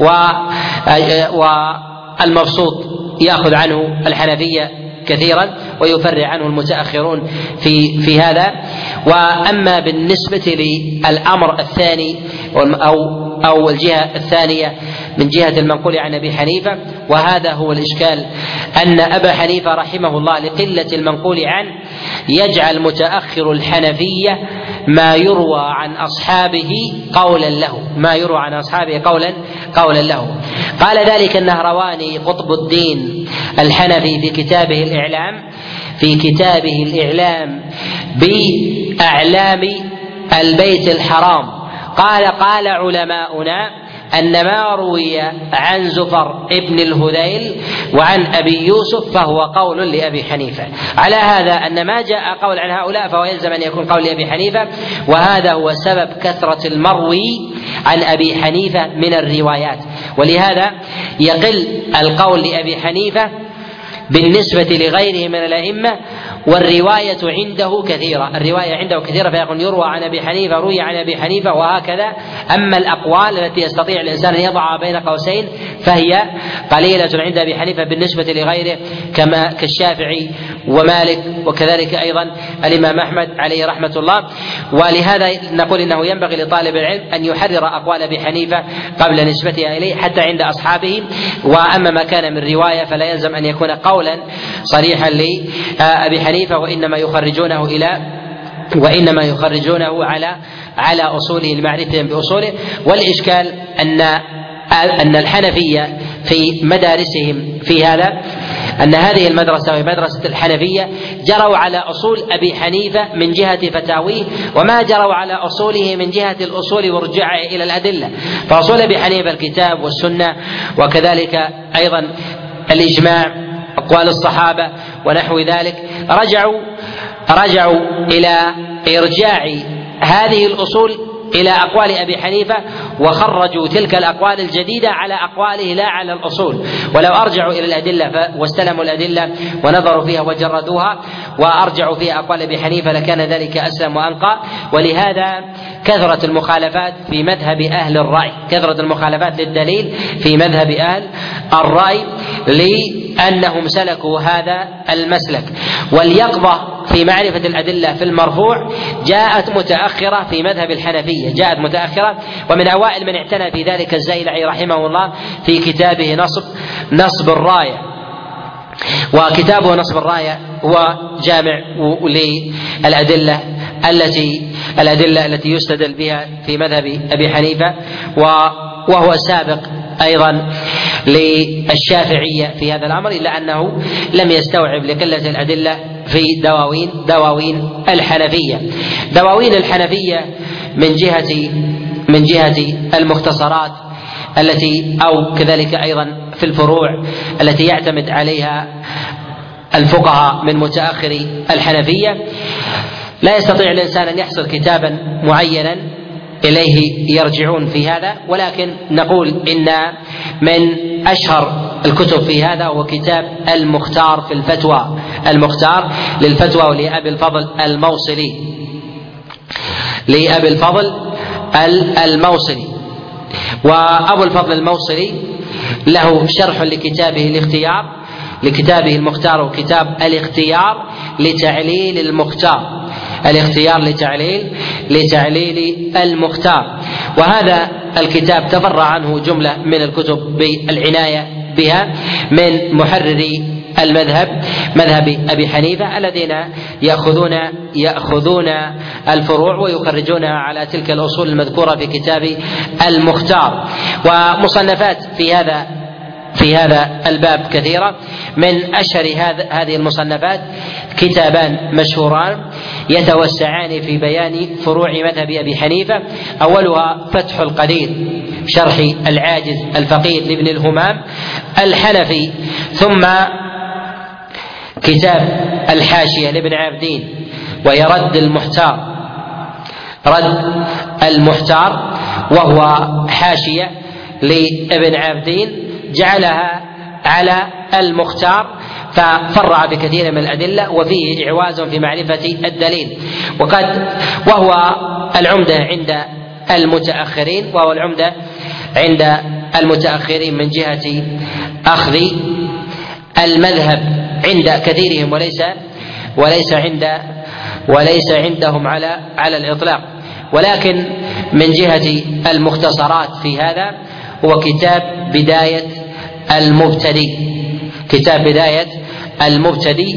والمبسوط يأخذ عنه الحنفية كثيرا ويفرع عنه المتأخرون في هذا. وأما بالنسبة للأمر الثاني أو الجهة الثانية من جهة المنقول عن أبي حنيفة، وهذا هو الإشكال، أن أبا حنيفة رحمه الله لقلة المنقول عنه يجعل متأخر الحنفية ما يروى عن أصحابه قولا له. قال ذلك النهرواني قطب الدين الحنفي في كتابه الإعلام بأعلام البيت الحرام، قال علماؤنا أن ما روي عن زفر ابن الهذيل وعن أبي يوسف فهو قول لأبي حنيفة. على هذا أن ما جاء قول عن هؤلاء فهو يلزم أن يكون قول لأبي حنيفة، وهذا هو سبب كثرة المروي عن أبي حنيفة من الروايات، ولهذا يقل القول لأبي حنيفة بالنسبة لغيره من الأئمة، والرواية عنده كثيرة، فيقول يروى عن أبي حنيفة، روي عن أبي حنيفة، وهكذا. أما الأقوال التي يستطيع الإنسان أن يضعها بين قوسين فهي قليلة عند أبي حنيفة بالنسبة لغيره، كالشافعي ومالك، وكذلك أيضا الإمام أحمد عليه رحمة الله. ولهذا نقول إنه ينبغي لطالب العلم أن يحرر أقوال أبي حنيفة قبل نسبتها إليه حتى عند أصحابه. وأما ما كان من رواية فلا يلزم أن يكون قولا صريحا لأبي حنيفة، وإنما يخرجونه على أصوله لمعرفتهم بأصوله. والإشكال أن الحنفية في مدارسهم في هذا، أن هذه المدرسة وهي مدرسة الحنفية جروا على أصول أبي حنيفة من جهة فتاويه، وما جروا على أصوله من جهة الأصول ورجعه إلى الأدلة. فأصول أبي حنيفة الكتاب والسنة، وكذلك أيضا الإجماع، أقوال الصحابة ونحو ذلك، رجعوا إلى إرجاع هذه الأصول إلى أقوال أبي حنيفة، وخرجوا تلك الأقوال الجديدة على أقواله لا على الأصول. ولو أرجعوا إلى الأدلة واستلموا الأدلة ونظروا فيها وجردوها وأرجعوا فيها أقوال أبي حنيفة لكان ذلك أسلم وأنقى. ولهذا كثرة المخالفات في مذهب أهل الرأي، كثرة المخالفات للدليل في مذهب أهل الرأي أنهم سلكوا هذا المسلك. واليقظة في معرفة الأدلة في المرفوع جاءت متأخرة في مذهب الحنفية، جاءت متأخرة، ومن أوائل من اعتنى في ذلك الزيلعي رحمه الله في كتابه نصب الراية. وكتابه نصب الراية هو جامع للأدلة التي يستدل بها في مذهب أبي حنيفة، وهو سابق أيضا للشافعية في هذا الأمر، إلا أنه لم يستوعب لقلة الأدلة في دواوين الحنفية. دواوين الحنفية من جهة المختصرات التي أو كذلك أيضا في الفروع التي يعتمد عليها الفقهاء من متأخر الحنفية، لا يستطيع الإنسان أن يحصر كتابا معينا إليه يرجعون في هذا، ولكن نقول إن من أشهر الكتب في هذا هو كتاب المختار في الفتوى، المختار للفتوى ولأبي الفضل الموصلي. وأبو الفضل الموصلي له شرح لكتابه المختار، وكتاب الاختيار لتعليل المختار. وهذا الكتاب تفرع عنه جملة من الكتب بالعناية بها من محرري مذهب أبي حنيفة الذين يأخذون الفروع ويخرجونها على تلك الأصول المذكورة في كتاب المختار. ومصنفات في هذا الباب كثيرة، من أشهر هذه المصنفات كتابان مشهوران يتوسعان في بيان فروع مذهب أبي حنيفة، أولها فتح القدير شرح العاجز الفقير لابن الهمام الحنفي، ثم كتاب الحاشية لابن عابدين وهي رد المحتار، وهو حاشية لابن عابدين جعلها على المختار، ففرع بكثير من الأدلة وفيه إعواز في معرفة الدليل. وهو العمدة عند المتأخرين من جهة أخذ المذهب عند كثيرهم، وليس عندهم على الإطلاق. ولكن من جهة المختصرات في هذا هو كتاب بداية المبتدي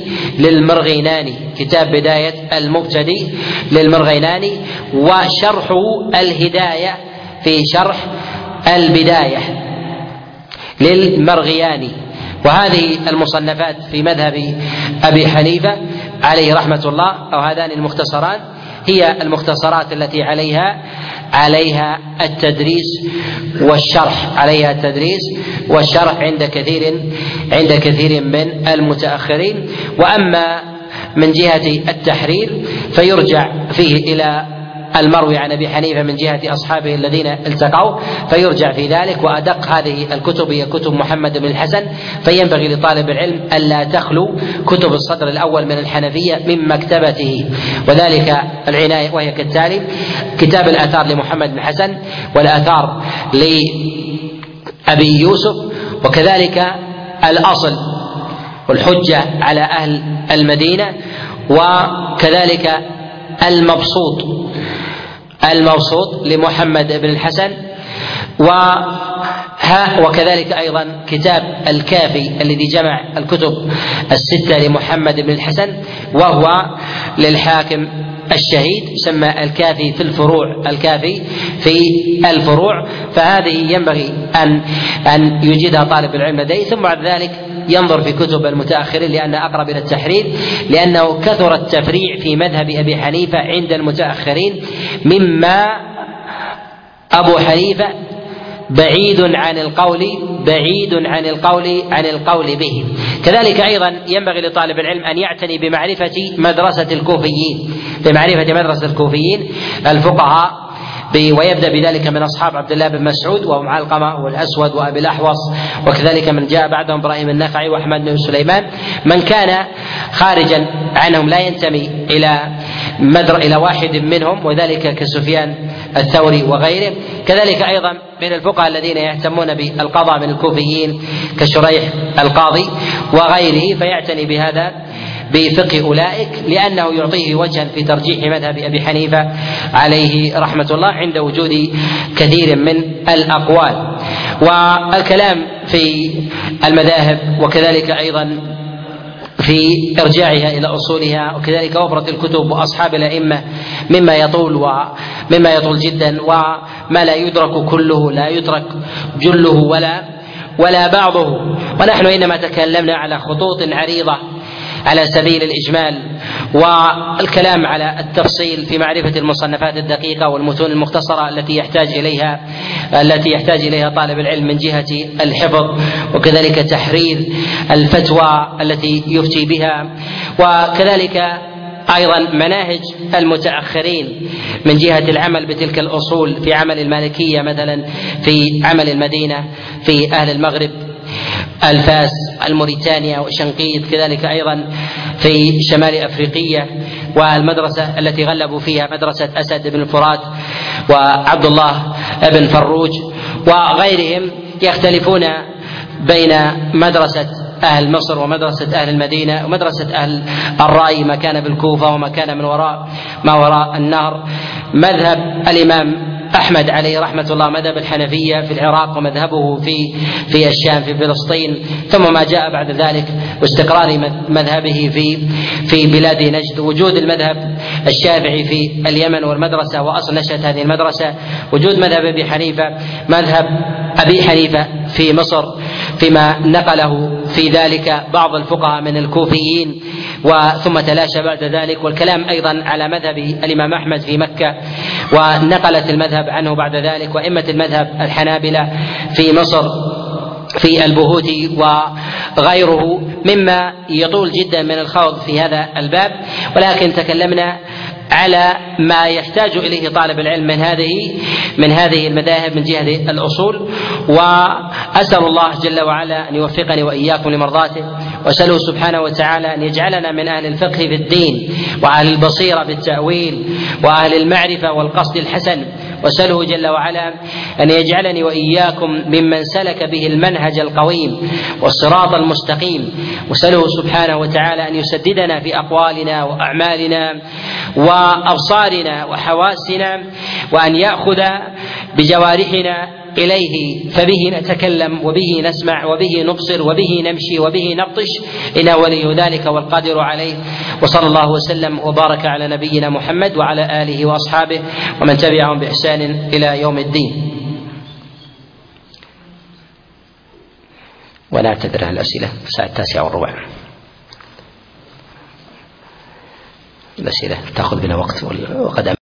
للمرغيناني، وشرح الهداية في شرح البداية للمرغياني. وهذه المصنفات في مذهب أبي حنيفة عليه رحمة الله، أو هذان المختصران، هي المختصرات التي عليها التدريس والشرح عند كثير من المتأخرين. وأما من جهة التحرير فيرجع فيه إلى المروي عن أبي حنيفة من جهة أصحابه الذين التقوا، فيرجع في ذلك. وأدق هذه الكتب هي كتب محمد بن الحسن، فينبغي لطالب العلم ألا تخلو كتب الصدر الأول من الحنفية من مكتبته، وذلك العناية، وهي كالتالي: كتاب الآثار لمحمد بن الحسن، والآثار لأبي يوسف، وكذلك الأصل والحجة على أهل المدينة، وكذلك المبسوط لمحمد بن الحسن، وكذلك أيضا كتاب الكافي الذي جمع الكتب الستة لمحمد بن الحسن، وهو للحاكم الشهيد، يسمى الكافي في الفروع. فهذه ينبغي أن يجدها طالب العلم لديه، ثم بعد ذلك ينظر في كتب المتأخرين لأن أقرب إلى التحرير، لأنه كثر التفريع في مذهب أبي حنيفة عند المتأخرين، مما أبو حنيفة بعيد عن القول به. كذلك أيضا ينبغي لطالب العلم أن يعتني بمعرفة مدرسة الكوفيين الفقهاء، ويبدأ بذلك من أصحاب عبد الله بن مسعود وهم علقمة والأسود وأبي الأحوص، وكذلك من جاء بعدهم إبراهيم النخعي وأحمد بن سليمان. من كان خارجا عنهم لا ينتمي إلى واحد منهم، وذلك كسفيان الثوري وغيره. كذلك أيضا من الفقهاء الذين يهتمون بالقضاء من الكوفيين كشريح القاضي وغيره، فيعتني بهذا بفقه أولئك لأنه يعطيه وجها في ترجيح مذهب أبي حنيفة عليه رحمة الله عند وجود كثير من الأقوال. والكلام في المذاهب وكذلك أيضا في إرجاعها إلى أصولها وكذلك وفرة الكتب وأصحاب الأئمة مما يطول جدا، وما لا يدرك كله لا يترك جله ولا بعضه. ونحن إنما تكلمنا على خطوط عريضة على سبيل الإجمال، والكلام على التفصيل في معرفة المصنفات الدقيقة والمتون المختصرة التي يحتاج إليها طالب العلم من جهة الحفظ، وكذلك تحرير الفتوى التي يفتي بها، وكذلك أيضا مناهج المتأخرين من جهة العمل بتلك الأصول في عمل المالكية مثلا، في عمل المدينة، في أهل المغرب الفاس الموريتانيا وشنقيط، كذلك أيضا في شمال أفريقيا، والمدرسة التي غلبوا فيها مدرسة أسد بن الفرات وعبد الله بن فروج وغيرهم، يختلفون بين مدرسة أهل مصر ومدرسة أهل المدينة ومدرسة أهل الرأي ما كان بالكوفة وما كان من ما وراء النهر. مذهب الإمام أحمد عليه رحمة الله مذهب الحنفية في العراق، ومذهبه في الشام في فلسطين، ثم ما جاء بعد ذلك واستقرار مذهبه في بلاد نجد، وجود المذهب الشافعي في اليمن والمدرسة وأصل نشأة هذه المدرسة، وجود مذهب مذهب أبي حنيفة في مصر فيما نقله في ذلك بعض الفقهاء من الكوفيين، وثم تلاشى بعد ذلك. والكلام أيضا على مذهب الإمام أحمد في مكة، ونقلت المذهب عنه بعد ذلك، وأئمة المذهب الحنابلة في مصر في البهوتي وغيره، مما يطول جدا من الخوض في هذا الباب، ولكن تكلمنا على ما يحتاج إليه طالب العلم من هذه المذاهب من جهة الأصول. وأسأل الله جل وعلا أن يوفقني وإياكم لمرضاته، وأسأله سبحانه وتعالى أن يجعلنا من أهل الفقه في الدين وأهل البصيرة بالتأويل وأهل المعرفة والقصد الحسن، وأسأله جل وعلا أن يجعلني وإياكم ممن سلك به المنهج القويم والصراط المستقيم، وأسأله سبحانه وتعالى أن يسددنا في أقوالنا وأعمالنا وأبصارنا وحواسنا، وأن يأخذ بجوارحنا إليه، فبه نتكلم وبه نسمع وبه نبصر وبه نمشي وبه نبطش، إنه ولي ذلك والقادر عليه. وصلى الله وسلم وبارك على نبينا محمد وعلى آله وأصحابه ومن تبعهم بإحسان إلى يوم الدين. ونعتذر عن الأسئلة، الساعة 9:15 الأسئلة تأخذ بنا وقت وقد